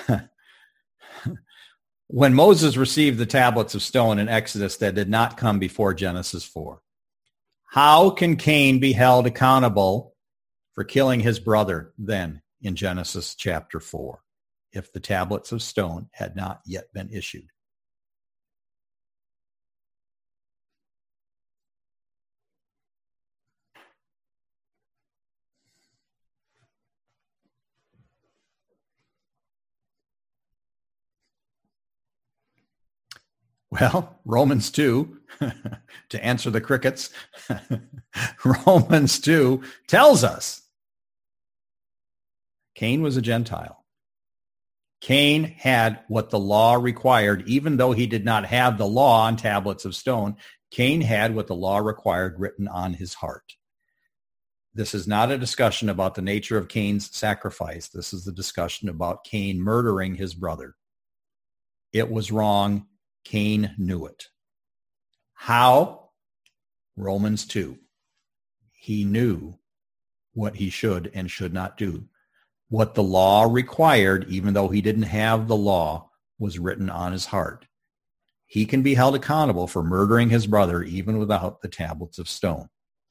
when Moses received the tablets of stone in Exodus, that did not come before Genesis four. How can Cain be held accountable for killing his brother then in Genesis chapter four if the tablets of stone had not yet been issued? Well, Romans two, to answer the crickets, Romans two tells us Cain was a Gentile. Cain had what the law required, even though he did not have the law on tablets of stone. Cain had what the law required written on his heart. This is not a discussion about the nature of Cain's sacrifice. This is the discussion about Cain murdering his brother. It was wrong. Cain knew it. How? Romans two. He knew what he should and should not do. What the law required, even though he didn't have the law, was written on his heart. He can be held accountable for murdering his brother even without the tablets of stone.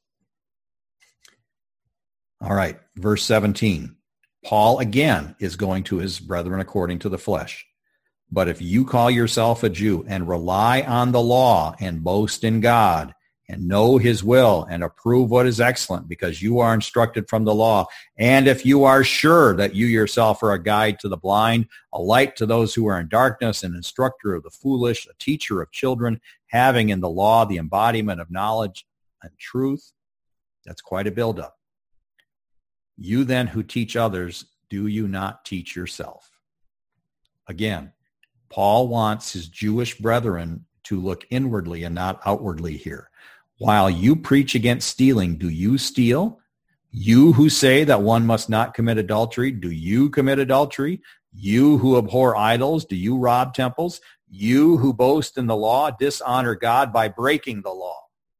All right, verse seventeen. Paul again is going to his brethren according to the flesh. But if you call yourself a Jew and rely on the law and boast in God and know his will and approve what is excellent because you are instructed from the law, and if you are sure that you yourself are a guide to the blind, a light to those who are in darkness, an instructor of the foolish, a teacher of children, having in the law the embodiment of knowledge and truth, that's quite a buildup. You then who teach others, do you not teach yourself? Again, Paul wants his Jewish brethren to look inwardly and not outwardly here. While you preach against stealing, do you steal? You who say that one must not commit adultery, do you commit adultery? You who abhor idols, do you rob temples? You who boast in the law, dishonor God by breaking the law.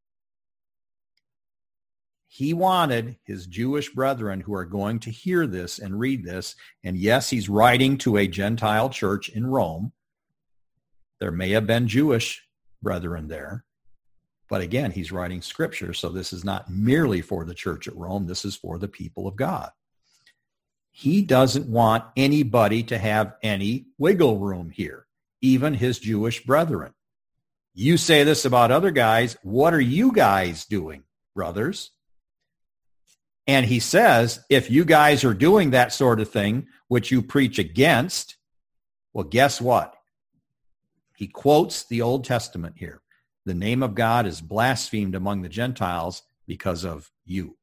He wanted his Jewish brethren who are going to hear this and read this, and yes, he's writing to a Gentile church in Rome. There may have been Jewish brethren there, but again, he's writing scripture, so this is not merely for the church at Rome. This is for the people of God. He doesn't want anybody to have any wiggle room here, even his Jewish brethren. You say this about other guys. What are you guys doing, brothers? And he says, if you guys are doing that sort of thing, which you preach against, well, guess what? He quotes the Old Testament here. The name of God is blasphemed among the Gentiles because of you.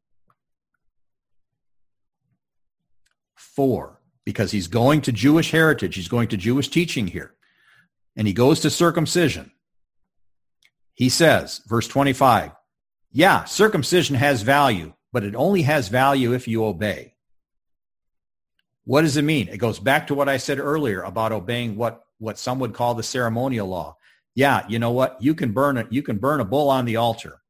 Four, because he's going to Jewish heritage. He's going to Jewish teaching here. And he goes to circumcision. He says, verse twenty-five, yeah, circumcision has value, but it only has value if you obey. What does it mean? It goes back to what I said earlier about obeying what, what some would call the ceremonial law. Yeah, you know what? You can burn it. You can burn a bull on the altar.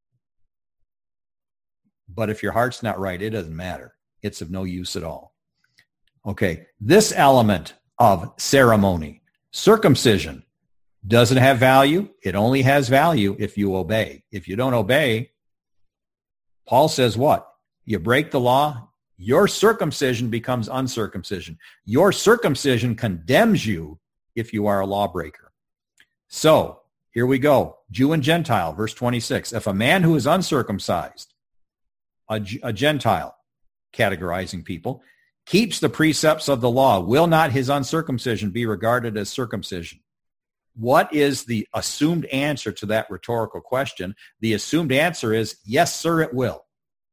But if your heart's not right, it doesn't matter. It's of no use at all. Okay, this element of ceremony, circumcision, doesn't have value. It only has value if you obey. If you don't obey, Paul says what? You break the law, Your circumcision becomes uncircumcision. Your circumcision condemns you if you are a lawbreaker. So here we go. Jew and Gentile, verse twenty-six. If a man who is uncircumcised, a, a Gentile, categorizing people, keeps the precepts of the law, will not his uncircumcision be regarded as circumcision? What is the assumed answer to that rhetorical question? The assumed answer is, yes, sir, it will.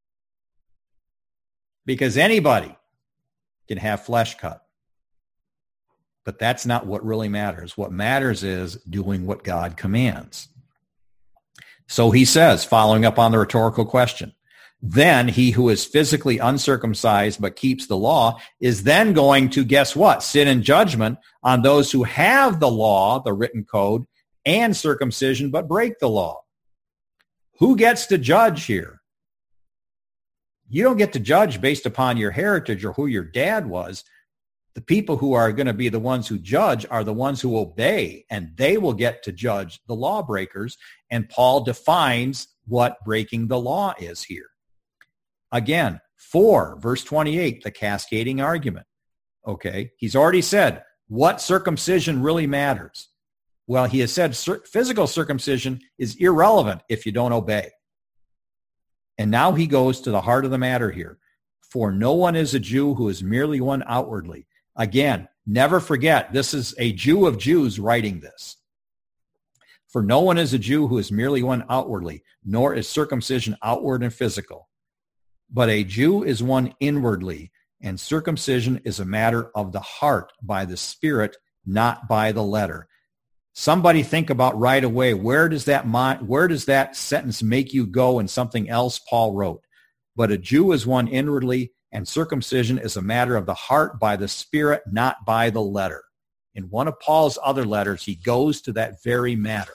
Because anybody can have flesh cut. But that's not what really matters. What matters is doing what God commands. So he says, following up on the rhetorical question, then he who is physically uncircumcised but keeps the law is then going to, guess what, sit in judgment on those who have the law, the written code, and circumcision but break the law. Who gets to judge here? You don't get to judge based upon your heritage or who your dad was. The people who are going to be the ones who judge are the ones who obey, and they will get to judge the lawbreakers. And Paul defines what breaking the law is here. Again, four, verse twenty-eight, the cascading argument. Okay, he's already said what circumcision really matters. Well, he has said cir- physical circumcision is irrelevant if you don't obey. And now he goes to the heart of the matter here. For no one is a Jew who is merely one outwardly. Again, never forget, this is a Jew of Jews writing this. For no one is a Jew who is merely one outwardly, nor is circumcision outward and physical. But a Jew is one inwardly, and circumcision is a matter of the heart by the Spirit, not by the letter. Somebody think about right away, where does that mind, where does that sentence make you go in something else Paul wrote? But a Jew is one inwardly, and circumcision is a matter of the heart by the Spirit, not by the letter. In one of Paul's other letters, he goes to that very matter.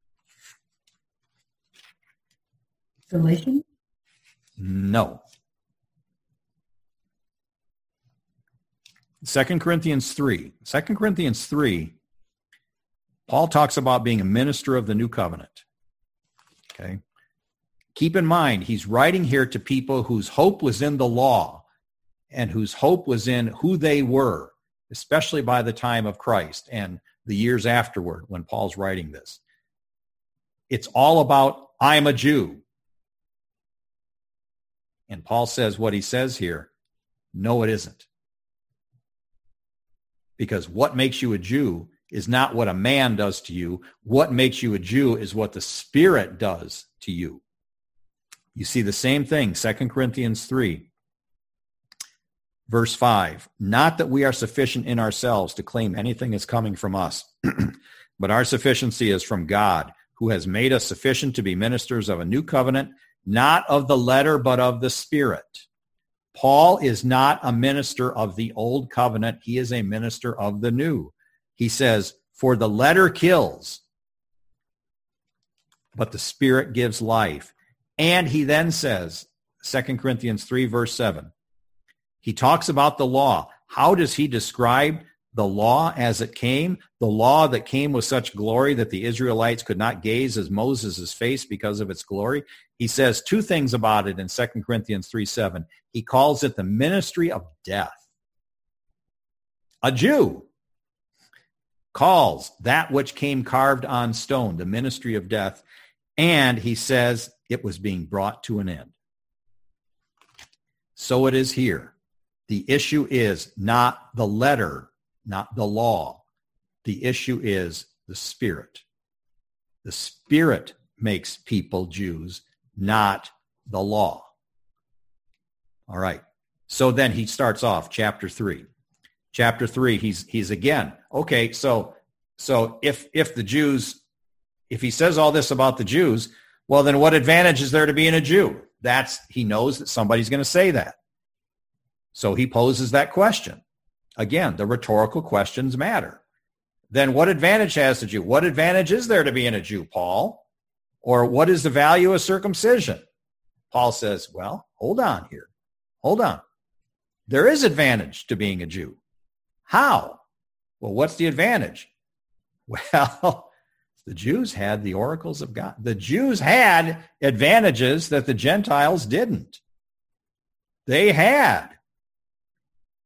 Galatians? No. Second Corinthians three. Second Corinthians three, Paul talks about being a minister of the new covenant. Okay. Keep in mind, he's writing here to people whose hope was in the law and whose hope was in who they were, especially by the time of Christ and the years afterward when Paul's writing this. It's all about, I'm a Jew. And Paul says what he says here, no, it isn't. Because what makes you a Jew is not what a man does to you. What makes you a Jew is what the Spirit does to you. You see the same thing, Second Corinthians three, verse five. Not that we are sufficient in ourselves to claim anything is coming from us, but our sufficiency is from God, who has made us sufficient to be ministers of a new covenant, not of the letter, but of the Spirit. Paul is not a minister of the old covenant. He is a minister of the new. He says, for the letter kills, but the Spirit gives life. And he then says, Second Corinthians three, verse seven, he talks about the law. How does he describe the law as it came? The law that came with such glory that the Israelites could not gaze as Moses' face because of its glory. He says two things about it in Second Corinthians three, seven. He calls it the ministry of death. A Jew calls that which came carved on stone the ministry of death, and he says it was being brought to an end. So it is here. The issue is not the letter, not the law. The issue is the Spirit. The Spirit makes people Jews, not the law. All right. So then he starts off chapter three. Chapter three, he's he's again, okay, so so if if the Jews, if he says all this about the Jews, well, then what advantage is there to being a Jew? That's, he knows that somebody's going to say that. So he poses that question. Again, the rhetorical questions matter. Then what advantage has the Jew? What advantage is there to being a Jew, Paul? Or what is the value of circumcision? Paul says, well, hold on here. Hold on. There is advantage to being a Jew. How? Well, what's the advantage? Well, the Jews had the oracles of God. The Jews had advantages that the Gentiles didn't. They had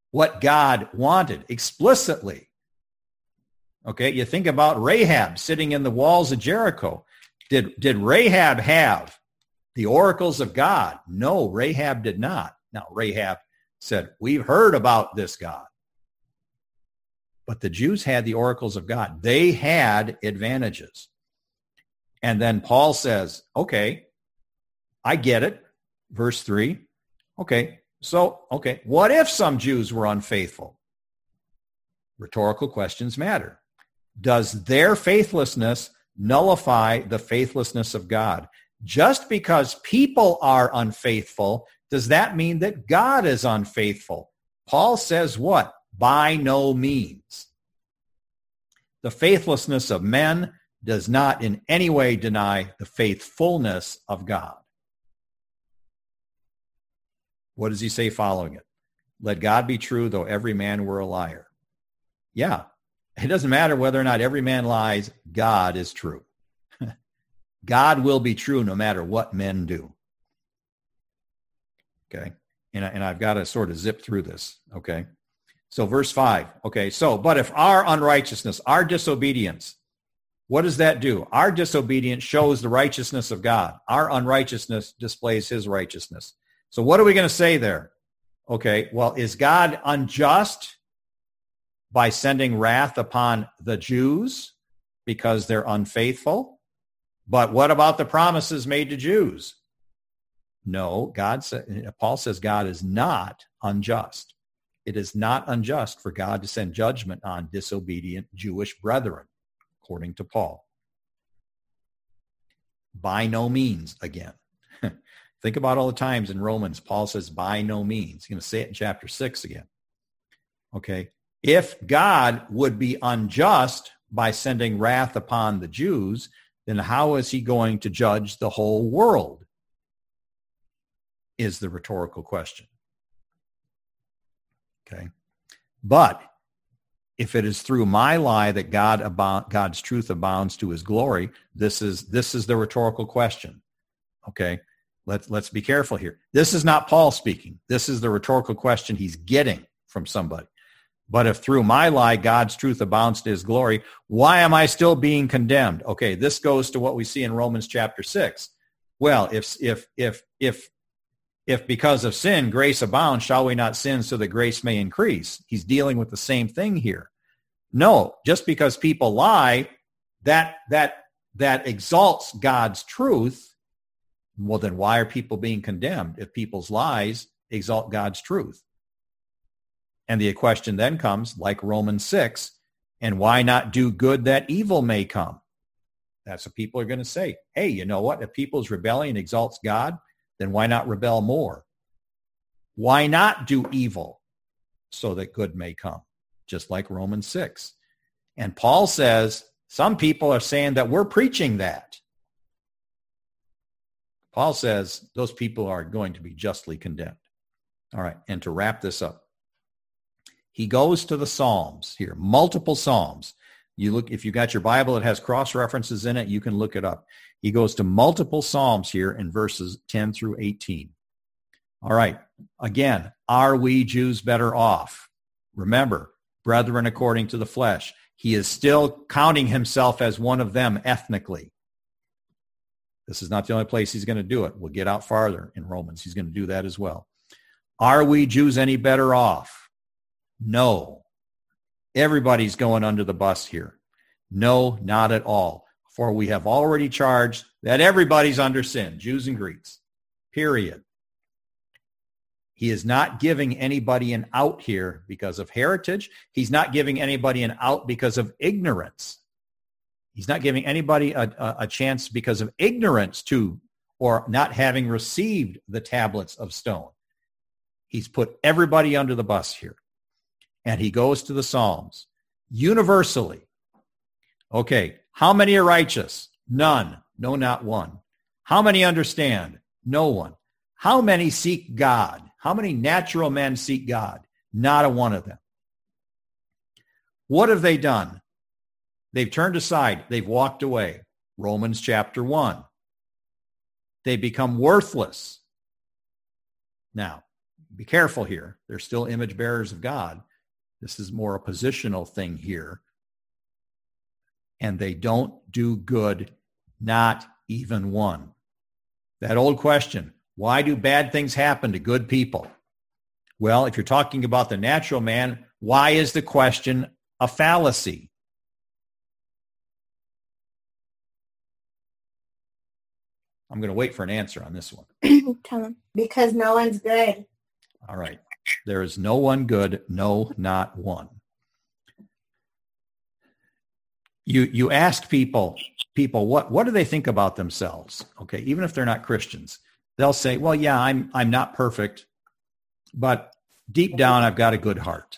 what God wanted explicitly. Okay, you think about Rahab sitting in the walls of Jericho. Did, did Rahab have the oracles of God? No, Rahab did not. Now, Rahab said, we've heard about this God. But the Jews had the oracles of God. They had advantages. And then Paul says, okay, I get it. Verse three. Okay, so, okay, what if some Jews were unfaithful? Rhetorical questions matter. Does their faithlessness nullify the faithlessness of God? Just because people are unfaithful, does that mean that God is unfaithful? Paul says what? By no means. The faithlessness of men does not in any way deny the faithfulness of God. What does he say following it? Let God be true, though every man were a liar. Yeah, it doesn't matter whether or not every man lies. God is true. God will be true no matter what men do. Okay, and, I, and I've got to sort of zip through this. Okay, so verse five. Okay, so, but if our unrighteousness, our disobedience, what does that do? Our disobedience shows the righteousness of God. Our unrighteousness displays his righteousness. So what are we going to say there? Okay, well, is God unjust by sending wrath upon the Jews because they're unfaithful? But what about the promises made to Jews? No, God sa- Paul says God is not unjust. It is not unjust for God to send judgment on disobedient Jewish brethren, according to Paul. By no means, again. Think about all the times in Romans, Paul says, by no means. He's going to say it in chapter six again. Okay. If God would be unjust by sending wrath upon the Jews, then how is he going to judge the whole world? Is the rhetorical question. Okay. But if it is through my lie that God abound, God's truth abounds to his glory, this is this is the rhetorical question. Okay. Let's, let's be careful here. This is not Paul speaking. This is the rhetorical question he's getting from somebody. But if through my lie God's truth abounds to his glory, why am I still being condemned? Okay, this goes to what we see in Romans chapter six. Well, if if if if if because of sin grace abounds, shall we not sin so that grace may increase? He's dealing with the same thing here. No, just because people lie, that that that exalts God's truth. Well, then why are people being condemned if people's lies exalt God's truth? And the question then comes, like Romans six, and why not do good that evil may come? That's what people are going to say. Hey, you know what? If people's rebellion exalts God, then why not rebel more? Why not do evil so that good may come? Just like Romans six. And Paul says, some people are saying that we're preaching that. Paul says those people are going to be justly condemned. All right, and to wrap this up, he goes to the Psalms here, multiple Psalms. You look, if you got your Bible that has cross references in it, you can look it up. He goes to multiple Psalms here in verses ten through eighteen. All right, again, are we Jews better off? Remember, brethren according to the flesh. He is still counting himself as one of them ethnically. This is not the only place he's going to do it. We'll get out farther in Romans. He's going to do that as well. Are we Jews any better off? No. Everybody's going under the bus here. No, not at all. For we have already charged that everybody's under sin, Jews and Greeks, period. He is not giving anybody an out here because of heritage. He's not giving anybody an out because of ignorance. He's not giving anybody a, a, a chance because of ignorance to or not having received the tablets of stone. He's put everybody under the bus here. And he goes to the Psalms universally. Okay, how many are righteous? None. No, not one. How many understand? No one. How many seek God? How many natural men seek God? Not a one of them. What have they done? They've turned aside. They've walked away. Romans chapter one. They become worthless. Now, be careful here. They're still image bearers of God. This is more a positional thing here. And they don't do good, not even one. That old question, why do bad things happen to good people? Well, if you're talking about the natural man, why is the question a fallacy? I'm going to wait for an answer on this one. Tell him. Because no one's good. All right. There is no one good, no, not one. You you ask people, people, what, what do they think about themselves? Okay, even if they're not Christians, they'll say, well, yeah, I'm I'm not perfect, but deep down I've got a good heart.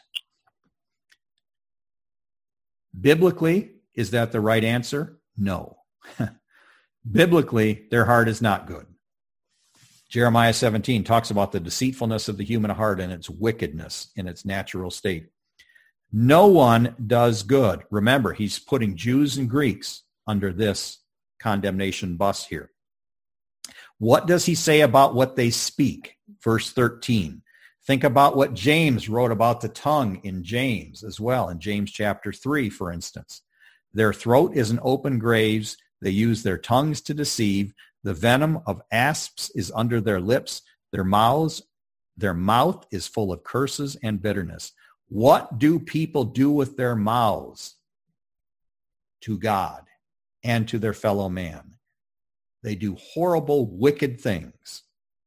Biblically, is that the right answer? No. Biblically, their heart is not good. Jeremiah seventeen talks about the deceitfulness of the human heart and its wickedness in its natural state. No one does good. Remember, he's putting Jews and Greeks under this condemnation bus here. What does he say about what they speak? Verse thirteen. Think about what James wrote about the tongue in James as well, in James chapter three, for instance. Their throat is an open grave. They use their tongues to deceive. The venom of asps is under their lips. Their mouths, their mouth is full of curses and bitterness. What do people do with their mouths to God and to their fellow man? They do horrible, wicked things.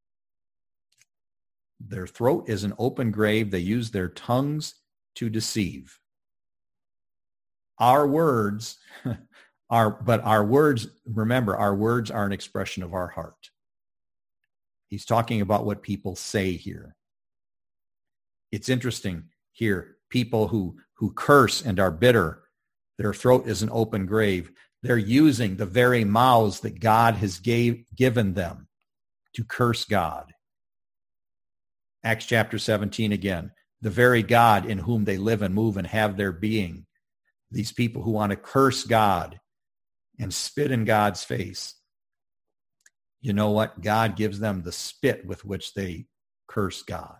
Their throat is an open grave. They use their tongues to deceive. Our words are, but our words, remember, our words are an expression of our heart. He's talking about what people say here. It's interesting here, people who, who curse and are bitter, their throat is an open grave. They're using the very mouths that God has gave, given them to curse God. Acts chapter seventeen again, the very God in whom they live and move and have their being. These people who want to curse God and spit in God's face. You know what? God gives them the spit with which they curse God.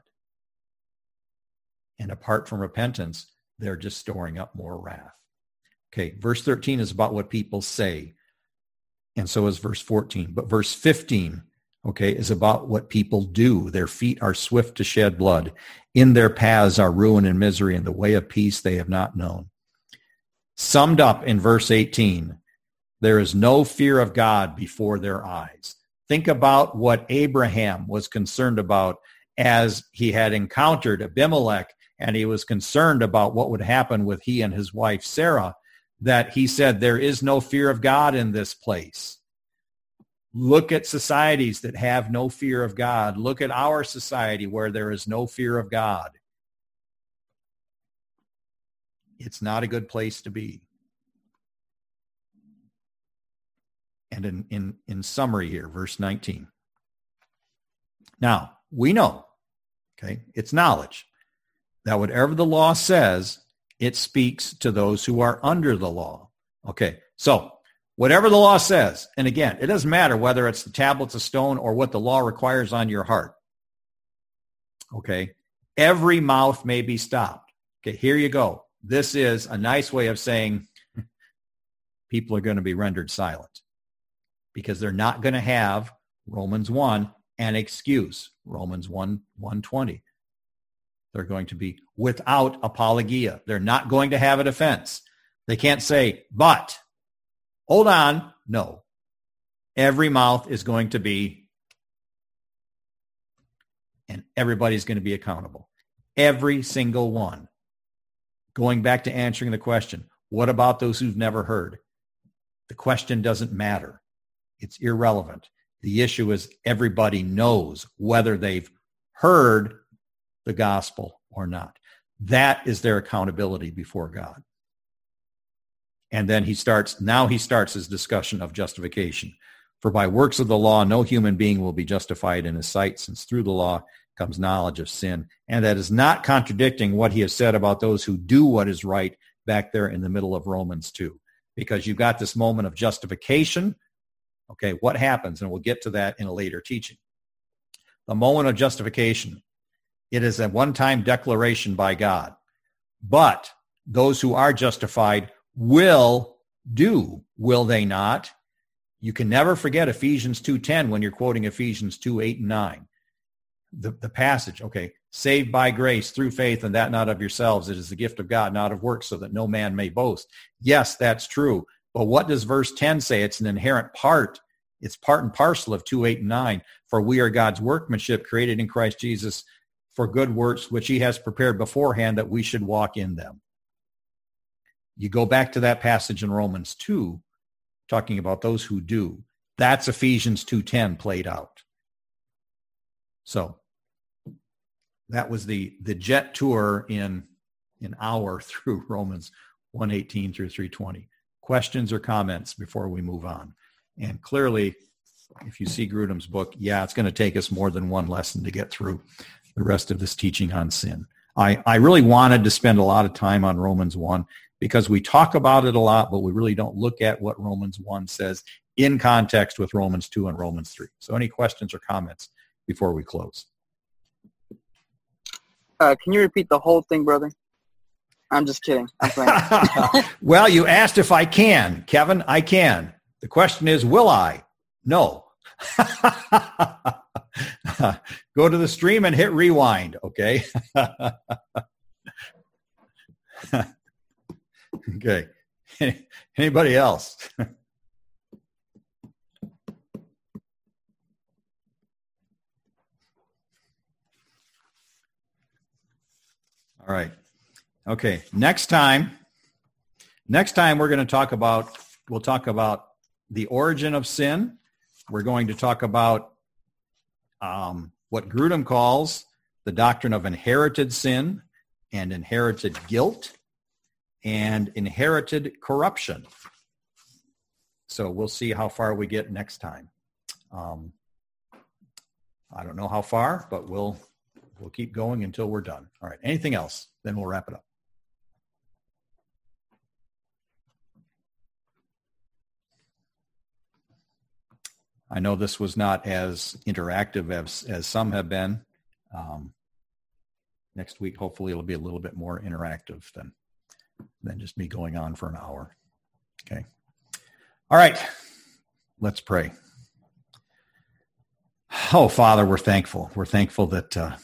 And apart from repentance, they're just storing up more wrath. Okay, verse thirteen is about what people say. And so is verse fourteen. But verse fifteen, okay, is about what people do. Their feet are swift to shed blood. In their paths are ruin and misery, and the way of peace they have not known. Summed up in verse eighteen, there is no fear of God before their eyes. Think about what Abraham was concerned about as he had encountered Abimelech, and he was concerned about what would happen with he and his wife Sarah, that he said, there is no fear of God in this place. Look at societies that have no fear of God. Look at our society where there is no fear of God. It's not a good place to be. And in, in, in summary here, verse nineteen. Now, we know, okay, it's knowledge, that whatever the law says, it speaks to those who are under the law. Okay, so whatever the law says, and again, it doesn't matter whether it's the tablets of stone or what the law requires on your heart. Okay, every mouth may be stopped. Okay, here you go. This is a nice way of saying people are going to be rendered silent because they're not going to have, Romans one, an excuse, Romans one, one twenty. They're going to be without apologia. They're not going to have a defense. They can't say, but, hold on. No. Every mouth is going to be, and everybody's going to be accountable. Every single one. Going back to answering the question, what about those who've never heard? The question doesn't matter. It's irrelevant. The issue is everybody knows whether they've heard the gospel or not. That is their accountability before God. And then he starts, now he starts his discussion of justification. For by works of the law, no human being will be justified in his sight, since through the law comes knowledge of sin. And that is not contradicting what he has said about those who do what is right back there in the middle of Romans two. Because you've got this moment of justification. Okay, what happens? And we'll get to that in a later teaching. The moment of justification. It is a one-time declaration by God. But those who are justified will do, will they not? You can never forget Ephesians two ten when you're quoting Ephesians two eight and nine. The, the passage, okay, saved by grace through faith, and that not of yourselves. It is the gift of God, not of works, so that no man may boast. Yes, that's true. But what does verse ten say? It's an inherent part. It's part and parcel of two eight and nine. For we are God's workmanship, created in Christ Jesus for good works, which he has prepared beforehand that we should walk in them. You go back to that passage in Romans two, talking about those who do. That's Ephesians two ten played out. So that was the, the jet tour in an hour through Romans one eighteen through three twenty. Questions or comments before we move on? And clearly, if you see Grudem's book, yeah, it's going to take us more than one lesson to get through the rest of this teaching on sin. I, I really wanted to spend a lot of time on Romans one because we talk about it a lot, but we really don't look at what Romans one says in context with Romans two and Romans three. So any questions or comments before we close? Uh, can you repeat the whole thing, brother? I'm just kidding. I'm playing. Well, you asked if I can. Kevin, I can. The question is, will I? No. Go to the stream and hit rewind, okay? Okay. Anybody else? All right. Okay. Next time, next time we're going to talk about, we'll talk about the origin of sin. We're going to talk about um, what Grudem calls the doctrine of inherited sin and inherited guilt and inherited corruption. So we'll see how far we get next time. Um, I don't know how far, but we'll we'll keep going until we're done. All right. Anything else? Then we'll wrap it up. I know this was not as interactive as, as some have been. Um, next week, hopefully, it'll be a little bit more interactive than, than just me going on for an hour. Okay. All right. Let's pray. Oh, Father, we're thankful. We're thankful that uh,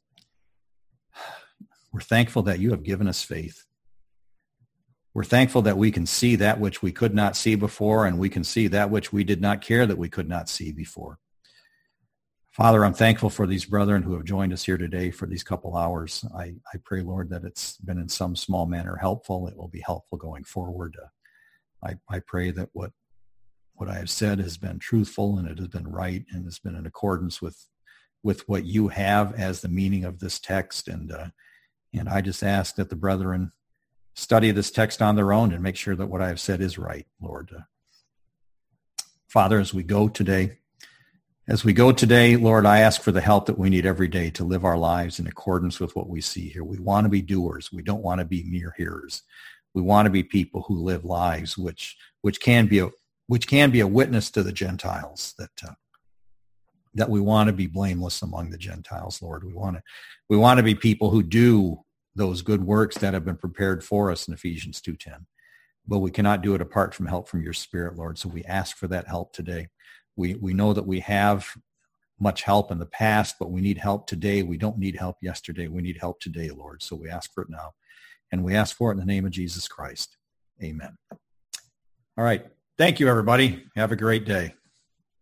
we're thankful that you have given us faith. We're thankful that we can see that which we could not see before, and we can see that which we did not care that we could not see before. Father, I'm thankful for these brethren who have joined us here today for these couple hours. I, I pray, Lord, that it's been in some small manner helpful. It will be helpful going forward. Uh, I, I pray that what what I have said has been truthful and it has been right and has been in accordance with with what you have as the meaning of this text. And uh, and I just ask that the brethren study this text on their own and make sure that what I have said is right, Lord. Uh, Father, as we go today, as we go today, Lord, I ask for the help that we need every day to live our lives in accordance with what we see here. We want to be doers. We don't want to be mere hearers. We want to be people who live lives which which can be a which can be a witness to the Gentiles, that uh, that we want to be blameless among the Gentiles, Lord. We want to we want to be people who do those good works that have been prepared for us in Ephesians two ten. But we cannot do it apart from help from your Spirit, Lord. So we ask for that help today. We we know that we have much help in the past, but we need help today. We don't need help yesterday. We need help today, Lord. So we ask for it now. And we ask for it in the name of Jesus Christ. Amen. All right. Thank you, everybody. Have a great day.